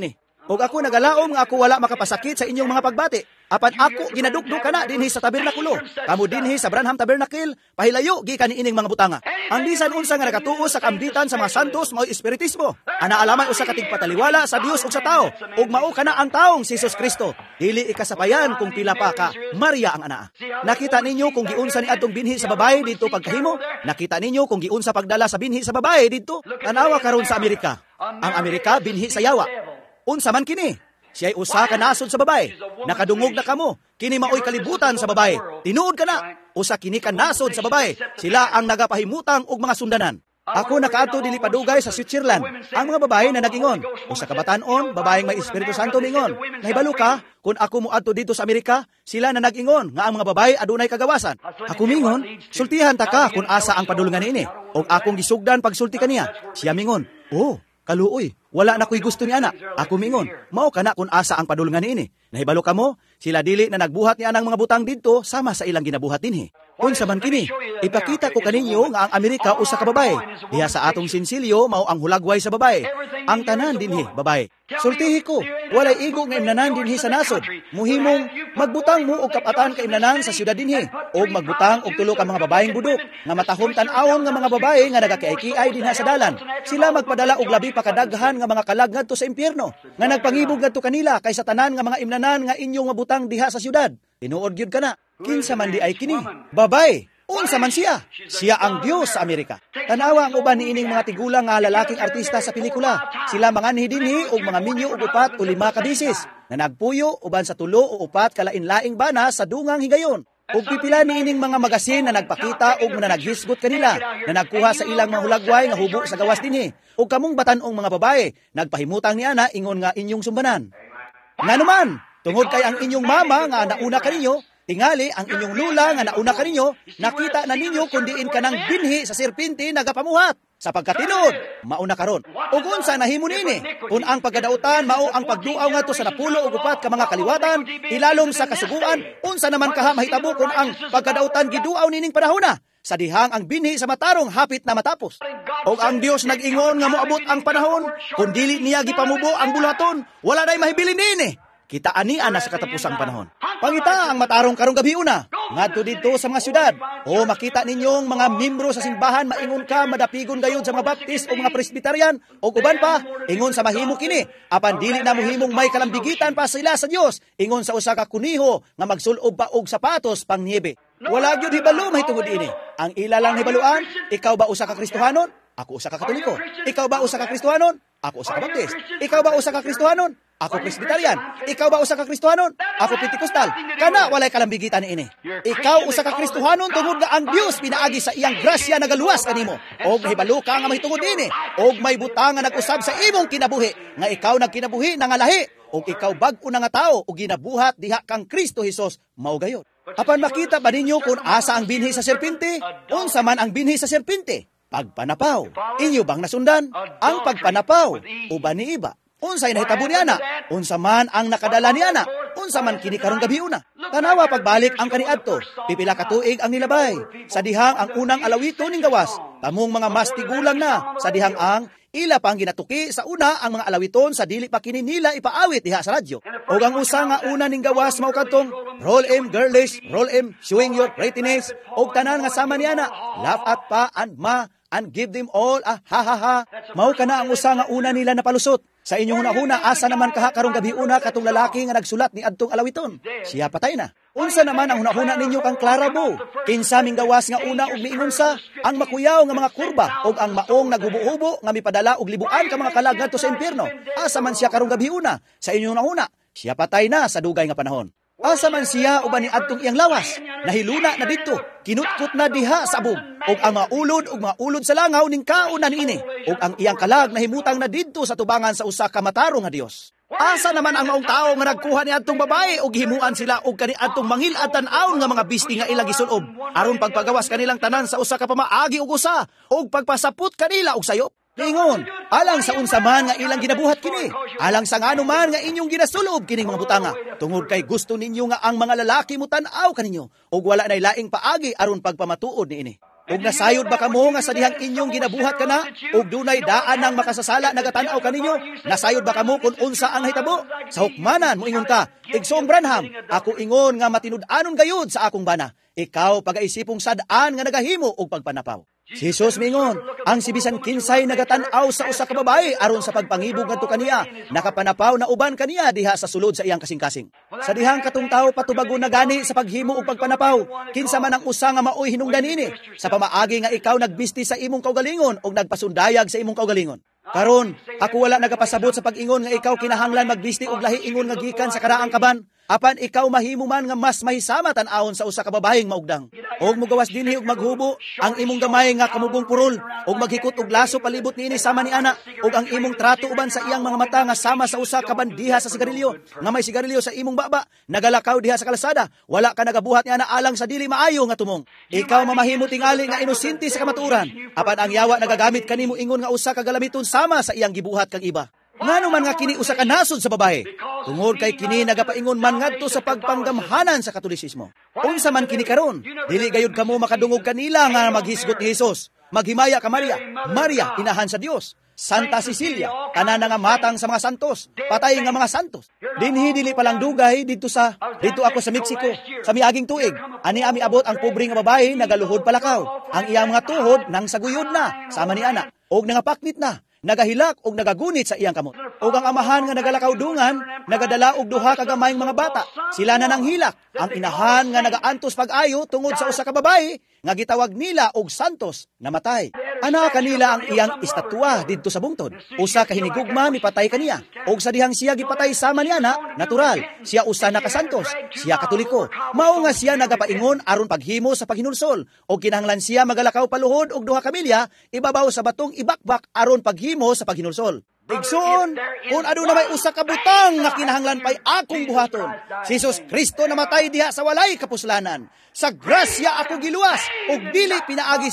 Og ako nagalaom nga ako wala makapasakit sa inyong mga pagbati. Apan ako ginadukdok kana dinhi sa tabernakulo. Kamo dinhi sa Branham Tabernacle, pahilayo gikan niining mga butanga. Ang bisan unsa nga nakatuo sa kamditan sa mga santos mao espiritismo. Ana alamay usa ka tigpataliwala sa Dios ug sa tao. Ug mao kana ang taong si Jesus Kristo. Dili ikasapayan kung pila pa ka Maria ang anaa. Nakita ninyo kung giunsa ni adtong binhi sa babae didto pagkahimo? Nakita ninyo kung giunsa pagdala sa binhi sa babae didto? Tanawa karon sa Amerika. Ang Amerika binhi sa yawa. Unsa man kini? Siya'y usa ka nasod sa babae. Nakadungog na kamo. Kini maoy kalibutan sa babae. Tinuod ka na. Usa kini ka nasod sa babae. Sila ang nagapahimutang og mga sundanan. Ako nakaadto dili padugay sa Switzerland. Ang mga babae na nagingon. Usa ka batan-on, babaeng may Espiritu Santo mingon. Nahibalo ka, kung ako moadto dito sa Amerika, sila na nagingon nga ang mga babae adunay kagawasan. Ako mingon, sultihan ta ka kung asa ang padulungan niini. Og akong gisugdan pagsulti kaniya. Siya mingon, oh, kaluoy, wala na ko'y gusto ni ana. Ako mingon, mao kana kung asa ang padulungan niini. Nahibalo ka mo, sila dili na nagbuhat niya ng mga butang dito sama sa ilang ginabuhat dinhi. Unsa man kini, ipakita ko kaninyo nga ang Amerika usa ka babae. Diha sa atong sinsilyo mao ang hulagway sa babae. Ang tanan dinhi babae. Sultihi ko, walay igo nga imnanan dinhi sa nasod. Muhimong magbutang mo og kapatan ka imnanan sa syudad dinhi og magbutang og tulo ka mga babaeng budok nga matahom tan-awon nga mga babae nga nagakiay-kiay dinha sa dalan. Sila magpadala og labi pa kadaghan nga mga kalag ngadto sa impyerno nga nagpangibog ngadto kanila kaysa tanan nga mga imnanan nga inyo nga butang diha sa syudad. Tinuod gyud kana. Kinsa man di ay kini? Babae. Unsa man siya? Siya ang Dios sa Amerika. Tanawa ang uban niining mga tigulang nga lalaking artista sa pelikula. Sila manganhi dinhi og mga minyo og upat o 5 ka bisis na nagpuyo uban sa 3 o 4 kalain-laing bana sa dungang higayon. Ug pipila niining mga magasin na nagpakita og mga naghisgot kanila na nagkuha sa ilang mga hulagway nga hubo sa gawas dinhi. Ug kamong batan-ong mga babae nagpahimutang niya na ingon nga inyong sumbanan. Nganuman, tungod kay ang inyong mama nga nauna kaninyo, tingali ang inyong lula nga nauna kaninyo, nakita na ninyo kung diin ka ng binhi sa serpente nagapamuhat. Sa pagkatinod, mauna karon. Ug unsa nahimo nini? Kung ang pagkadautan mao ang pagduaw ngadto sa 10 o 4 ka mga kaliwatan, ilalom sa kasuguan, unsa naman kaha mahitabo kung ang pagkadautan giduaw nining panahona? Sa dihang ang binhi sa matarong hapit na matapos. Og ang Dios nag-ingon nga moabot ang panahon, kung dili niya gipamubo ang bulaton, wala day mahibilin nini. Kita anian na sa katapusang panahon. Pangita ang matarong karong gabi una. Ngadto dito sa mga syudad. O makita ninyong mga membro sa simbahan maingon ka madapigon gayud sa mga Baptist o mga Presbyterian o uban pa ingon sa mahimo kini. Apan dili na mohimong may kalambigitan pa sila sa Dios. Ingon sa usa ka kuniho nga magsulob pa og sapatos pang niebe. Wala gyud hibalo mahitungod ini. Ang ila lang hibaluan, ikaw ba usa ka Kristohanon? Ako usa ka Katoliko. Ikaw ba usa ka Kristohanon? Ako usa ka Baptist. Ikaw ba usa ka Kristohanon? Ako Presbyterian. Ikaw ba usa ka Kristohanon? Ako Pentecostal. Kana walay kalambigitan ini. Ikaw usa ka Kristohanon tungod nga ang Dios pinaagi sa iyang grasya nagaluwas kanimo. Og mahibalo ka nga mahitungod ini. Og may butang nga nag-usab sa imong kinabuhi nga ikaw nagkinabuhi nga lahi. Og ikaw bag-o na nga tao og ginabuhat diha kang Kristo Hesus mao gayon. Apan makita ba ninyo kung asa ang binhi sa serpente? Unsa man ang binhi sa serpente? Pagpanapaw. Inyo bang nasundan? Ang pagpanapaw uban ni iba. Unsay nahitabo ni ana? Unsa man ang nakadala ni ana? Unsa man kini karong gabi una? Tanawa pagbalik ang kaniadto. Pipila ka tuig ang nilabay. Sa dihang ang unang alawito ning gawas. Tamong mga mas tigulang na. Sa dihang ang ila pang ginatuki sa una ang mga alawiton sa dili pa kini nila ipaawit diha sa radyo. O ang usa nga una ning gawas mao kadtong roll em girlish, roll em showing your prettiness. Og tanan nga sama ni ana. Laugh at pa and ma and give them all a ha ha ha. Mao kana ang usa nga una nila napalusot. Sa inyong hunahuna, asa naman kaha karong gabi una katong lalaki nga nagsulat ni adtong alawiton? Siya patay na. Unsa naman ang hunahuna ninyo kang Clarabo? Kinsa ming gawas nga una og miingon sa ang makuyaw nga mga kurba og ang maong naghubo-hubo nga mipadala og libuan ka mga kalag ngadto sa impierno. Asa man siya karong gabi una? Sa inyong hunahuna, siya patay na sa dugay nga panahon. Asa man siya uban ni adtong iyang lawas? Nahiluna na dito, kinutkot na diha sa abog. Og ang mga ulod sa langaw ning kauna niini. Og ang iyang kalag nahimutang na didto sa tubangan sa usa ka matarong nga Dios. Asa naman ang maong tao nga nagkuha ni adtong babae og himuan sila og kani adtong mangil at tan-awon nga mga bisti nga ilang gisulob aron pagpagawas kanilang tanan sa usa ka pamaagi og usa og pagpasaput kanila og sayop. Ingon, alang sa unsa man nga ilang ginabuhat kini, alang sa ngano man nga inyong ginasulob kining mga butanga, tungod kay gusto ninyo nga ang mga lalaki mo tan-aw kaninyo, ug wala nay laing paagi aron pagpamatuod niini. Ug nasayod ba kamo nga sa dihang inyong ginabuhat kana ug dunay daan ng makasasala nagatan-aw kaninyo? Nasayod ba kamo kun unsa ang nahitabo? Sa hukmanan moingon ka, Igsoong Branham, ako ingon nga matinud-anon gayud sa akong bana. Ikaw pagaisipong sad-an nga nagahimo og pagpanapaw. Si Jesus mingon, ang si bisan kinsay nagatan-aw sa usa ka babae aron sa pagpangibog ngadto kaniya, nakapanapaw na uban kaniya diha sa sulod sa iyang kasing-kasing. Sa dihang katong tawo patubago na gani sa paghimo og pagpanapaw, kinsa man ang usa nga maoy hinungdan ini, sa pamaagi nga ikaw nagbisti sa imong kaugalingon og nagpasundayag sa imong kaugalingon. Karon, ako wala nagapasabot sa pag-ingon nga ikaw kinahanglan magbisti og lahi ingon nga gikan sa karaang kaban. Apan ikaw mahimo man nga mas mahisama tan-awon sa usa ka babaeng maugdang. Og mogawas dinhi og maghubo ang imong gamay nga kamubong purol og maghikot og laso palibot niini sama ni ana og ang imong trato uban sa iyang mga mata nga sama sa usa ka bandiha sa sigarilyo nga may sigarilyo sa imong baba nagalakaw diha sa kalsada wala ka nagabuhat ni ana alang sa dili maayo nga tumong. Ikaw mamahimo tingali nga inosente sa kamatuoran apan ang yawa nagagamit kanimo ingon nga usa ka galamiton sama sa iyang gibuhat kang iba. Ngano man nga kini usa ka nasod sa babae? Tungod kay kini nagapaingon man ngadto sa pagpanggamhanan sa Katolisismo. Unsa man kini karon? Dili gayud kamo makadungog kanila nga maghisgot ni Hesus. Maghimaya ka Maria. Maria inahan sa Dios. Santa Cecilia, tanan nga matang sa mga santos, patay nga mga santos. Dinhi dili palang dugay dito ako sa Mexico, sa miaging tuig. Ani abot ang pobre nga babae nagaluhod palakaw. Ang iyang mga tuhod nang saguyod na, sama ni ana, og nangapaknit na. Nagahilak og nagagunit sa iyang kamot. Og ang amahan nga nagalakaw dungan, nagadala og duha ka gamayng mga bata. Sila na nang hilak. Ang inahan nga nagaantos pag-ayo tungod sa usa ka babae nga gitawag nila og santos namatay. Ana kanila ang iyang estatwa didto sa bungtod. Usa ka hinigugma mipatay kaniya. Og sa dihang siya gipatay sama niya na, natural, siya usa na ka santos, siya katoliko. Mao nga siya nagapaingon aron paghimo sa paghinulsol. Og kinahanglan siya magalakaw paluhod og duha ka milya ibabaw sa batong ibakbak aron paghimo sa paghinulsol. Igsoon, kung ano na may usa ka butang nga kinahanglan pa'y akong buhaton. Si Jesus Kristo namatay diha sa walay kapuslanan. Sa grasya ako giluwas, ug dili pinaagi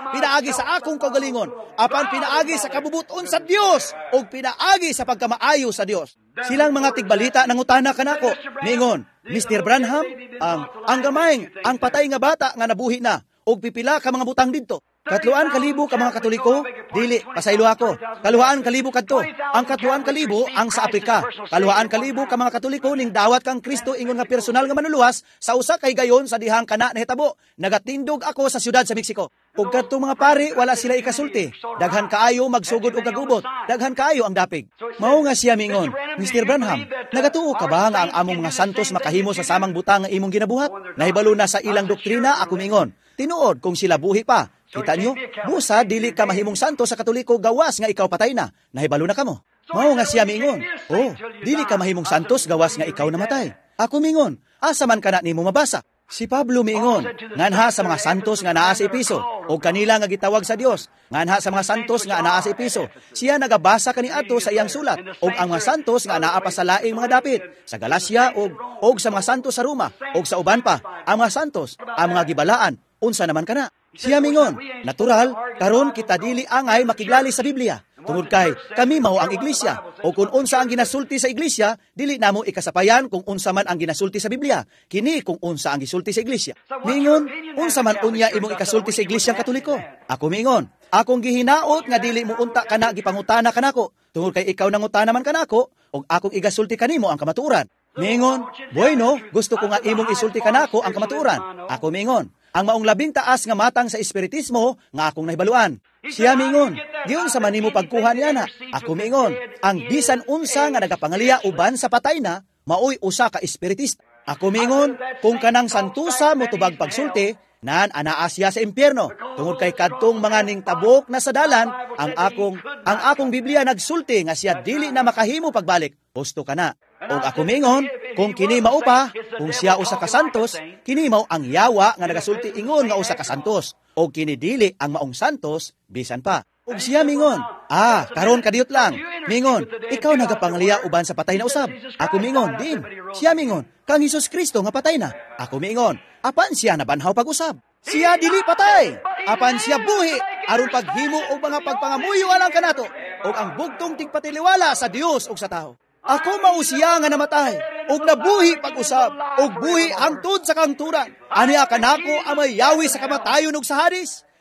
sa akong kaugalingon, apan pinaagi sa kabubuton sa Dios, ug pinaagi sa pagkamaayo sa Dios. Silang mga tigbalita nangutana kanako, ningon, Mr. Branham, ang gamay, ang patay nga bata nga nabuhi na, ug pipila ka mga butang didto. 3,000 ka mga Katoliko, dili, pasaylo ako. 2,000 ka kadto. Ang 3,000 ka ang sa Afrika. 2,000 ka mga Katoliko ning dawat kang Kristo ingon nga personal nga manuluwas sa usa kay gayon sa dihang kana nahitabo. Nagatindog ako sa siyudad sa Mexico. Ug kadto mga pari, wala sila ikasulti. Daghan kaayo magsugod og kagubot. Daghan kaayo ang dapig. Mao nga siya mingon, Mr. Branham, nagatuo ka ba nga ang among mga santos makahimo sa samang butang nga imong ginabuhat? Nahibalo na sa ilang doktrina ako mingon. Tinuod kung sila buhi pa. Kita nyo, busa, dili ka mahimong santo sa Katoliko gawas nga ikaw patay na. Nahibalo na kamo. Mao nga siya mingon. Dili ka mahimong santos gawas nga ikaw namatay. Ako mingon, asa man ka na nimo mabasa. Si Pablo mingon, nganha sa mga santos nga naa sa Episo, o kanila nga gitawag sa Dios, nganha sa mga santos nga naa sa Episo. Siya nagabasa kaniadto sa iyang sulat, o ang mga santos nga naa pa sa laing mga dapit, sa Galacia, o sa mga santos sa Roma, o sa uban pa, ang mga santos, ang mga gibalaan, unsa naman kana? Siya mingon, natural, karon kita dili angay makiglali sa Biblia. Tungod kay, kami mao ang iglesia. O kung unsa ang ginasulti sa iglesia, dili namo ikasapayan kung unsa man ang ginasulti sa Biblia. Kini kung unsa ang gisulti sa iglesia. Mingon, unsa man unya imong ikasulti sa iglesia Katoliko? Ako mingon, akong gihinaot nga dili mo unta kana gipangutana kanako. Tungod kay ikaw nangutana man kanako, og akong igasulti kanimo ang kamatuoran. Mingon, bueno, gusto ko nga imong isulti kanako ang kamatuoran. Ako mingon, ang maong labing taas nga matang sa espiritismo nga akong nahibaluan. Siya mingon, diyon sa manimo pagkuha niya na. Ako mingon, ang bisan unsa nga nagapangalia uban sa patay na, maoy usa ka espiritista. Ako mingon, kung kanang santusa mo tubag pagsulti, nan anaa siya sa impyerno. Tungod kay kadtong mga ning tabok na sa dalan, ang akong Biblia nagsulti nga siya dili na makahimo pagbalik. Gusto ka na. O ako mingon, kung kini mao pa, kung siya usa ka santos, kini mao ang yawa nga nagasulti ingon nga usa ka santos. O kini dili ang maong santos, bisan pa. Og siya mingon, karon kadiyot lang. Mingon, ikaw nagapangaliya uban sa patay na usab. Ako mingon, din. Siya mingon, kang Hesus Kristo nga patay na. Ako mingon, apan siya nabanhaw pag-usab. Siya dili patay. Apan siya buhi, aron paghimo og mga pagpangamuyo alang kanato. Og ang bugtong tigpatiliwala sa Dios ug sa tao. Ako mao siya nga namatay, ug nabuhi pag-usab, ug buhi hangtod sa kangturan. Aniya kanako ang may yawi sa kamatayon ug sa Hades.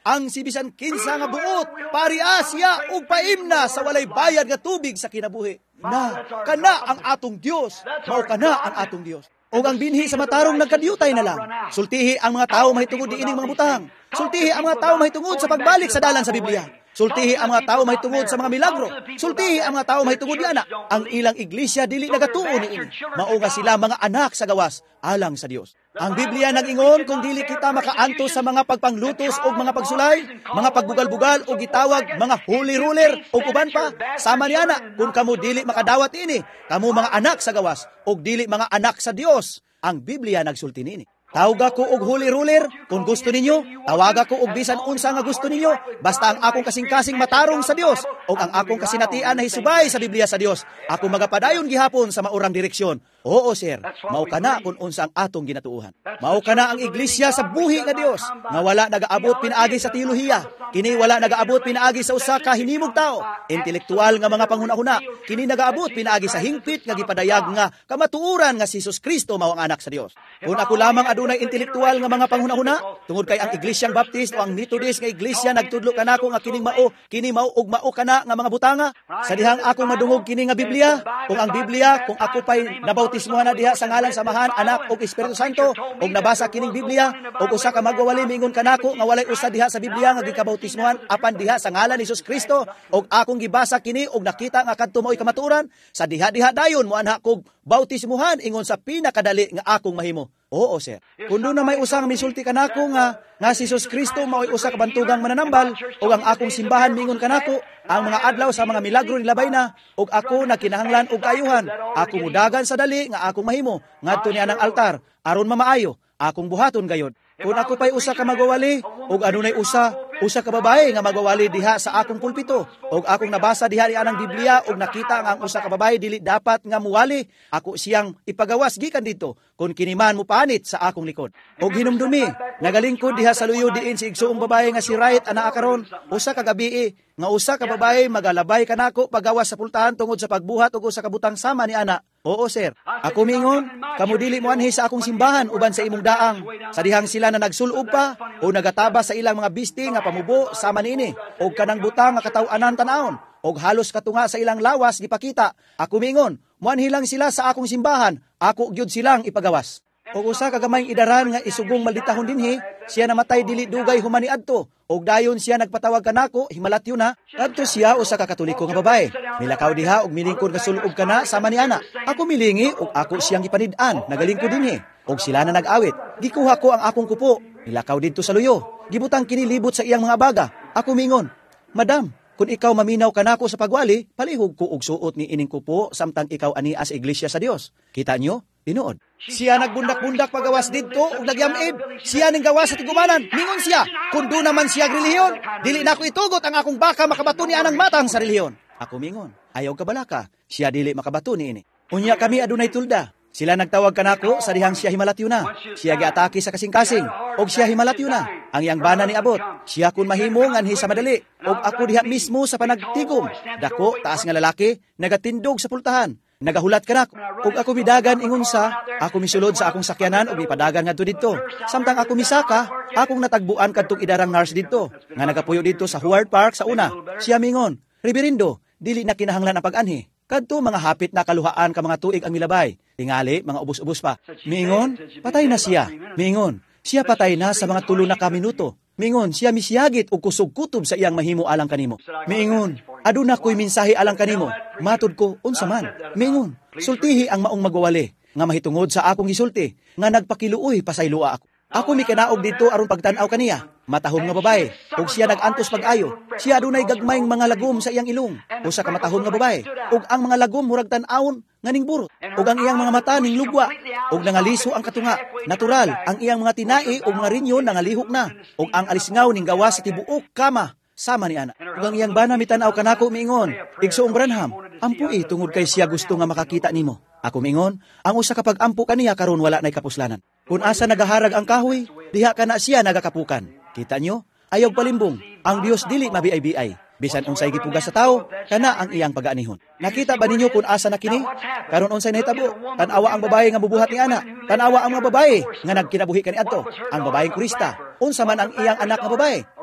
ang sibisan kinsa nga buot, pariya siya ug paimna sa walay bayad nga tubig sa kinabuhi. Na, kana ang atong Dios, mao kana ang atong Dios. O ang binhi sa matarong nagkadyutay na lang. Sultihi ang mga tao mahitungod diining mga butang. Sultihi ang mga tao mahitungod sa pagbalik sa dalan sa Biblia. Sultihi ang mga tao mahitungod sa mga milagro. Sultihi ang mga tao mahitungod diana. Ang ilang iglesia dili nagatuo niini. Mao nga sila mga anak sa gawas alang sa Dios. Ang Biblia nag-ingon kung dili kita makaantos sa mga pagpanglutos o mga pagsulay, mga pagbugal-bugal o gitawag, mga holy ruler o uban pa, sama niana kung kamo dili makadawat ini, kamo mga anak sa gawas o dili mga anak sa Dios. Ang Biblia nagsulti niini. Tawag ako og holy ruler, kung gusto ninyo, tawag ako og bisan unsa nga gusto ninyo, basta ang akong kasing-kasing matarong sa Dios, o ang akong kasinatian na hisubay sa Biblia sa Dios, ako magapadayon gihapon sa maurang direksyon. Oo, sir, mao kana kung unsa ang atong ginatuuhan. Mao kana ang iglesia sa buhi nga Dios, nga wala nagaabot pinaagi sa teolohiya, kini wala nagaabot pinaagi sa usa ka hinimog tao, intelektual nga mga panghuna-huna, kini nagaabot pinaagi sa hingpit nga gipadayag nga kamatuoran nga si Jesus Kristo mao ang anak sa Dios. Kung ako lamang adunay intelektual nga mga panghuna-huna, tungod kay ang Iglesyang Baptist o ang Methodist nga iglesia nagtudlo kanako nga kini mao ug mao kana nga mga butanga, sa dihang akong madungog kini nga Biblia, kung ang Biblia, kung ako pay nabautismohan na diha sa ngalan samahan, anak ug Espiritu Santo, ug nabasa kining Biblia, ug usa ka magwawali mingon kanako nga walay usa diha sa Biblia nga gikabautismohan apan diha sa ngalan ni Jesus Kristo, ug akong gibasa kini ug nakita nga kadto mao'y kamatuoran, sa diha-diha dayon mo anha kog bautismohan ingon sa pinakadali nga akong mahimo. Oo, sir. Kung doon na may usang misulti kanako nga si Jesus Kristo mao'y usa ka bantugang mananambal, o ang akong simbahan mingon kanako, ang mga adlaw sa mga milagro nilabay na, o ako nagkinahanglan og kayuhan, ako mudagan sa dali nga akong mahimo, ngadto niya ng altar, aron mamaayo, akong buhaton gayod. Kung ako pa'y usa ka magwawali, o adunay usa ka babae nga magwawali diha sa akong pulpito, o akong nabasa diha ang Biblia, o nakita nga ang usa ka babae dili dapat nga muwali, ako siyang ipagawas gikan dito, kung kiniman mo panit sa akong likod. O hinumdumi, nagalingkod diha sa luyo diin si igsuong babae nga si Right ana karon, usa ka gabi nga usa ka babae magalabay kanako pagawas sa pultahan tungod sa pagbuhat og usa ka butang sama ni ana. Oo, sir. Ako mingon, kamo dili mo anhi sa akong simbahan uban sa imong daang. Sa dihang sila na nagsulob pa o nagataba sa ilang mga bisti nga pamubo sama niini og kanang butang nga kataw-anan tan-awon og halos katunga sa ilang lawas gipakita. Ako mingon, muanhi lang sila sa akong simbahan, ako gyud silang ipagawas. Og usa ka gamayng idaran nga isugong malditahon dinhi, siya namatay dili dugay humani adto. Og dayon siya nagpatawag kanako, himalatyo na. Adto siya usa ka Katoliko nga babae. Milakaw diha og milingkod nga sulob kana sama ni ana. Ako milingi og ako siyang gipanid-an, nagalingkod dinhi. Og sila na nag-awit. Gikuha ko ang akong kupo, nilakaw didto sa luyo. Gibutang kini libot sa iyang mga baga. Ako mingon, "Madam, kung ikaw maminaw kanako sa pagwali, palihog ko og suot ni ining kupo samtang ikaw ani as iglesia sa Dios." Kita nyo? Tinuod. Siya nagbundak-bundak pagawas didto ug nagyamid. Siya ning gawas sa tigumanan. Mingon siya, kung do naman siya relihiyon, dili na ako itugot ang akong baka makabato ni anang matang sa relihiyon. Ako mingon, ayaw ka balaka, siya dili makabato ni ini. Unya kami adunay tulda. Sila nagtawag kanako sa dihang siya himalatyo na. Siya giatake sa kasing-kasing og siya himalatyo na. Ang iyang bana ni abot, siya kun mahimo nganhi sa madali. Og ako diha mismo sa panagtigom. Dako taas nga lalaki nagatindog sa pultahan. Nagahulat kanako. Ug ako midagan ingon sa, ako misulod sa akong sakyanan ug mipadagan ngadto didto. Samtang ako misaka, akong natagbuan kadtong idarang nurse didto nga nagapuyo didto sa Howard Park sa una. Siya mingon, "Reverendo, dili na kinahanglan ang pag-anhi. Kadto mga hapit na kaluhaan ka mga tuig ang milabay. Tingali mga ubos-ubos pa." Mingon, patay na siya. Mingon, siya patay na sa mga 3 na ka minuto. Mingon, siya misiyagit o kusog-kutob sa iyang mahimo alang kanimo. Mingon, aduna ko'y mensahe alang kanimo. Matud ko, unsa man. Mingon, sultihi ang maong magwawali, nga mahitungod sa akong gisulti, nga nagpakiluoy pasaylua ako. Ako mi kanaog dito aron pagtan-aw kaniya. Matahom nga babae, ug siya nagantos pag-ayo. Siya adunay gagmayng mga lagom sa iyang ilong. Usa ka matahom nga babae, ug ang mga lagom murag tan-awon nga ning burot. Ug ang iyang mga mata ning lugwa, ug nangaliso ang katunga. Natural, ang iyang mga tinai ug mga rinyon nangalihok na, ug ang alisngaw ning gawas sa tibuok kama sama ni ana. Ug ang iyang bana mitanaw kanako miingon, "Igsoong Branham, ampui tungod kay siya gusto nga makakita nimo." Ako mingon, ang usa kapag ampo kaniya karon wala nay kapuslanan. Kung asa nagaharag ang kahoy, diha kana siya nagakapukan. Kita nyo? Ayaw palimbong. Ang Dios dili mabiay-biay. Bisan unsay gipugas sa tao, kana ang iyang pag-aanihon. Nakita ba ninyo kung asa na kini? Karon unsay nahitabo? Tanawa ang babae nga bubuhat ni ana. Tanawa ang mga babae nga nagkinabuhi kaniadto. Ang babaeng kurista. Unsa man ang iyang anak nga babae?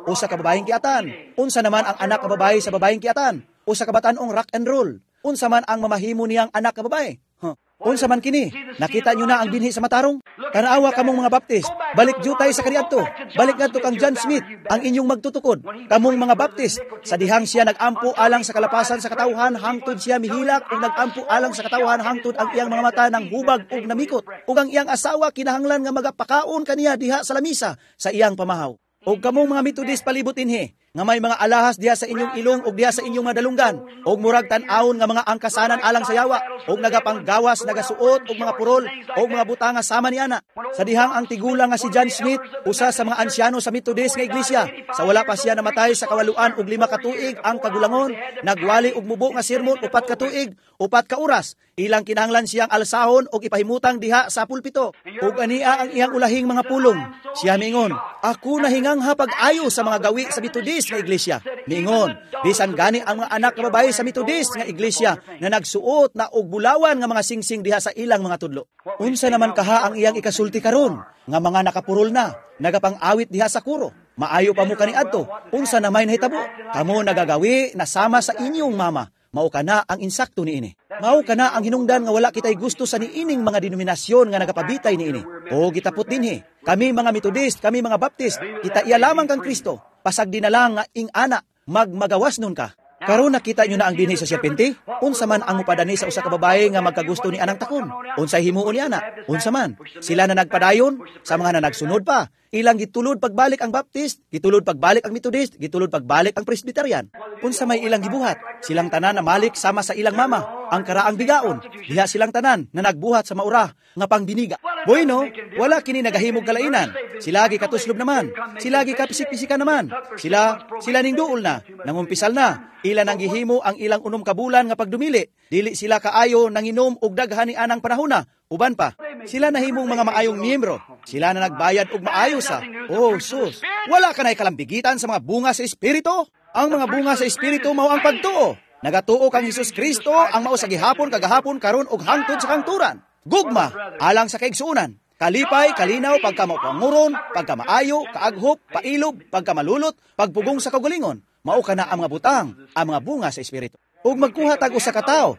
usa ka babaeng kiatan. Unsa naman ang anak ka babae sa babaeng kiatan? Usa ka batan-ong rock and roll. Unsa man ang mamahimo niyang anak ka babae? Unsa man kini? Nakita nyo na ang binhi sa matarong? Tanawa kamong mga Baptist, balik jutay sa kaniadto. Balik ngadto kang John Smith, ang inyong magtutukod. Kamong mga Baptist, sa dihang siya nagampo alang sa kalapasan sa katawhan, hangtod siya mihilak ug nagampo alang sa katawhan, hangtod ang iyang mga mata ng hubag ug namikot. Ug ang iyang asawa kinahanglan nga magapakaon kaniya diha sa lamisa sa iyang pamahaw. Og kamong mga Methodist palibot inhi, nga may mga alahas diha sa inyong ilong ug diha sa inyong mga dalunggan, og murag tan-awon nga mga angkasanan alang sa yawa, og nagapanggawas, nagasuot og mga purol og mga butanga sama niana. Sa dihang ang tigulang nga si John Smith, usa sa mga ansyano sa Methodist nga iglesia, sa wala pa siya namatay sa kawaluan og 5 ka tuig ang kagulangon, nagwali og mubo nga sermon 4 ka tuig, 4 ka oras. Ilang kinahanglan siyang alsahon og ipahimutang diha sa pulpito. Ug ania ang iyang ulahing mga pulong. Siya mingon, ako nahingang hapag-ayo sa mga gawi sa Methodist nga iglesia. Mingon, bisan gani ang mga anak nga babae sa Methodist nga iglesia na nagsuot na og bulawan nga mga singsing diha sa ilang mga tudlo. Unsa naman kaha ang iyang ikasulti karon nga mga nakapurol na, nagapang-awit diha sa kuro. Maayo pa mo kaniadto. Unsa na may nahitabo? Kamo nagagawi na sama sa inyong mama. Mao kana ang insakto niini. Mao kana ang hinungdan nga wala kitay gusto sa niining mga denominasyon nga nagapabitay niini. O gitapot dinhi, kami mga Methodist, kami mga Baptist, kita iya lamang kang Kristo. Pasag di na lang nga ing ana, magmagawas nun ka. Karon nakita nyo na ang dinhi sa serpente? Unsa man ang mupadani sa usa ka babae nga magkagusto ni anang takon? Unsay himuon ni ana? Unsa man? Sila na nagpadayon sa mga na nagsunod pa. Ilang gitulod pagbalik ang Baptist, gitulod pagbalik ang Methodist, gitulod pagbalik ang Presbyterian. Unsa may ilang gibuhat? Silang tanan na malik sama sa ilang mama, ang karaang bigaon. Diha silang tanan na nagbuhat sa maura nga pangbiniga. Bueno, wala kini nagahimog kalainan. Sila gi katuslob naman. Sila gi kapisik-pisikan naman. Sila ning duol na, nangumpisal na. Ila nang gihimo ang ilang 6 ka bulan nga pagdumili. Dili sila kaayo nanginom og daghan ni anang panahona. Uban pa, sila nahimong mga maayong miyembro. Sila na nagbayad og maayo sa. Oh, sus. Wala ka na'y kalambigitan sa mga bunga sa Espiritu? Ang mga bunga sa Espiritu mao ang pagtuo. Nagatuo kang Hesus Kristo ang mao sa gihapon, kagahapon, karon ug hangtod sa kangturan. Gugma, alang sa kaigsuunan. Kalipay, kalinaw, pagka mapanguron, pagka maayo, kaaghop, pailob, pagka malulot, pagpugong sa kagalingon. Mao kana ang mga butang, ang mga bunga sa Espiritu. Ug magkuha tag usa ka tawo.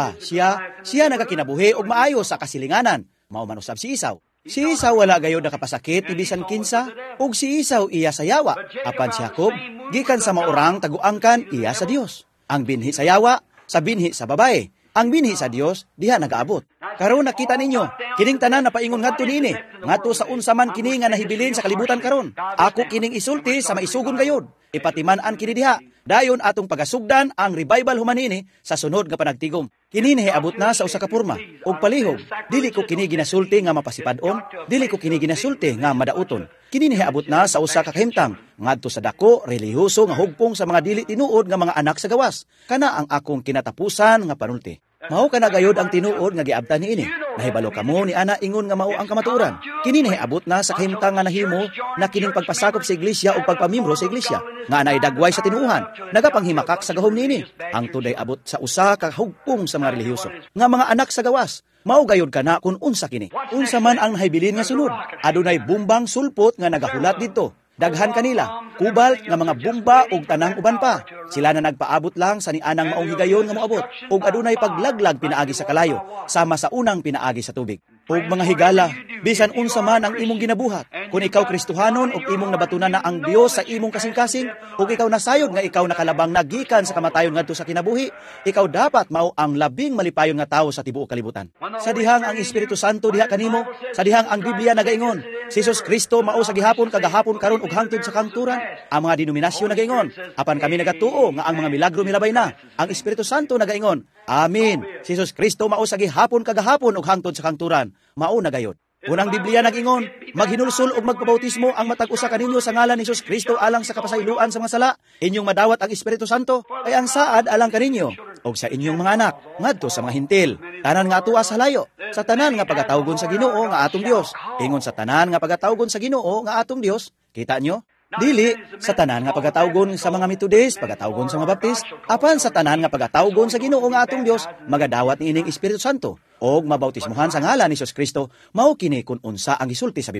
Siya nagakinabuhi og maayo sa kasilinganan. Mao man usab si Isaw. Si Isaw wala gayud nakapasakit ni bisan kinsa, ug si Isaw iya sa yawa. Apan si Jacob gikan sa maurang taguangkan iya sa Dios. Ang binhi sa yawa, sa binhi sa babae. Ang binhi sa Dios diha nagaabot. Karon nakita ninyo, kining tanan na paingon ngadto niini, ngadto sa unsa man kini nga nahibilin sa kalibutan karon. Ako kining isulti sa maisugon gayud. Ipatiman-an kini diha. Dayon atong pagasugdan ang revival humanini sa sunod nga panagtigom. Kini nahiabot na sa usa ka porma ug palihog. Dili ko kini ginasulti nga mapasipad-on, dili ko kini ginasulti nga madauton. Kini nahiabot na sa usa ka kahimtang ngadto sa dako relihiyoso nga hugpong sa mga dili tinuod nga mga anak sa gawas. Kana ang akong kinatapusan nga panulti. Mao kana gayud ang tinuod nga giabtan niini. Nahibalo kamo ni ana ingon nga mao ang kamatuoran. Kini nahiabot na sa kahimtang nga nahimo na kining pagpasakop sa iglesia ug pagpamiyembro sa iglesia. Nga anay dagway sa tinuuhan, nagapanghimakak sa gahom niini. Ang tuday abot sa usa ka hugpong sa mga relihiyoso nga mga anak sa gawas. Mao gayud kana kun unsa kini. Unsa man ang nahibilin nga sunod. Adunay bumbang sulpot nga nagahulat didto. Daghan kanila, kubalt nga mga bumba ug tanang uban pa. Sila na nagpaabot lang sa nianang maong higayon nga moabot. Ug adunay paglaglag pinaagi sa kalayo, sama sa unang pinaagi sa tubig. Ug mga higala, bisan unsa man ang imong ginabuhat, kung ikaw Kristohanon ug imong nabatunan na ang Dios sa imong kasing-kasing, ug ikaw nasayod nga ikaw nakalabang nagikan sa kamatayon ngadto sa kinabuhi, ikaw dapat mao ang labing malipayon nga tawo sa tibuok kalibutan. Sa dihang ang Espiritu Santo diha kanimo, sa dihang ang Biblia nagaingon, si Jesus Kristo mao sa gihapon kagahapon karon ug hangtod sa kangturan. Ang mga denominasyon nagaingon, apan kami nagatuo nga ang mga milagro milabay na. Ang Espiritu Santo nagaingon, amen. Si Jesus Kristo mao sa gihapon kagahapon ug hangtod sa kangturan. Mao na gayud. Unang Biblia nag-ingon, maghinulsol ug magpabautismo ang matag usa kaninyo sa ngalan ni Jesus Kristo alang sa kapasayloan sa mga sala. Inyong madawat ang Espiritu Santo ay ang saad alang kaninyo ug sa inyong mga anak ngadto sa mga hintil. Tanan nga atuwa sa layo, sa tanan nga pagatawgon sa Ginoo nga atong Dios. Ingon sa tanan nga pagatawgon sa Ginoo nga atong Dios. Kita nyo? Dili sa tanan nga pagatawgon sa mga Methodist, pagatawgon sa mga Baptist, apan sa tanan nga pagatawgon sa Ginoo nga atong Dios, magadawat ni ining Espiritu Santo og mabautismohan sa ngalan ni Jesus Kristo, mao kini kun unsa ang gisulti sa Biblia.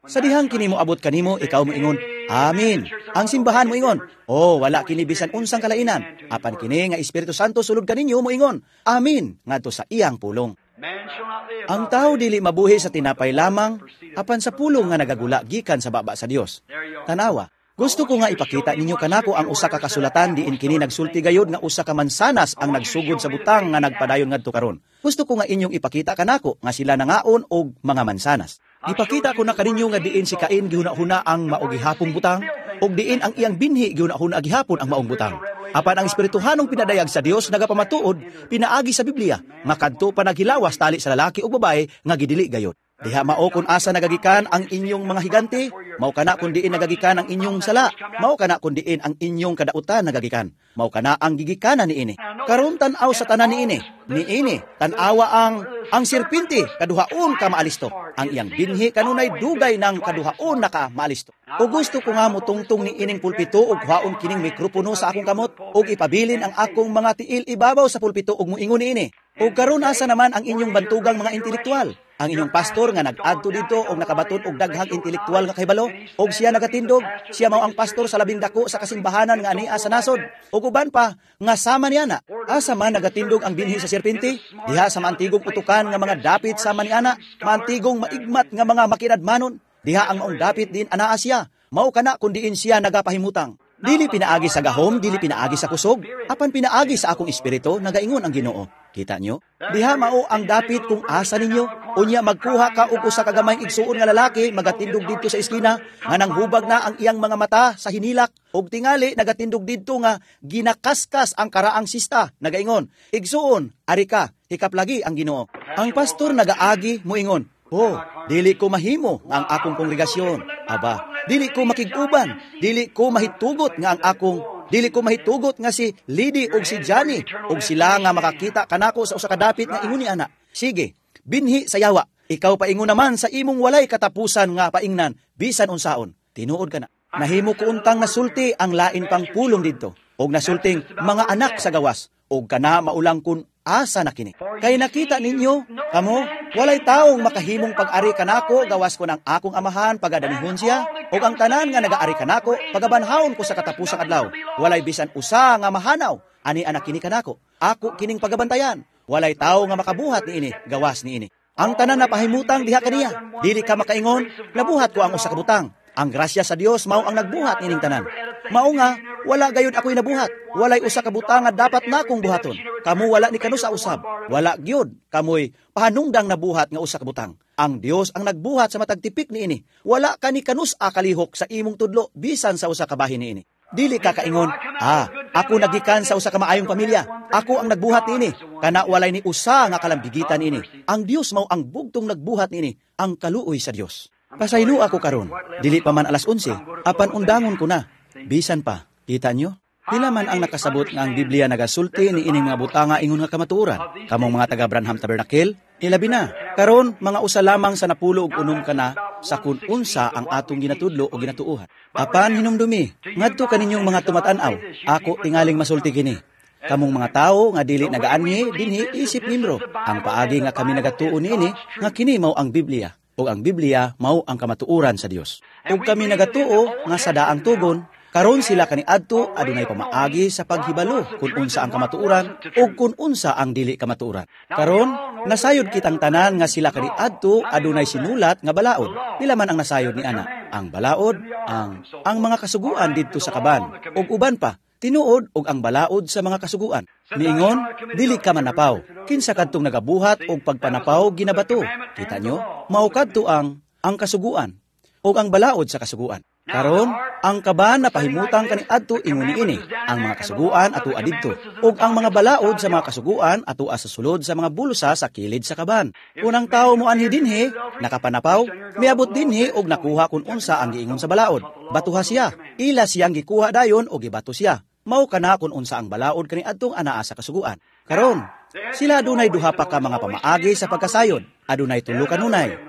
Sa dihang kini mo abot kanimo, ikaw mo ingon, Amin. Ang simbahan mo ingon, wala kini bisan unsang kalainan. Apan kini nga Espiritu Santo sulod kaninyo mo ingon, Amin, ngadto sa iyang pulong. Ang tao dili mabuhi sa tinapay lamang, apan sa pulong nga nagagula gikan sa baba sa Dios. Tanawa, gusto ko nga ipakita ninyo kanako ang usa ka kasulatan diin kini nagsulti gayud nga usa ka mansanas ang nagsugod sa butang nga nagpadayon ngadto karon. Gusto ko nga inyong ipakita kanako nga sila nangaon og mga mansanas. Ipakita ko na kaninyo nga diin si Cain gihuna-huna ang maogihapong butang og diin ang iyang binhi gihuna-huna gihapon ang maong butang. Apan ang espirituhanong pinadayag sa Dios nagapamatuod pinaagi sa Biblia nga kadto pa naghilawas tali sa lalaki ug babae nga gidili gayud. Diha mao kun asa nagagikan ang inyong mga higante, mao kana kun diin nagagikan ang inyong sala, mao kana kun diin ang inyong kadautan nagagikan, mao kana ang gigikanan niini. Karon tan-aw sa tanan niini tan-awa ang sirpinti kaduhaon ka maalisto. Ang iyang binhi kanunay dugay ng kaduhaon na ka maalisto. O gusto ko nga mo tungtong ni ining pulpito ug haon kining mikropono sa akong kamot ug ipabilin ang akong mga tiil ibabaw sa pulpito ug moingon niini. O karon asa naman ang inyong bantugang mga intelektual? Ang inyong pastor nga nag-adto dito og nakabaton og daghang intelektual nga kahibalo og siya nagatindog, siya mao ang pastor sa labing dako sa kasimbahanan nga ania sa nasod. Og uban pa nga sama niya na. Asa man nagatindog ang binhi sa serpente? Diha sa maantigong utukan nga mga dapit sa maniana, maantigong maigmat nga mga makinadmanon. Diha ang maong dapit din anaa siya. Mao kana kun diin siya nagapahimutang. Dili pinaagi sa gahom, dili pinaagi sa kusog, apan pinaagi sa akong espiritu nagaingon ang Ginoo. Kita nyo? Diha mao ang dapit kung asa ninyo. Unya magkuha ka og usa ka gamayng igsuon nga lalaki magatindog didto sa eskina nga nanghubag na ang iyang mga mata sa hinilak og tingali nagatindog didto nga ginakaskas ang karaang sista. Nagaingon, igsuon, ari ka, hikaplagi ang Ginoo. Ang pastor nagaagi moingon, dili ko mahimo nga ang akong kongregasyon. Aba, dili ko makig-uban, dili ko mahitugot nga si Lidi og si Johnny og sila nga makakita kanako sa usa ka dapit nga ingon ni ana. Sige, binhi sa yawa. Ikaw paingon naman sa imong walay katapusan nga paingnan bisan unsaon. Tinuod ka na. Nahimo ko untang nasulti ang lain pang pulong didto og nasulting mga anak sa gawas og kana maulang kun asa na kini. Kay nakita ninyo, kamo, walay taong makahimong pag-ari kanako, gawas ko ng akong amahan, pagadanihon siya, o ang tanan nga nag-aari kanako, pagabanhawon ko sa katapusang adlaw. Walay bisan usa nga mahanaw, ani anak kini kanako. Ako kining pagabantayan. Walay tao nga makabuhat niini, gawas niini. Ang tanan na pahimutang diha kaniya. Dili ka makaingon, nabuhat ko ang usa ka butang. Ang grasya sa Dios mao ang nagbuhat nining tanan. Mao nga, wala gayud ako'y nabuhat. Walay usa ka butang nga dapat nakong buhaton. Kamu wala ni kanus sa usab. Wala gyud kamoy pahanungdang nabuhat nga usa ka butang. Ang Dios ang nagbuhat sa matag tipik niini. Wala ka ni kanus kalihok sa imong tudlo bisan sa usa ka bahin niini. Dili ka kaingon, ako nagikan sa usa ka maayong pamilya. Ako ang nagbuhat niini. Kana walay ni usa nga kalambigitan niini. Ang Dios mao ang bugtong nagbuhat niini, ang kaluoy sa Dios. Pasaylo ako karon. Dili pa man alas 11, apan undangon ko na. Bisan pa, kita nyo? Pila man ang nakasabot nga ang Biblia nagasulti ni ining mga butanga ingon nga kamatuoran. Kamong mga taga Branham Tabernacle, ilabi na. Karon mga usa lamang sa napulo og unom kana sa kun unsa ang atong ginatudlo o ginatuohan. Apan hinumdumi, ngadto kaninyong mga tumatan-aw, ako tingaling masulti kini. Kamong mga tao nga dili nagaanhi dinhi isip membro. Ang paagi nga kami nagatuo niini nga kini mao ang Biblia. O ang Biblia mao ang kamatuoran sa Dios. Ug kami nagatuo nga sa daang tugon, karon sila kaniadto adunay pamaagi sa paghibalo kung unsa ang kamatuoran ug kung unsa ang dili kamatuoran. Karon nasayod kitang tanan nga sila kaniadto adunay sinulat nga balaod. Pila man ang nasayod ni ana? Ang balaod, ang mga kasuguan didto sa kaban ug uban pa tinuod og ang balaod sa mga kasuguan. Niingon, dili ka manapaw. Kinsa kadtong nagabuhat og pagpanapaw ginabato. Kita nyo? Mao kadto ang kasuguan og ang balaod sa kasuguan. Karon, ang kaban na pahimutang kaniadto ingon niini, ang mga kasuguan ato adidto og ang mga balaod sa mga kasuguan ato sa sulod sa mga bulsa sa kilid sa kaban. Unang tawo mo anhi dinhi, nakapanapaw, miabot dinhi og nakuha kun unsa ang giingon sa balaod. Batuha siya. Ila siyang gikuha dayon og gibato siya. Mao kana kun unsa ang balaod kaniadtong anaa sa kasuguan. Karon, sila adunay duha pa ka mga pamaagi sa pagkasayod. Adunay tulo kanunay.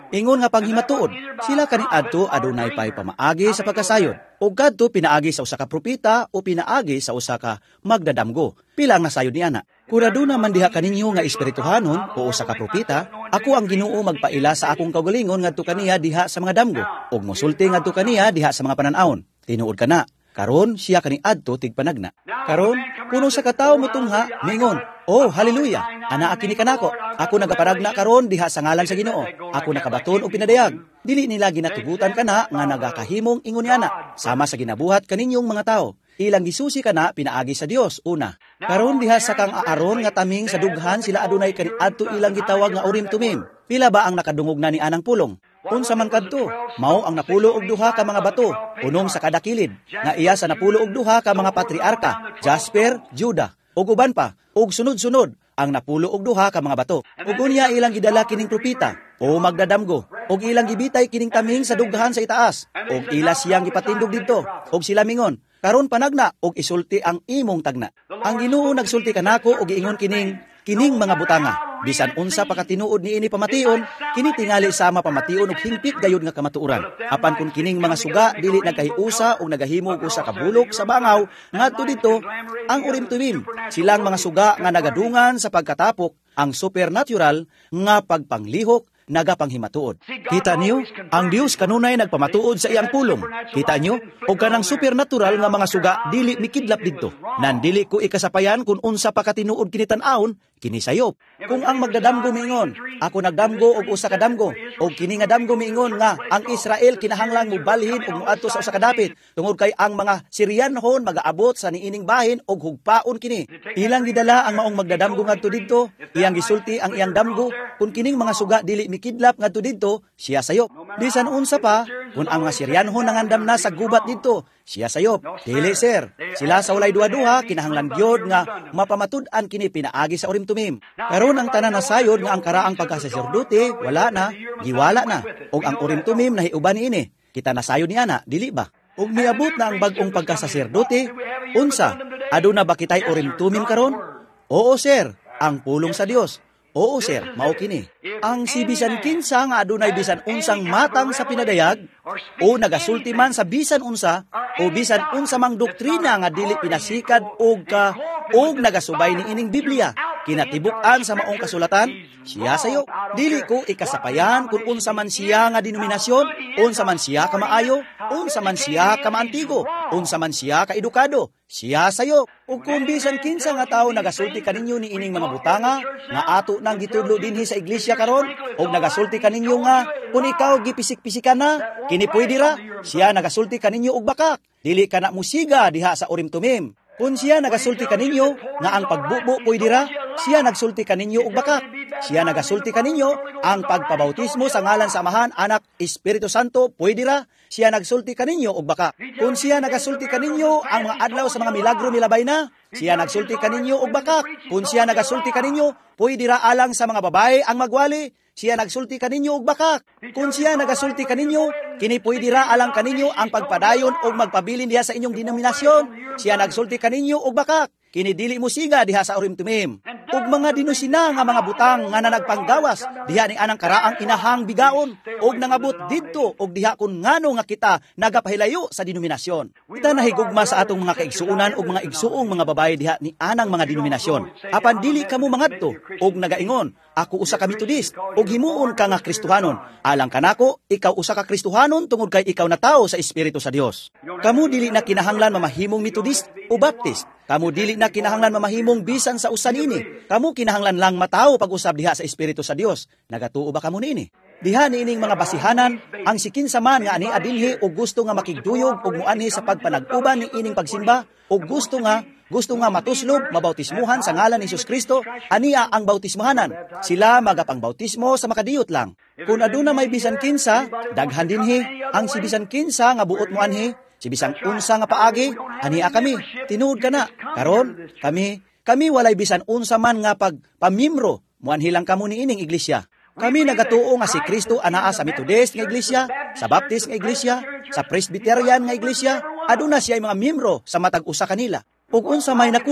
Ingon nga panghimatuod, sila kaniadto adunay pay pamaagi sa pagkasayod. O kadto pinaagi sa usa ka propeta o pinaagi sa usa ka magdadamgo. Pila ang nasayod ni ana? Kung aduna man diha kaninyo nga espirituhanon o usa ka propeta, ako ang Ginoo magpaila sa akong kaugalingon ngadto kaniya diha sa mga damgo, ug mosulti ngadto kaniya diha sa mga panan-awon. Tinuod kana. Karon siya kaniadto tigpanagna. Karon kuno sa katawo motungha mingon, "Oh, haleluya! Ana kini kanako. Ako nagaparagna karon diha sa ngalan sa Ginoo. Ako nakabaton og pinadayag." Dili nila ginatugutan kana nga nagakahimong ingon ni ana sama sa ginabuhat kaninyong mga tawo. Ilang gisusi kana pinaagi sa Dios una. Karon diha sa kang aaron nga taming sa dughan sila adunay kaniadto ilang gitawag nga urim tumim. Pila ba ang nakadungog na ni anang pulong? Unsa man kadto, mao ang napulo og duha ka mga bato, unom sa kada kilid, nga iya sa napulo og duha ka mga patriarka, Jasper, Juda, ug uban pa, ug sunod-sunod ang napulo og duha ka mga bato. Ug unya ilang gidala kining propeta o magdadamgo, ug ilang gibitay kining taming sa dughan sa itaas, ug ila siyang gipatindog didto, ug sila mingon, karon panagna og isulti ang imong tagna. Ang Ginoo nagsulti kanako og giingon kining mga butanga. Bisan unsa pakatinuod ni ini pamation, kini tingali sama pamation ug hingpit gayud nga kamatuoran. Apan kun kining mga suga dili nagkahiusa ug nagahimo og usa ka bulok sa bangaw ngadto dito ang urim tumim. Silang mga suga nga nagadungan sa pagkatapok ang supernatural nga pagpanglihok nagapanghimatuod. Kita niyo, ang Dios kanunay nagpamatuod sa iyang pulong. Kita niyo, o kanang supernatural nga mga suga dili mikidlap didto. Nandili ko ikasapayan kung unsa pa katinuod kini tan-awon, kini sayop. Kung ang magdadamgo miingon, ako nagdamgo og usa ka damgo, og kini nga damgo miingon nga ang Israel kinahanglang mobalhin og moadto sa usa ka dapit, tungod kay ang mga Syrianhon magaabot sa niining bahin og hugpaon kini. Ilang gidala ang maong magdadamgo ngadto didto, iyang gisulti ang iyang damgo, kung kining mga suga dili mikidlap ngadto didto, siya sayop. Bisan unsa pa, kung ang mga Syrianhon nangandam na sa gubat didto, siya sayop. Dili sir, sila sa walay duha-duha kinahanglan gyud nga mapamatud-an kini pinaagi sa urim tumim. Karon ang tanan na sayod nga ang karaang pagkasaserdote wala na, giwala na, og ang urim tumim nahiuban niini. Kita na sayod ni ana, dili ba? Ug miabot na ang bag-ong pagkasaserdote, unsa? Aduna ba kitay urim tumim karon? Oo sir, ang pulong sa Dios. Oo sir, mao kini. Ang si bisan kinsa nga adunay bisan unsang matang sa pinadayag o nagasulti man sa bisan unsa o bisan unsa mang doktrina nga dili pinasikad og nagasubay ni ining Biblia kinatibuk-an sa maong kasulatan, siya sayo. Dili ko ikasapayan kung unsa man siya nga denominasyon, unsa man siya ka maayo, unsa man siya ka maantigo, unsa man siya ka edukado, siya sayo. Ug kung bisan kinsa nga tawo nagasulti kaninyo ni ining mga butanga nga ato nang gitudlo dinhi sa iglesia karon, ug nagasulti kaninyo nga kung ikaw gipisik-pisikan na, kini pwede ra, siya nagasulti kaninyo og bakak. Dili ka na musiga diha sa urim tumim. Kung siya nagasulti kaninyo nga ang pagbubo pwede ra, siya nagsulti kaninyo og bakak. Siya nagasulti kaninyo ang pagpabautismo sa ngalan sa Amahan, Anak, Espiritu Santo pwede ra, siya nagsulti kaninyo og bakak. Kung siya nagasulti kaninyo ang mga adlaw sa mga milagro milabay na, siya nagsulti kaninyo og bakak. Kung siya nagasulti kaninyo, pwede ra alang sa mga babae ang magwali, siya nagsulti kaninyo og bakak. Kung siya nagasulti kaninyo, kini pwede ra alang kaninyo ang pagpadayon og magpabilin diha sa inyong denominasyon, siya nagsulti kaninyo og bakak. Kini dili mo siga diha sa urim tumim. Ug mga dinusina nga mga butang nga nanagpanggawas diha ni anang karaang inahang bigaon ug nangabot didto ug diha kun ngano nga kita nagapahilayo sa denominasyon. Kita nahigugma sa atong mga kaigsuonan ug mga igsuong mga babaye diha ni anang mga denominasyon. Apan dili kamo mangadto ug nagaingon, ako usa ka Metodist ug himuon ka nga Kristohanon. Alang kanako, ikaw usa ka Kristohanon tungod kay ikaw na tawo sa Espiritu sa Dios. Kamo dili na kinahanglan mamahimong Metodist o Baptist. Kamo dili na kinahanglan mamahimong bisan sa usa niini. Kamo kinahanglan lang matawo pag-usab diha sa Espiritu sa Dios. Nagatuo ba kamo niini? Diha niining mga basihanan, ang sikinsa man nga ani adinhi o gusto nga makigduyog o muanhi sa pagpanag-uban ni ining pagsimba o gusto nga matuslob, mabautismuhan sa ngalan ni Jesus Kristo, aniya ang bautismuhanan. Sila magapangbautismo sa makadiyot lang. Kung aduna may bisan kinsa, daghan dinhi, ang si bisan kinsa nga buot mo anhi, si bisan unsa nga paagi, aniya kami. Tinuod ka na. Karon, kami walay bisan unsa man nga pagpamimro, muanhi lang kamo ni ining iglesia. Kami nagatuo nga si Kristo anaa sa Methodist nga iglesia, sa Baptist nga iglesia, sa Presbyterian nga iglesia, aduna siya mga miyembro sa matag usa kanila. Ug unsa may nakulang,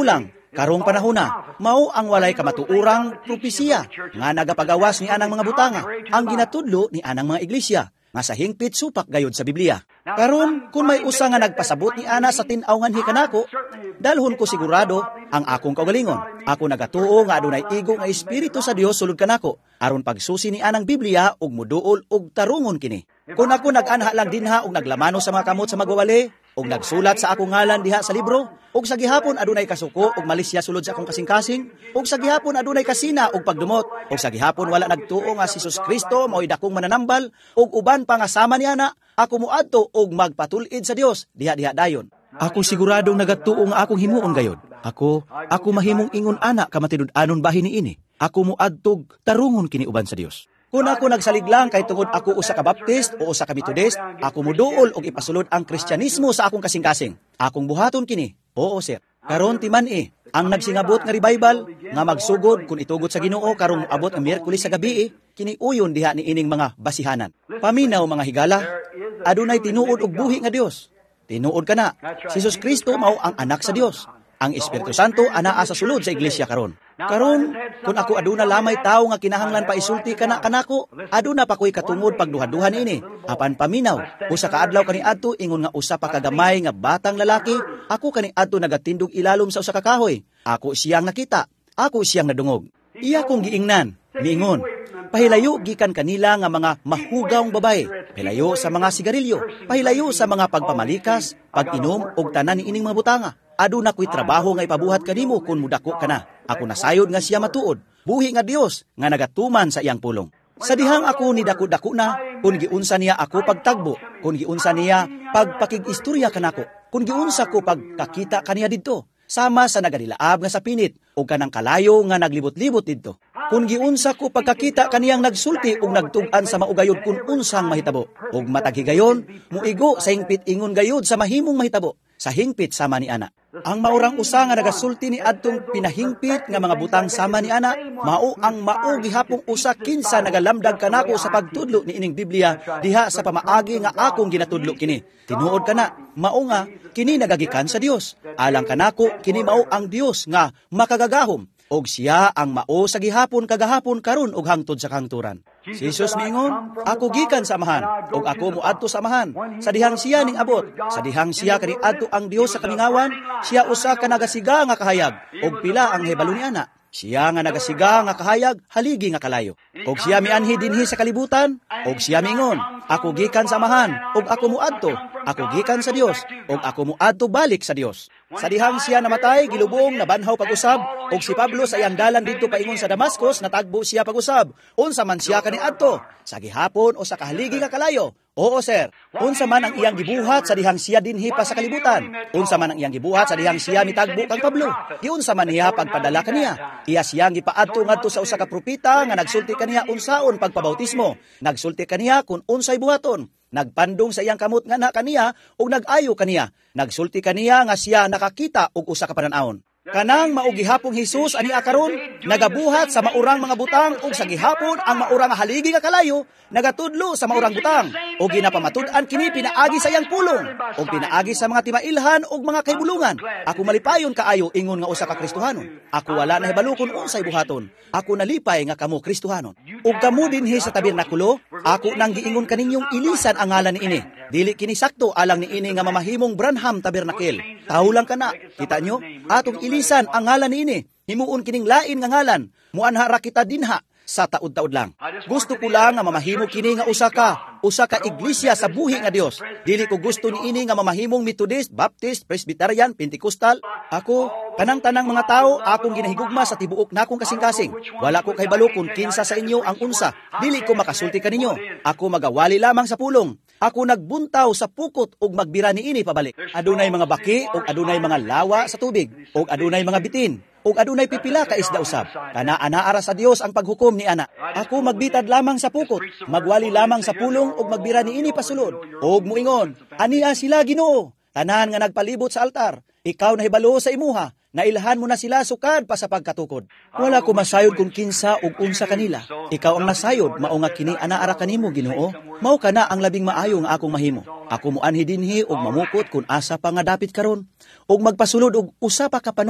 karong panahona, mao ang walay kamatuurang propesiya nga nagapagawas ni anang mga butanga, ang ginatudlo ni anang mga iglesia, nga sa hingpit supak gayod sa Biblia. Karon, kung may usa nga nagpasabot ni ana sa tin-aw nganhi kanako, dalhon ko sigurado ang akong kaugalingon. Ako nagatuo nga adunay igo nga espiritu sa Dios sulod kanako, aron pagsusi ni anang Biblia ug muduol ug tarungon kini. Kung ako nag-anha lang dinha ug naglamano sa mga kamot sa magwawali, ug nagsulat sa akong ngalan diha sa libro, ug sa gihapon adunay kasuko ug malisya sulod sa akong kasing-kasing, ug sa gihapon adunay kasina ug pagdumot, ug sa gihapon wala nagtuo nga si Jesus Kristo mao'y dakong mananambal, ug uban pa nga sama niana, ako moadto og magpatulid sa Dios diha-diha dayon. Ako siguradong nagatuo nga akong himuon gayod. Ako mahimong ingon ana ka matinud-anon bahin niini. Ako moadtog tarungon kini uban sa Dios. Kung ako nagsaliglang kay tungod ako usa ka Baptist o usa ka Methodist, ako moduol og ipasulod ang Kristyanismo sa akong kasing-kasing. Akong buhaton kini. Oo, sir. Karon timan ang nagsingabot nga revival nga magsugod kung itugot sa Ginoo karong abot ang Miyerkules sa gabi kini uyon diha ni ining mga basihanan. Paminaw mga higala, adunay tinuod og buhi nga Dios. Tinuod kana, si Jesus Kristo mao ang anak sa Dios. Ang Espiritu Santo anaa sa sulod sa iglesia karon. Karon, kung ako aduna lamay tawo nga kinahanglan pa isulti kanako, aduna pa ko'y katungod pagduha-duha niini. Apan paminaw, usa ka adlaw kaniadto ingon nga usa pa kagamay nga batang lalaki, ako kaniadto nagatindog ilalom sa usa ka kahoy. Ako siyang nakita, ako siyang nadungog. Iya kong giingnan, niingon, pahilayo gikan kanila nga mga mahugawng babae, pahilayo sa mga sigarilyo, pahilayo sa mga pagpamalikas, pag-inom og tanan ni ining mga butanga. Aduna ko'y trabaho nga ipabuhat kanimo kung mudako ka na. Ako nasayod nga siya matuod. Buhi nga Dios nga nagatuman sa iyang pulong. Sa dihang ako ni dako-dako na, kung giunsa niya ako pagtagbo, kung giunsa niya pagpakig-istorya kanako, kung giunsa ko pagkakita kaniya didto, sama sa nagadilaab nga sa pinit, o kanang kalayo nga naglibot-libot didto. Kung giunsa ko pagkakita kaniyang nagsulti ug nagtug-an sa maugayod kung unsang mahitabo, ug mataghigayon, muigo sa hingpit ingon gayod sa mahimong mahitabo, sa hingpit sama ni ana. Ang maurang usa nga nagasulti ni adtong pinahingpit nga mga butang sama ni ana, mao ang mao gihapong usa kinsa nagalamdag kanako sa pagtudlo ni ining Biblia diha sa pamaagi nga akong ginatudlo kini. Tinuod kana, mao nga kini nagagikan sa Dios. Alang kanako kini mao ang Dios nga makagagahom, og siya ang mao sa gihapon kagahapon karon ug hangtod sa kangturan. Si Jesus miingon, ako gikan sa amahan, og ako moadto sa amahan. Sa dihang siya ning abot, sa dihang siya kaniadto ang Dios sa kamingawan, siya usa ka nagasiga nga kahayag, og pila ang hebalo ni ana. Siya nga nagasiga nga kahayag, haligi nga kalayo. Og siya mianhi dinhi sa kalibutan, og siya miingon, ako gikan sa amahan, og ako moadto, ako gikan sa Dios, og ako moadto balik sa Dios. Sa dihang siya namatay, gilubong, nabanhaw pag-usab, og si Pablo sa iyang dalan dito paingon sa Damascus, natagbo siya pag-usab. Unsa man siya kaniadto? Sa gihapon o sa kahaligi nga kalayo? Oo, sir. Unsa man ang iyang gibuhat sa dihang siya dinhi pa sa kalibutan? Unsa man ang iyang gibuhat sa dihang siya mitagbo kang Pablo? Giunsa man niya pagpadala kaniya? Iya siyang gipaadto ngadto sa usa ka propeta nga nagsulti kaniya unsaon pagpabautismo. Nagsulti kaniya kung unsay buhaton. Nagpandong sa iyang kamot nga na kaniya ug nag-ayo kaniya. Nagsulti kaniya nga siya nakakita og usa ka panan-awon. Kanang maugihapong Hesus ani akaron nagabuhat sa maurang mga butang ug sa gihapon ang maurang haligi nga kalayo nagatudlo sa maurang butang ug ginapamatud-an kini pinaagi sa iyang pulong ug pinaagi sa mga timailhan ug mga kaybulungan. Ako malipayon kaayo ingon nga usa ka Kristohanon. Ako wala na hibalo kun unsay buhaton. Ako nalipay nga kamo Kristohanon. Ug kamo dinhi sa tabernakulo, ako nang giingon kaninyong ilisan ang ngalan niini. Dili kini sakto alang niini nga mamahimong Branham Tabernacle. Tawo lang kana. Kita nyo? Atong ilisan ang ngalan niini. Himuon kining lain nga ngalan. Muanha ra kita dinha sa taud-taud lang. Gusto ko lang nga mamahimo kini nga usa ka iglesia sa buhi nga Dios. Dili ko gusto niini nga mamahimong Methodist, Baptist, Presbyterian, Pentecostal. Ako, kanang-tanang mga tao akong ginahigugma sa tibuok nakong kasing-kasing. Wala ko kahibalo kung kinsa sa inyo ang unsa. Dili ko makasulti kaninyo. Ako magawali lamang sa pulong. Ako nagbuntaw sa pukot ug magbira niini pabalik. Adunay mga baki ug adunay mga lawa sa tubig ug adunay mga bitin ug adunay pipila ka isda usab. Kana anaara sa Dios ang paghukom ni ana. Ako magbitad lamang sa pukot, magwali lamang sa pulong ug magbira niini pasulod. Ug muingon, ania sila Ginoo, tanan nga nagpalibot sa altar. Ikaw na hibalo sa imuha, nailhan mo na sila sukad pa sa pagkatukod. Wala ko masayod kung kinsa ug unsa kanila. Ikaw ang nasayod, mao nga kini anaara kanimo Ginoo. Mao kana ang labing maayo nga akong mahimo. Ako moanhi dinhi ug mamukot kung asa pa nga dapit karon ug magpasulod og usa pa ka panon.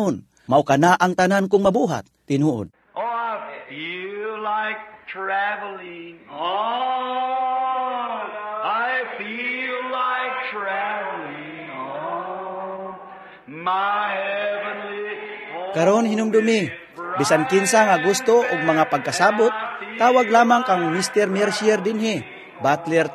Mao kana ang tanan kong mabuhat, tinuod. Oh, I feel like traveling. Oh, I feel like traveling. Oh, my heavenly home. Karon hinumdumi, bisan kinsa nga gusto og mga pagkasabot, tawag lamang kang Mr. Mercier dinhi, Butler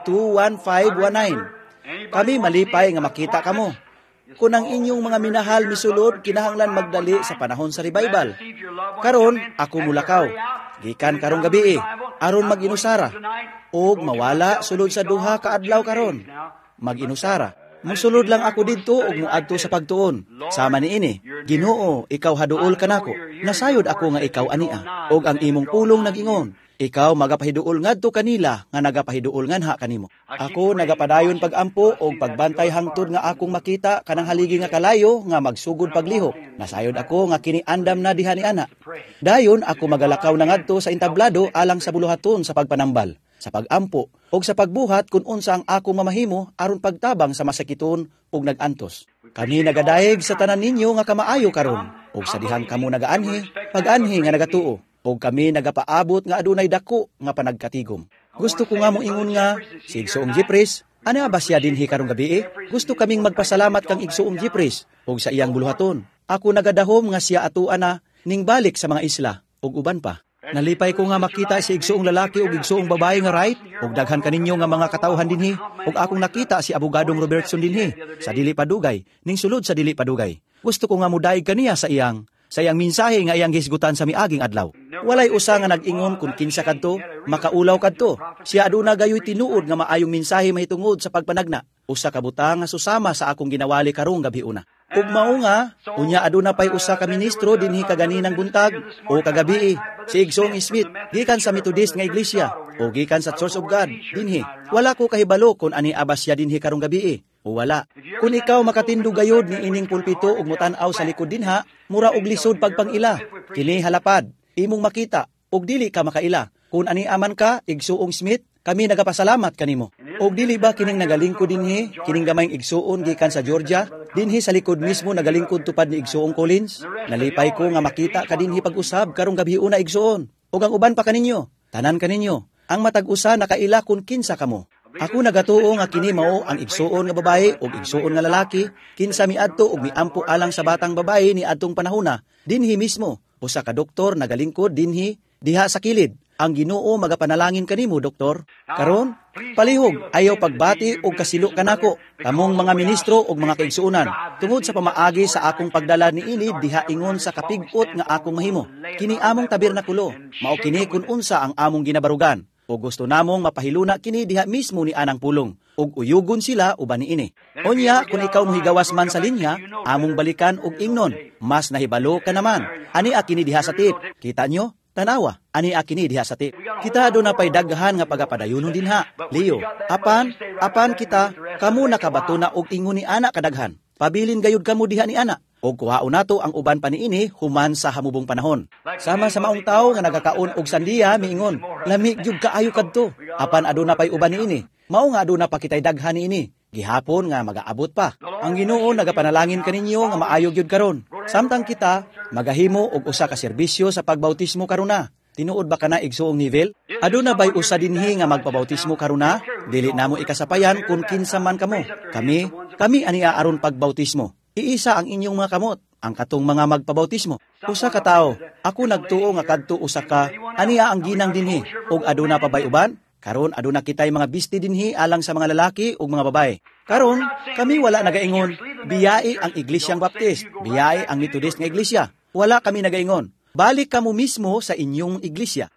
21519. Kami malipay nga makita kamo. Kung ang inyong mga minahal misulod, kinahanglan magdali sa panahon sa revival. Karon, ako mulakaw. Gikan karong gabi aron mag-inusara. Og mawala sulod sa duha ka adlaw karon. Mag-inusara. Musulod lang ako didto og muadto sa pagtuon. Sama niini, Ginoo, ikaw haduol kanako. Nasayod ako nga ikaw ania. Og ang imong pulong nag-ingon, ikaw magapahiduol ngadto kanila nga nagapahiduol nganha kanimo. Ako nagapadayon pagampo og pagbantay hangtod nga akong makita kanang haligi nga kalayo nga magsugod paglihok. Nasayod ako nga kini andam na diha ni ana. Dayon ako magalakaw na ngadto sa entablado alang sa buluhaton sa pagpanambal, sa pagampo og sa pagbuhat kun unsa ang akong mamahimo aron pagtabang sa masakiton ug nagantos. Kami nagadayeg sa tanan ninyo nga kamaayo karon og sa dihang kamo nagaanhi, pag-anhi nga nagatuo. Og kami nagapaabot nga adunay dako nga panagkatigom. Gusto ko nga mo ingon nga, si Igsoong Jipris, ana ba siya dinhi karong gabi Gusto kaming magpasalamat kang Igsoong Jipris, og sa iyang buluhaton. Ako nagadahom nga siya atuan na, ning balik sa mga isla, og uban pa. Nalipay ko nga makita si Igsoong lalaki og Igsoong babae nga right, og daghan kaninyo nga mga katawhan dinhi, og akong nakita si Abogadong Robertson dinhi, sa Dili Padugay, ning sulod sa Dili Padugay. Gusto ko nga mudaig kaniya sa iyang mensahe nga iyang hisgutan sa miaging adlaw. Walay usa nga nag-ingon kung kinsa kadto, makaulaw kadto. Siya aduna gayoy tinuod nga maayong mensahe mahitungod sa pagpanagna. Usa ka butang nga susama sa akong ginawali karong gabi una. Ug mao nga, unya aduna pay usa ka ministro dinhi kaganinang buntag o kagabi si Igsoong Smith gikan sa Methodist nga iglesia o gikan sa Church of God dinhi. Wala ko kahibalo kung ani abas siya dinhi karong gabi o wala. Kung ikaw makatindog gayud ni ining pulpito ug mutan-aw sa likod dinha, mura og lisod pagpangila. Kini halapad, imong makita ug dili ka makaila. Kung ani aman ka, Igsoong Smith, kami nagapasalamat kanimo. Og dili ba kining nagalingkod dinhi, kining gamayng igsuon gikan sa Georgia, dinhi sa likod mismo nagalingkod tupad ni Igsoong Collins? Nalipay ko nga makita ka dinhi pag-usab karong gabi una igsuon. Og ang uban pa kaninyo, tanan kaninyo, ang matag-usa nakaila kun kinsa kamo. Ako nagatuo nga kini mao ang igsuon nga babae ug igsuon nga lalaki, kinsa miadto ug miampo alang sa batang babae ni adtong panahona. Dinhi mismo, usa ka doktor nagalingkod dinhi diha sa kilid. Ang Ginoo magapanalangin kanimo, doktor. Karon, palihog, ayaw pagbati o kasilo kanako, kamong mga ministro o mga kaigsuunan, tungod sa pamaagi sa akong pagdala ni ini diha ingon sa kapigot nga akong mahimo. Kini among tabernakulo, mao kini kun unsa ang among ginabarugan. O gusto namong mapahiluna kini diha mismo ni anang pulong, ug uyugon sila uban ni ini. Onya, kung ikaw mohigawas man sa linya, among balikan og ingnon, mas nahibalo ka naman. Ani akini diha sa tip, kita nyo? Tanawa, ani akini diha sa tip. Kita do na pay daghan nga pagapadayunon dinha. Leo, apan kita, kamo nakabato na og ingon ni ana kadaghan. Pabilin gayud kamo diha ni ana. Og kuhaon nato ang uban pa niini human sa hamubong panahon. Sama sa maong tawo nga nagakaon og sandiya miingon, lami gyud kaayo kadto. Apan aduna pay uban niini. Mao nga aduna pa kitay daghan niini. Gihapon nga magaabot pa. Ang Ginoo nagapanalangin kaninyo nga maayo gyud karon. Samtang kita magahimo og usa ka serbisyo sa pagbautismo karuna. Tinuod ba kana Igsoong Nivel? Aduna bay usa dinhi nga magpabautismo karuna? Dili namo ikasapayan kung kinsa man kamo. Kami ania aron pagbautismo. Iisa ang inyong mga kamot, ang katong mga magpabautismo. Usa ka tawo, ako nagtuo nga kadto usa ka, ania ang ginang dinhi, og aduna pa bay uban? Karon aduna kitay mga bisti dinhi alang sa mga lalaki ug mga babae. Karon kami wala nagaingon, biyai ang Iglesyang Baptist, biyai ang Methodist nga iglesia. Wala kami nagaingon. Balik kamo mismo sa inyong iglesia.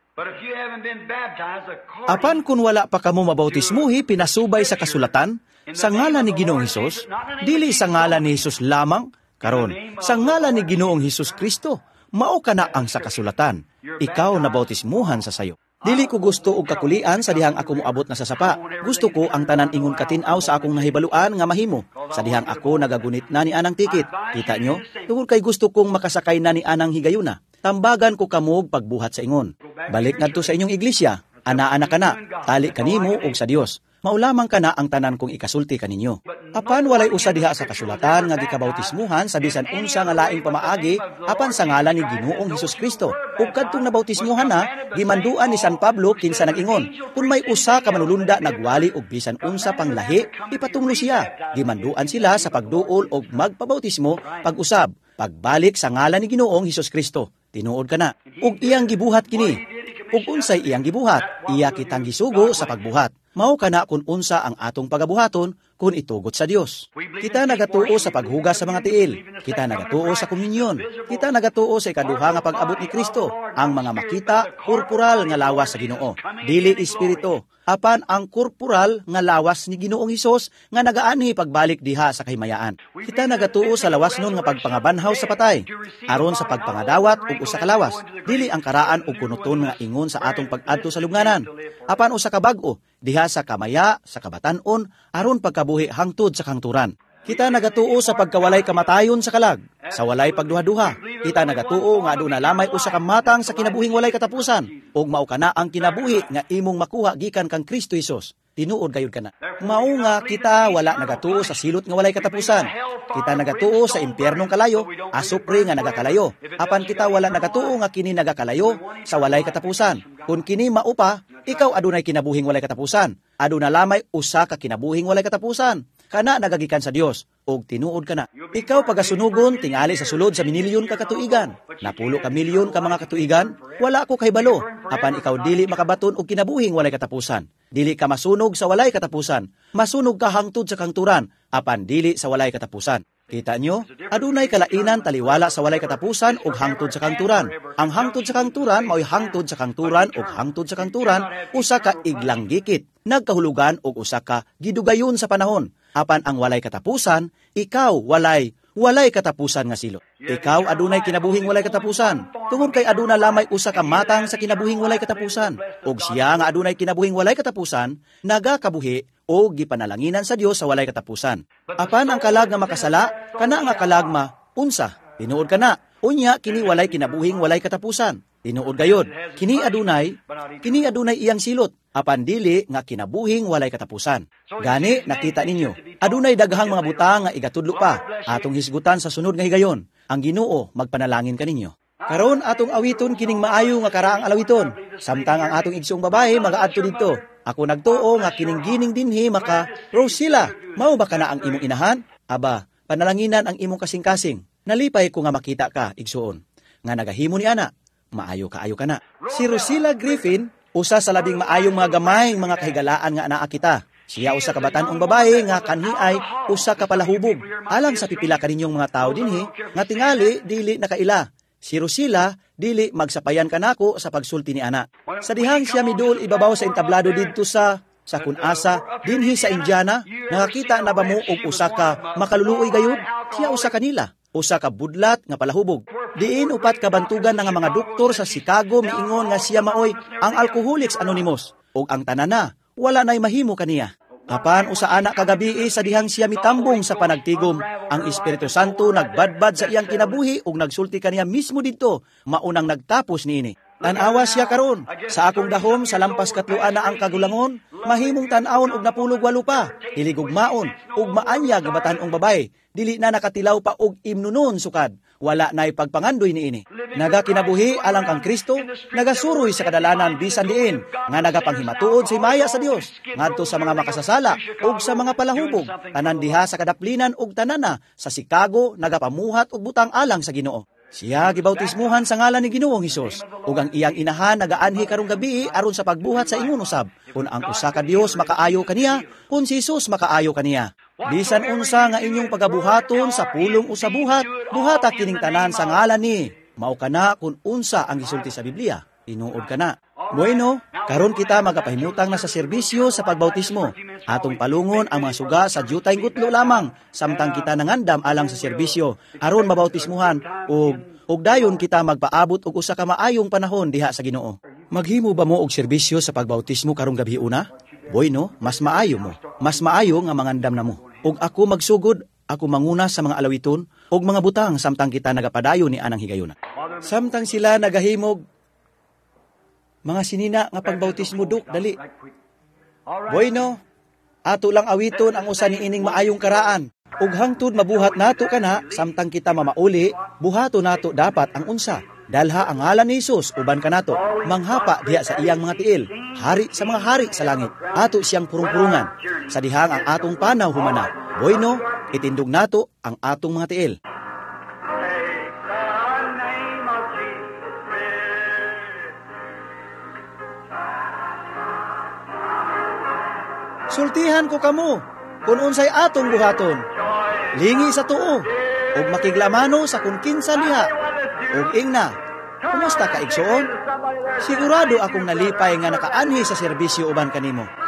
Apan kun wala pa kamo mabautismuhi pinasubay sa kasulatan, sa ngalan ni Ginoong Hesus, dili sa ngalan ni Hesus lamang, karon sa ngalan ni Ginoong Hesus Kristo, mao kana ang sa kasulatan. Ikaw na bautismuhan sa sayo. Dili ko gusto og kakulian sa dihang ako moabot na sa sapa. Gusto ko ang tanan ingon katinaw sa akong nahibaluan nga mahimo. Sa dihang ako nagagunit na ni anang tikit. Kita nyo? Tungod kay gusto kong makasakay na ni anang higayuna. Tambagan ko kamog pagbuhat sa ingon. Balik ngadto sa inyong iglesia. Ana-ana kana, tali kanimo og sa Dios. Maulamang kana ang tanan kong ikasulti kaninyo. Apan walay usa diha sa kasulatan nga gikabautismuhan sa bisan unsa nga laing pamaagi apan sa ngalan ni Ginoong Hesus Kristo. Ug kadtong nabautismuhan na, gimanduan ni San Pablo kinsa nag-ingon, kung may usa ka manulunda nagwali og bisan unsa pang lahi, ipatunglo siya. Gimanduan sila sa pagduol og magpabautismo pag-usab, pagbalik sa ngalan ni Ginoong Hesus Kristo. Tinuod kana. Ug iyang gibuhat kini. Ug unsay iyang gibuhat, iya kitang gisugo sa pagbuhat. Mao kana kun unsa ang atong pagabuhaton kun itugot sa Dios. Kita nagatuo sa paghugas sa mga tiil. Kita nagatuo sa komunyon. Kita nagatuo sa ikaduha nga pag-abot ni Kristo. Ang mga makita, korporal nga lawas sa Ginoo. Dili espiritu. Apan ang korporal nga lawas ni Ginoong Hesus nga nagaani pagbalik diha sa kahimayaan. Kita nagatuo sa lawas nun nga pagpangabanhaw sa patay. Aron sa pagpangadawat ug usa ka lawas. Dili ang karaan ug kunuton nga ingon sa atong pag-adto sa lubnganan. Apan usa ka bag-o diha sa kamaya, sa kabatan-on, aron pagkabuhi hangtod sa kangturan. Kita nagatuo sa pagkawalay kamatayon sa kalag, sa walay pagduha-duha. Kita nagatuo nga aduna lamay usa ka matang sa kinabuhing walay katapusan, ug mao kana ang kinabuhi nga imong makuha gikan kang Kristo Hesus. Tinuod gayud kana. Mao nga kita wala nagatuo sa silot nga walay katapusan. Kita nagatuo sa impyernong kalayo, asupre nga nagakalayo. Apan kita wala nagatuo nga kini nagakalayo sa walay katapusan. Kung kini maupa, ikaw adunay kinabuhing walay katapusan. Aduna lamay usa ka kinabuhing walay katapusan. Kana nagagikan sa Dios, og tinuod kana. Ikaw pagasunugon tingali sa sulod sa minilyon ka katuigan. Napulo ka milyon ka mga katuigan, wala ko kahibalo. Apan ikaw dili makabaton og kinabuhing walay katapusan. Dili ka masunog sa walay katapusan. Masunog ka hangtod sa kangturan, apan dili sa walay katapusan. Kita nyo, adunay kalainan taliwala sa walay katapusan ug hangtod sa kangturan. Ang hangtod sa kangturan mao'y hangtod sa kangturan ug hangtod sa kangturan usa ka iglang gikit. Nagkahulugan og usa ka gidugayon sa panahon. Apan ang walay katapusan, ikaw walay katapusan nga silot. Ikaw adunay kinabuhing walay katapusan. Tungod kay aduna lamay usa ka matang sa kinabuhing walay katapusan. Ug siya nga adunay kinabuhing walay katapusan, nagakabuhi o gipanalanginan sa Dios sa walay katapusan. Apan ang kalag nga makasala, kana nga kalagma, unsa? Tinuod kana. Unya kini walay kinabuhing walay katapusan. Tinuod gayod. Kini adunay iyang silot. Apan dili nga kinabuhing walay katapusan. Gani nakita ninyo, adunay daghang mga butang nga igatudlo pa atong hisgutan sa sunod nga higayon. Ang Ginoo magpanalangin kaninyo. Karon atong awiton kining maayo nga karaang alawiton. Samtang ang atong igsong babae magaadto didto. Ako nagtuo nga kining gining dinhi maka Rosila, mao ba kana ang imong inahan? Aba, panalanginan ang imong kasing-kasing. Nalipay ko nga makita ka, igsuon. Nga nagahimo ni ana, maayo kaayo kana. Si Rosila Griffin, usa sa labing maayong mga gamayng mga kahigalaan nga anaa kita. Siya usa ka batan-ong babae nga kanhi ay usa ka palahubog. Alang sa pipila kaninyong mga tao dinhi, nga tingali dili nakaila. Si Rosila dili magsapayan kanako sa pagsulti ni ana. Sa dihang siya midul ibabaw sa entablado didto sa kunasa dinhi sa Indiana, nakakita na ba mo og usa ka makaluluoy gayud? Siya usa kanila. Usa ka budlat nga palahubog. Diin upat kabantugan nga mga doktor sa Chicago miingon nga siya maoy ang Alcoholics Anonymous ug ang tanana wala nay mahimo kaniya. Apan usa ana kagabi sa dihang siya mitambong sa panagtigom, ang Espiritu Santo nagbadbad sa iyang kinabuhi ug nagsulti kaniya mismo didto, maunang nagtapos niini. Tan-awa siya karon sa akong dahom sa lampas katluan na ang kagulangon, mahimong tan-awon og napulog walo pa, hiligugmaon ug maanyag nga batan-ong babay. Dili na nakatilaw pa og imnunon sukad. Wala na'y pagpangandoy niini. Nagakinabuhi alang kang Kristo, nagasuroy sa kadalanan bisan diin, nga nagapanghimatuod si maya sa Dios, ngadto sa mga makasasala ug sa mga palahubog, tanan diha sa kadaplinan ug tanana sa Chicago nagapamuhat og butang alang sa Ginoo. Siya gibautismuhan sa ngalan ni Ginoong Hesus, ug ang iyang inahan nagaanhi karong gabi aron sa pagbuhat sa ingon usab. Kung ang usa ka Dios makaayo kaniya, kung si Hesus makaayo kaniya. Bisan unsa nga inyong pagabuhaton sa pulong o sa buhat, buhata kining tanan sa ngalan ni. Mao kana kung unsa ang gisulti sa Biblia. Tinuod kana. Bueno, karon kita magapahimutan na sa serbisyo sa pagbautismo. Atong palungon ang mga suga sa diyutay gutlo lamang, samtang kita nangandam alang sa serbisyo, aron mabautismuhan, ug dayon kita magpaabot og usa ka maayong panahon diha sa Ginoo. Maghimo ba mo og serbisyo sa pagbautismo karong gabi una? Bueno, mas maayo mo. Mas maayo nga mangandam na mo. Ug ako magsugod, ako manguna sa mga alawiton, ug mga butang samtang kita nagapadayon ni anang higayuna. Samtang sila nagahimog, mga sinina nga pagbautismo duk, dali. Bueno, Ato lang awiton ang usa ni ining maayong karaan. Ug hangtod mabuhat nato kana samtang kita mamauli, buhato nato dapat ang unsa. Dalha ang ngalan ni Jesus uban kanato, manghapa diha sa iyang mga tiil, hari sa mga hari sa langit. Ato siyang purung-purungan. Sa dihang ang atong panaw humana. Boyno, itindog nato ang atong mga tiil. Sultihan ko kamo, kung unsay atong buhaton. Lingi sa tuo, ug makiglamano sa kung kinsa niha. Ug ingna, kumusta ka igsuon? Sigurado akong nalipay nga nakaanhi sa serbisyo uban kanimo.